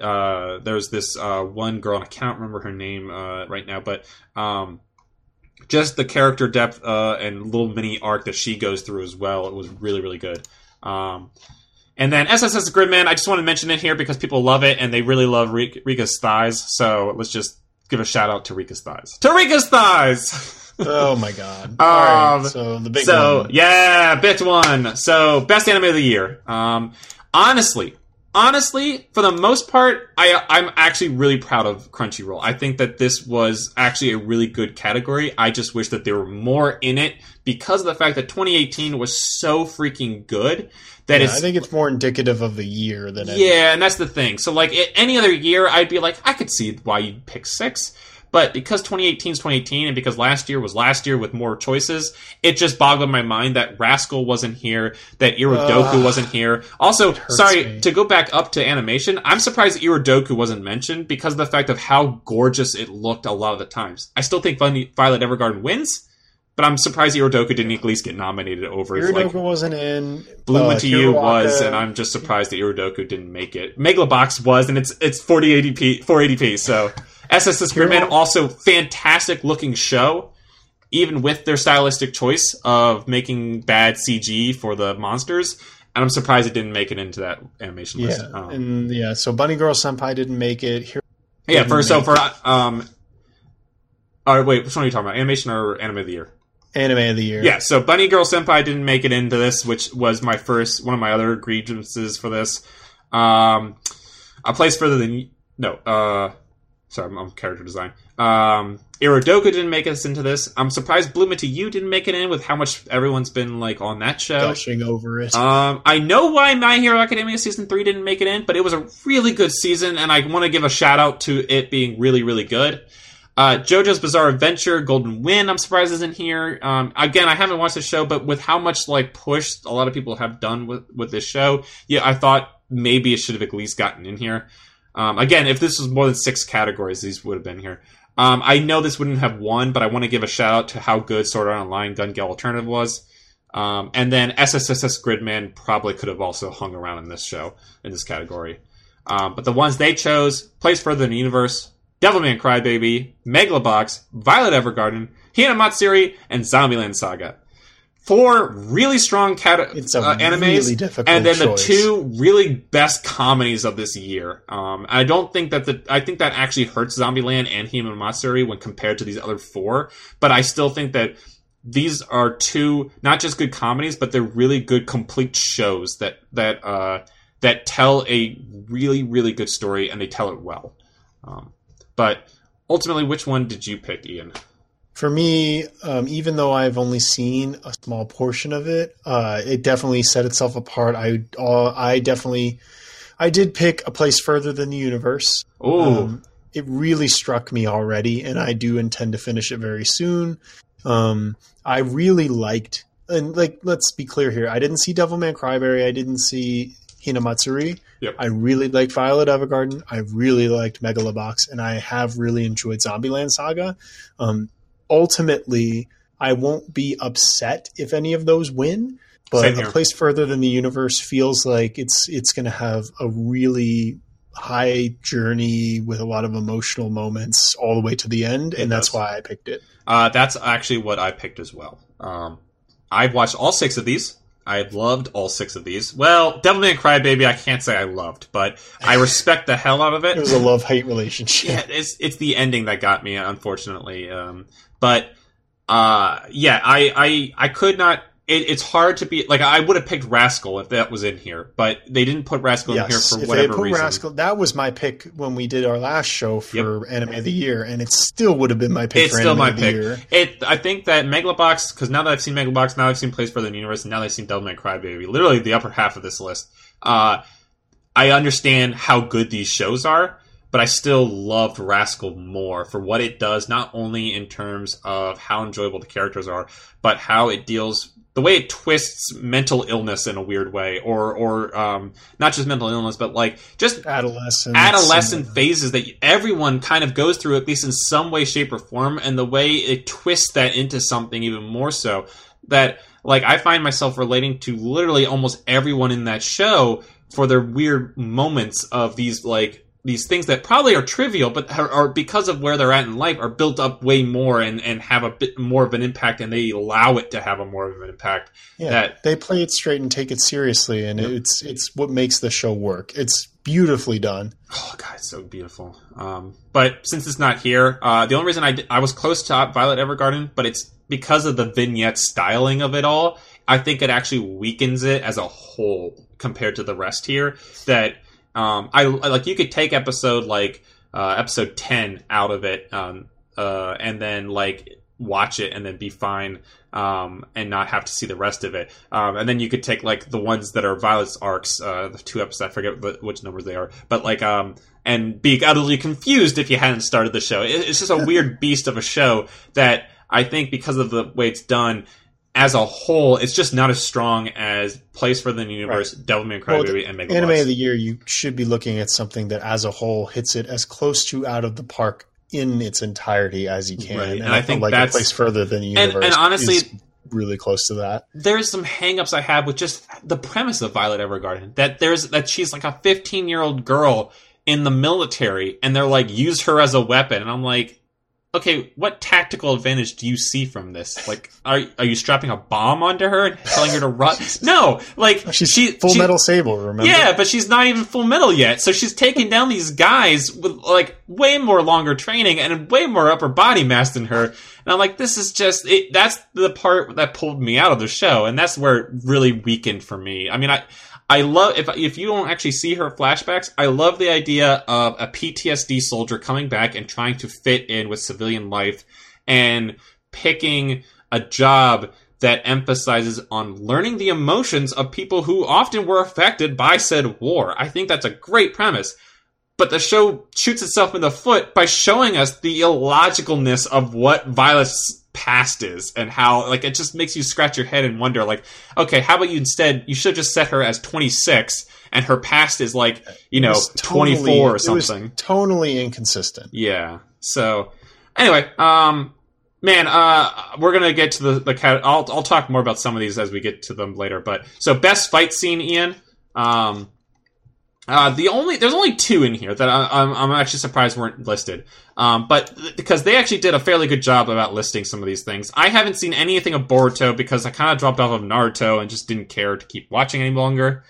uh, there's this uh, one girl, and I can't remember her name uh, right now, but um, just the character depth uh, and little mini arc that she goes through as well. It was really really good. Um, And then S S S Gridman, I just want to mention it here because people love it and they really love Rika's thighs. So let's just give a shout out to Rika's thighs. To Rika's thighs!
Oh my god!
Um,
All right, so the big
so,
one.
yeah, bit one. So, best anime of the year. Um, honestly, honestly, for the most part, I, I'm actually really proud of Crunchyroll. I think that this was actually a really good category. I just wish that there were more in it because of the fact that twenty eighteen was so freaking good that
Yeah,
it's...
I think it's more indicative of the year than anything.
Yeah, and that's the thing. So, like, a- any other year, I'd be like, I could see why you'd pick six. But because twenty eighteen is twenty eighteen, and because last year was last year with more choices, it just boggled my mind that Rascal wasn't here, that Iradoku
Ugh.
wasn't here. Also, sorry,
me.
to go back up to animation, I'm surprised Iradoku wasn't mentioned because of the fact of how gorgeous it looked a lot of the times. I still think Violet Evergarden wins, but I'm surprised Iradoku didn't at least get nominated over.
Iradoku
like,
wasn't in.
Bloom
uh,
Into You
Hiroaka-
was, and I'm just surprised that Iradoku didn't make it. Megalobox was, and it's it's forty eighty p, four eighty p, so... S S S Gridman,
Hero-
also fantastic looking show, even with their stylistic choice of making bad C G for the monsters. And I'm surprised it didn't make it into that animation list.
Yeah,
Um,
and yeah, so Bunny Girl Senpai didn't make it. Hero-
yeah,
didn't
for so
make
for
it.
um, or wait, which one are you talking about? Animation or anime of the year?
Anime of the year.
Yeah, so Bunny Girl Senpai didn't make it into this, which was my first one of my other grievances for this. Um, a place further than no. Uh, sorry, I'm on character design. Um, Iradoku didn't make us into this. I'm surprised Bloom Into You didn't make it in with how much everyone's been like on that show.
gushing over it.
Um, I know why My Hero Academia season three didn't make it in, but it was a really good season, and I want to give a shout out to it being really, really good. Uh, JoJo's Bizarre Adventure, Golden Wind, I'm surprised isn't here. Um, again, I haven't watched the show, but with how much like push a lot of people have done with, with this show, yeah, I thought maybe it should have at least gotten in here. Um, again, if this was more than six categories, these would have been here. Um, I know this wouldn't have won, but I want to give a shout out to how good Sword Art Online Gun Gale Alternative was. Um, and then S S S Gridman probably could have also hung around in this show, in this category. Um, but the ones they chose, Place Further in the Universe, Devilman Crybaby, Megalobox, Violet Evergarden, Hinamatsuri, and Zombieland Saga. Four really strong cat-
It's a
uh, animes,
really difficult
and then
choice.
the two really best comedies of this year. Um, I don't think that the I think that actually hurts Zombieland and Hinamatsuri when compared to these other four, but I still think that these are two not just good comedies, but they're really good complete shows that that uh, that tell a really really good story and they tell it well. Um, but ultimately, which one did you pick, Ian?
For me, um, even though I've only seen a small portion of it, uh, it definitely set itself apart. I, uh, I definitely, I did pick A Place Further Than the Universe.
Ooh.
Um, it really struck me already, and I do intend to finish it very soon. Um, I really liked, and like, let's be clear here. I didn't see Devilman Crybaby. I didn't see Hinamatsuri.
Yep.
I really liked Violet Evergarden. I really liked Megalobox, and I have really enjoyed Zombieland Saga. Um, ultimately, I won't be upset if any of those win, but
Same
A
here.
Place Further Than the Universe feels like it's it's going to have a really high journey with a lot of emotional moments all the way to the end,
It
and that's
does.
why I picked it.
Uh, that's actually what I picked as well. Um, I've watched all six of these. I've loved all six of these. Well, Devilman Crybaby, I can't say I loved, but I respect the hell out of it.
It was a love-hate relationship.
Yeah, it's it's the ending that got me, unfortunately. Um, but uh, yeah, I, I I could not. It, it's hard to be like I would have picked Rascal if that was in here, but they didn't put Rascal in here
Yes,
for
if they
whatever
put
reason.
Rascal, that was my pick when we did our last show for Anime of the Year, and it still would have been my pick
It's
for
still
Anime
my
of the
pick.
Year.
It, I think that Megalobox, because now that I've seen Megalobox, now I've seen Place Further in the Universe, and now I've seen Devilman Crybaby, literally the upper half of this list. Uh, I understand how good these shows are, but I still loved Rascal more for what it does, not only in terms of how enjoyable the characters are, but how it deals, the way it twists mental illness in a weird way, or or um, not just mental illness, but like just
Adolescence.
adolescent
and-
phases that everyone kind of goes through, at least in some way, shape, or form, and the way it twists that into something even more so that, like, I find myself relating to literally almost everyone in that show for their weird moments of these, like, these things that probably are trivial, but are, are because of where they're at in life, are built up way more and, and have a bit more of an impact, and they allow it to have a more of an impact.
Yeah,
that
they play it straight and take it seriously, and yep. it's it's what makes the show work. It's beautifully done.
Oh god, it's so beautiful. Um, but since it's not here, uh, the only reason I did, I was close to Violet Evergarden, but it's because of the vignette styling of it all. I think it actually weakens it as a whole compared to the rest here. That um, I like. You could take episode like uh, episode ten out of it, um, uh, and then like watch it and then be fine, um, and not have to see the rest of it. Um, and then you could take like the ones that are Violet's arcs, uh, the two episodes. I forget the, which numbers they are, but like um, and be utterly confused if you hadn't started the show. It, it's just a weird beast of a show that I think because of the way it's done. As a whole, it's just not as strong as Place for the Universe, right. Devilman Crybaby, well, and Megalobox.
Anime of the Year, you should be looking at something that as a whole hits it as close to out of the park in its entirety as you can.
Right.
And,
and I, I think
like
that's...
a Place Further Than the Universe
and, and honestly,
is really close to that.
There's some hangups I have with just the premise of Violet Evergarden. That there's that she's like a fifteen-year-old girl in the military, and they're like, use her as a weapon. And I'm like, okay, what tactical advantage do you see from this? Like, are are you strapping a bomb onto her and telling her to run? No, like
she's
she,
Full
she,
Metal Sable. Remember?
Yeah, but she's not even Full Metal yet. So she's taking down these guys with like way more longer training and way more upper body mass than her. And I'm like, this is just it, that's the part that pulled me out of the show, and that's where it really weakened for me. I mean, I. I love, if if you don't actually see her flashbacks, I love the idea of a P T S D soldier coming back and trying to fit in with civilian life and picking a job that emphasizes on learning the emotions of people who often were affected by said war. I think that's a great premise. But the show shoots itself in the foot by showing us the illogicalness of what Violet's past is and how, like, it just makes you scratch your head and wonder, like, okay, how about you instead, you should just set her as twenty-six and her past is, like, you know, twenty-four or something.
It was tonally inconsistent.
Yeah. So, anyway, um, man, uh, we're gonna get to the, the cat. I'll, I'll talk more about some of these as we get to them later, but, so, best fight scene, Ian, um, Uh, the only there's only two in here that I, I'm I'm actually surprised weren't listed, um, but th- because they actually did a fairly good job about listing some of these things. I haven't seen anything of Boruto because I kind of dropped off of Naruto and just didn't care to keep watching any longer.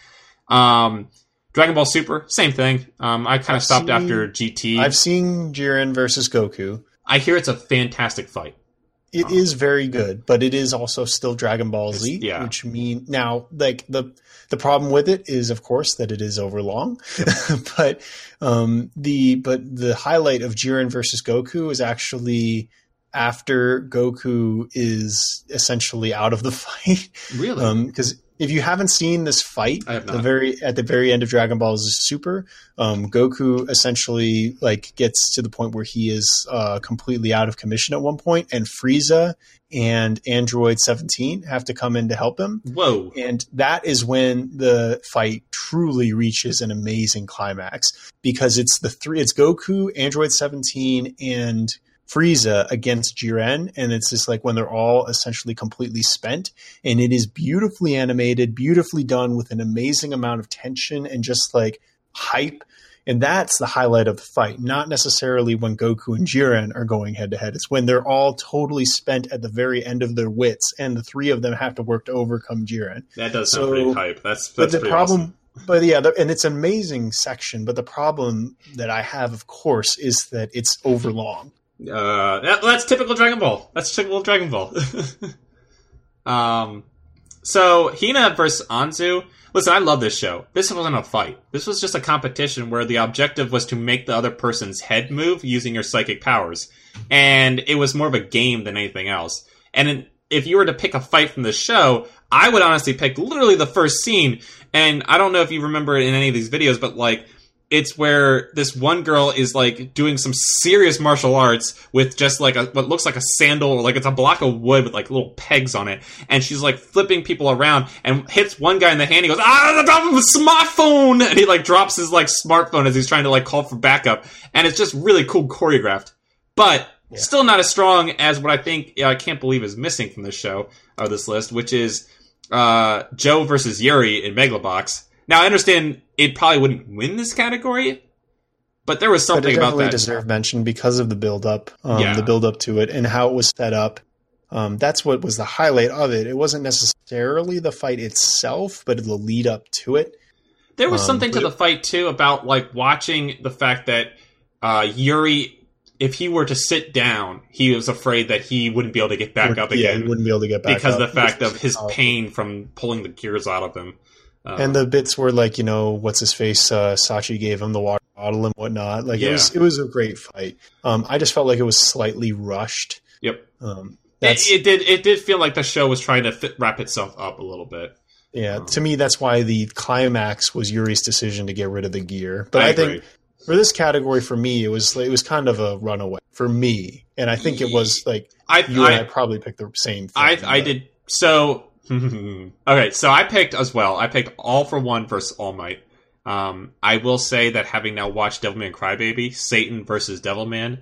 Um, Dragon Ball Super, same thing. Um, I kind of stopped
seen,
after G T.
I've seen Jiren versus Goku.
I hear it's a fantastic fight.
It um, is very good, but it is also still Dragon Ball Z,
yeah.
which mean now like the. The problem with it is, of course, that it is overlong, but um, the but the highlight of Jiren versus Goku is actually after Goku is essentially out of the fight.
Really?
Because um, if you haven't seen this fight,
I have not.
the very at the very end of Dragon Ball Super, um, Goku essentially like gets to the point where he is uh, completely out of commission at one point, and Frieza and Android seventeen have to come in to help him.
Whoa.
And that is when the fight truly reaches an amazing climax, because it's the three, it's Goku, Android seventeen, and Frieza against Jiren. And it's just like when they're all essentially completely spent, and it is beautifully animated, beautifully done with an amazing amount of tension and just like hype. And that's the highlight of the fight, not necessarily when Goku and Jiren are going head to head. It's when they're all totally spent at the very end of their wits, and the three of them have to work to overcome Jiren.
That does sound so, pretty hype. That's, that's
but the
pretty
problem,
awesome.
But yeah, the, and it's an amazing section. But the problem that I have, of course, is that it's overlong.
Uh, that, that's typical Dragon Ball. That's typical Dragon Ball. um, so Hina versus Anzu. Listen, I love this show. This wasn't a fight. This was just a competition where the objective was to make the other person's head move using your psychic powers. And it was more of a game than anything else. And in, if you were to pick a fight from the show, I would honestly pick literally the first scene. And I don't know if you remember it in any of these videos, but like, it's where this one girl is like doing some serious martial arts with just like a, what looks like a sandal, or like it's a block of wood with like little pegs on it. And she's like flipping people around and hits one guy in the hand. He goes, ah, the top of a smartphone. And he like drops his like smartphone as he's trying to like call for backup. And it's just really cool choreographed, but yeah. Still not as strong as what I think, yeah, I can't believe is missing from this show or this list, which is, uh, Joe versus Yuri in Megalobox. Now, I understand it probably wouldn't win this category, But there was
But
something
it
about
definitely
that.
deserved mention because of the build up, um,
Yeah.
the build up to it, and how it was set up. Um, that's what was the highlight of it. It wasn't necessarily the fight itself, but the lead up to it.
There was
Um,
something to
but-
the fight too about like watching the fact that uh, Yuri, if he were to sit down, he was afraid that he wouldn't be able to get back up
Yeah,
again
he wouldn't be able to get back
because
up.
of the fact
Which
of
was
his
powerful.
pain from pulling the gears out of him. Uh,
And the bits where, like, you know, what's his face, uh, Sachi gave him the water bottle and whatnot. Like,
Yeah.
it was it was a great fight. Um, I just felt like it was slightly rushed.
yep,
Um,
it,
that's
it did. It did feel like the show was trying to fit, wrap itself up a little bit.
yeah. To me, that's why the climax was Yuri's decision to get rid of the gear. But
I
I, think
agree.
for this category, for me, it was it was kind of a runaway for me, and I think it was like
I,
you and I
I,
probably picked the same thing.
I, I
but-
did so. Okay, so I picked as well. I picked All for One versus All Might. Um, I will say that having now watched Devilman Crybaby, Satan versus Devilman,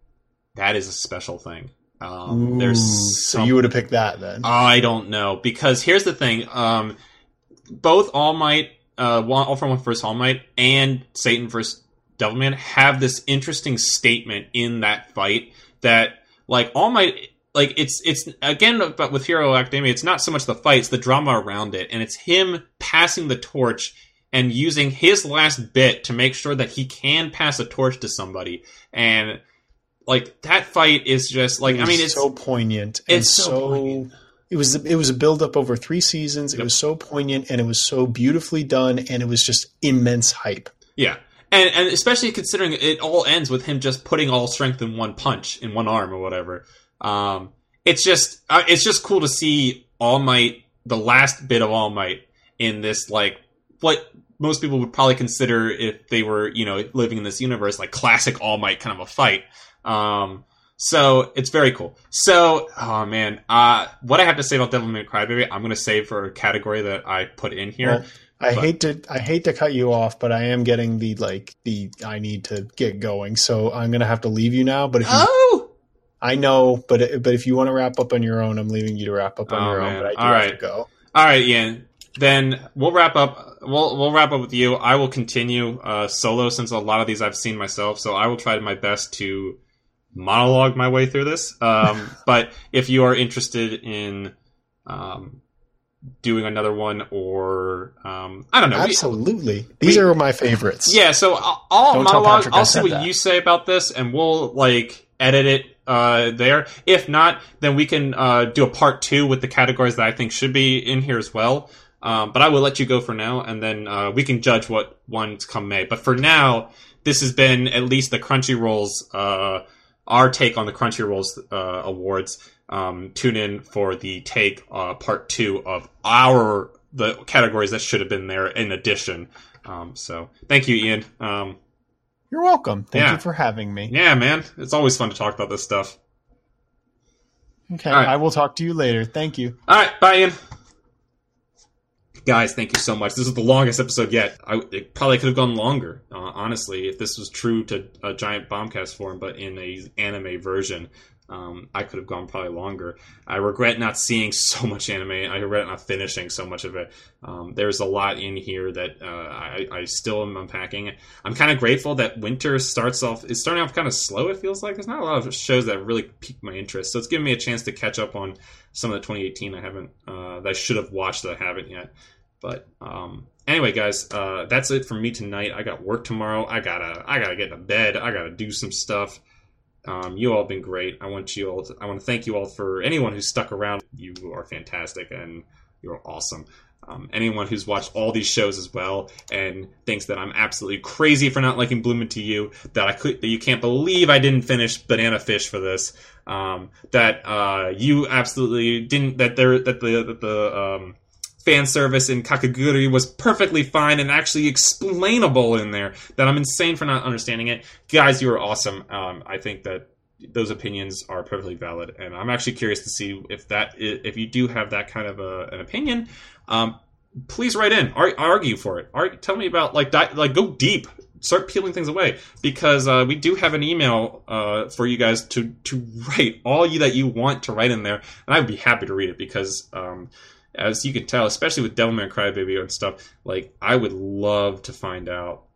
that is a special thing. Um,
Ooh,
there's
so
some-
you would have picked that then.
I don't know because here's the thing: um, both All Might, uh, one, All for One versus All Might, and Satan versus Devilman have this interesting statement in that fight that, like, All Might, like it's it's again, but with Hero Academia, it's not so much the fight; it's the drama around it, and it's him passing the torch and using his last bit to make sure that he can pass a torch to somebody, and like that fight is just like
It
I
was
mean, it's
so poignant. And
it's so
so
poignant.
It was it was a build up over three seasons. It
Yep.
was so poignant and it was so beautifully done and it was just immense hype.
Yeah. And and especially considering it all ends with him just putting all strength in one punch, in one arm or whatever. Um, it's just uh, it's just cool to see All Might, the last bit of All Might, in this, like, what most people would probably consider, if they were, you know, living in this universe, like classic All Might kind of a fight. Um, so it's very cool. So, oh man, uh, what I have to say about Devilman Crybaby, I'm going to save for a category that I put in here.
Well, I
But-
hate to I hate to cut you off, but I am getting the like the I need to get going, so I'm gonna have to leave you now. But if you,
Oh!
I know, but but if you want to wrap up on your own, I'm leaving you to wrap up on
Oh,
your
man.
own. But I do
All
have
right.
to go.
All right, Ian. Then we'll wrap up. We'll we'll wrap up with you. I will continue uh, solo since a lot of these I've seen myself. So I will try my best to monologue my way through this. Um, but if you are interested in um, doing another one, or um, I don't know, we-
Absolutely, these
we-
are my favorites.
yeah. So I'll, I'll
Don't tell
monologue.
Patrick I
I'll see
said
what
that.
you say about this, and we'll like edit it uh, there. If not, then we can uh, do a part two with the categories that I think should be in here as well. Um, but I will let you go for now, and then uh, we can judge what ones come May. But for now, this has been at least the Crunchyroll's uh, our take on the Crunchyroll's uh, awards. Um, tune in for the take uh, part two of our the categories that should have been there in addition. Um, so thank you, Ian. Um,
You're welcome. Thank
Yeah.
you for having me.
yeah, man, it's always fun to talk about this stuff.
Okay,
All right.
I will talk to you later. Thank you.
All right, bye, Ian. Guys, thank you so much. This is the longest episode yet. I it probably could have gone longer, uh, honestly, if this was true to a Giant Bombcast form, but in a anime version. Um, I could have gone probably longer. I regret not seeing so much anime. I regret not finishing so much of it. Um, there's a lot in here that uh, I, I still am unpacking. I'm kind of grateful that winter starts off is starting off kind of slow. It feels like there's not a lot of shows that really pique my interest, so it's giving me a chance to catch up on some of the twenty eighteen I haven't uh, that I should have watched that I haven't yet. But um, anyway, guys, uh, that's it for me tonight. I got work tomorrow. I gotta I gotta get to bed. I gotta do some stuff. Um, you all have been great. I want you all. To, I want to thank you all for anyone who's stuck around. You are fantastic, and you're awesome. Um, anyone who's watched all these shows as well and thinks that I'm absolutely crazy for not liking Bloom Into You, that I could, that you can't believe I didn't finish Banana Fish for this, um, that uh, you absolutely didn't. That there, that the that the um, fan service in Kakaguri was perfectly fine and actually explainable in there, that I'm insane for not understanding it. Guys, you are awesome. Um, I think that those opinions are perfectly valid, and I'm actually curious to see if that if you do have that kind of a, an opinion. Um, please write in, Ar- argue for it. Ar- tell me about like di- like go deep, start peeling things away, because uh, we do have an email uh, for you guys to to write all you that you want to write in there, and I would be happy to read it because. Um, As you can tell, especially with Devilman Crybaby and stuff, like I would love to find out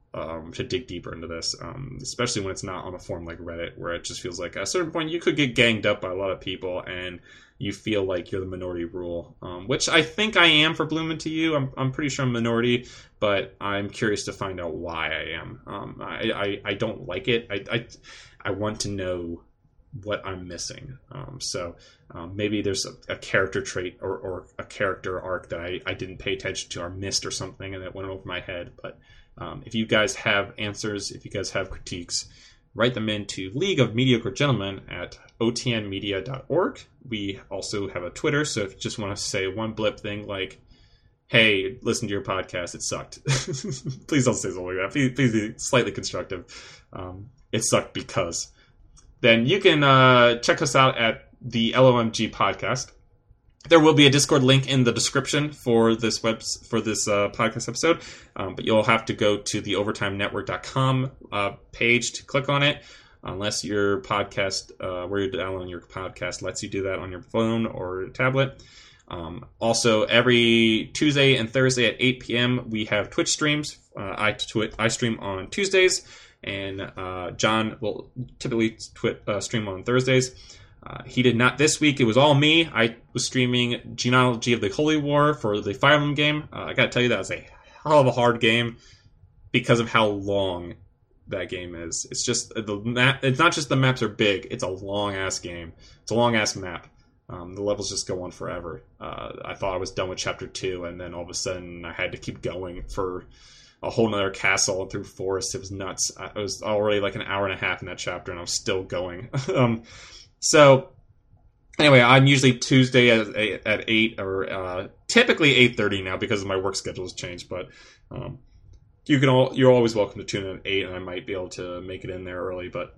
um, to dig deeper into this, um, especially when it's not on a forum like Reddit, where it just feels like at a certain point you could get ganged up by a lot of people and you feel like you're the minority rule, um, which I think I am for Bloom and to you. I'm, I'm pretty sure I'm minority, but I'm curious to find out why I am. Um, I, I, I don't like it. I, I, I want to know what I'm missing. Um, so um, maybe there's a, a character trait or, or a character arc that I, I didn't pay attention to or missed or something, and it went over my head. But um, if you guys have answers, if you guys have critiques, write them into League of Mediocre Gentlemen at o t n media dot org. We also have a Twitter, so if you just want to say one blip thing like, hey, listen to your podcast, it sucked. Please don't say something like that. Please, please be slightly constructive. Um, it sucked because. Then you can uh, check us out at the L O M G podcast. There will be a Discord link in the description for this web for this uh, podcast episode, um, but you'll have to go to the overtime network dot com uh, page to click on it, unless your podcast, uh, where you're downloading your podcast, lets you do that on your phone or tablet. Um, also, every Tuesday and Thursday at eight p.m. we have Twitch streams. Uh, I twi- I stream on Tuesdays, and uh, John will typically twi- uh, stream on Thursdays. Uh, he did not this week. It was all me. I was streaming Genealogy of the Holy War for the Fire Emblem game. Uh, I got to tell you, that was a hell of a hard game because of how long that game is. It's just the map. It's not just the maps are big. It's a long ass game. It's a long ass map. Um, the levels just go on forever. Uh, I thought I was done with chapter two, and then all of a sudden I had to keep going for a whole nother castle and through forest. It was nuts. I was already like an hour and a half in that chapter, and I was still going. um, So, anyway, I'm usually Tuesday at, at eight, or uh, typically eight thirty now because my work schedule has changed. But um, you can all you're always welcome to tune in at eight, and I might be able to make it in there early. But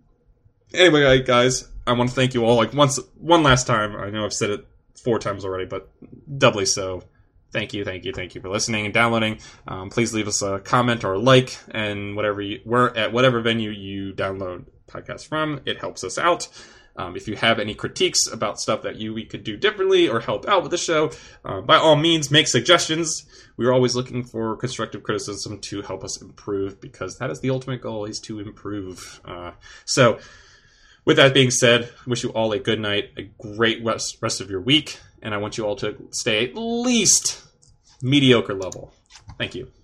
anyway, guys, I want to thank you all. Like once, one last time. I know I've said it four times already, but doubly so. Thank you, thank you, thank you for listening and downloading. Um, please leave us a comment or a like, and whatever you, we're at whatever venue you download podcasts from. It helps us out. Um, if you have any critiques about stuff that you we could do differently or help out with the show, uh, by all means, make suggestions. We're always looking for constructive criticism to help us improve, because that is the ultimate goal, is to improve. Uh, so, with that being said, I wish you all a good night, a great rest, rest of your week, and I want you all to stay at least mediocre level. Thank you.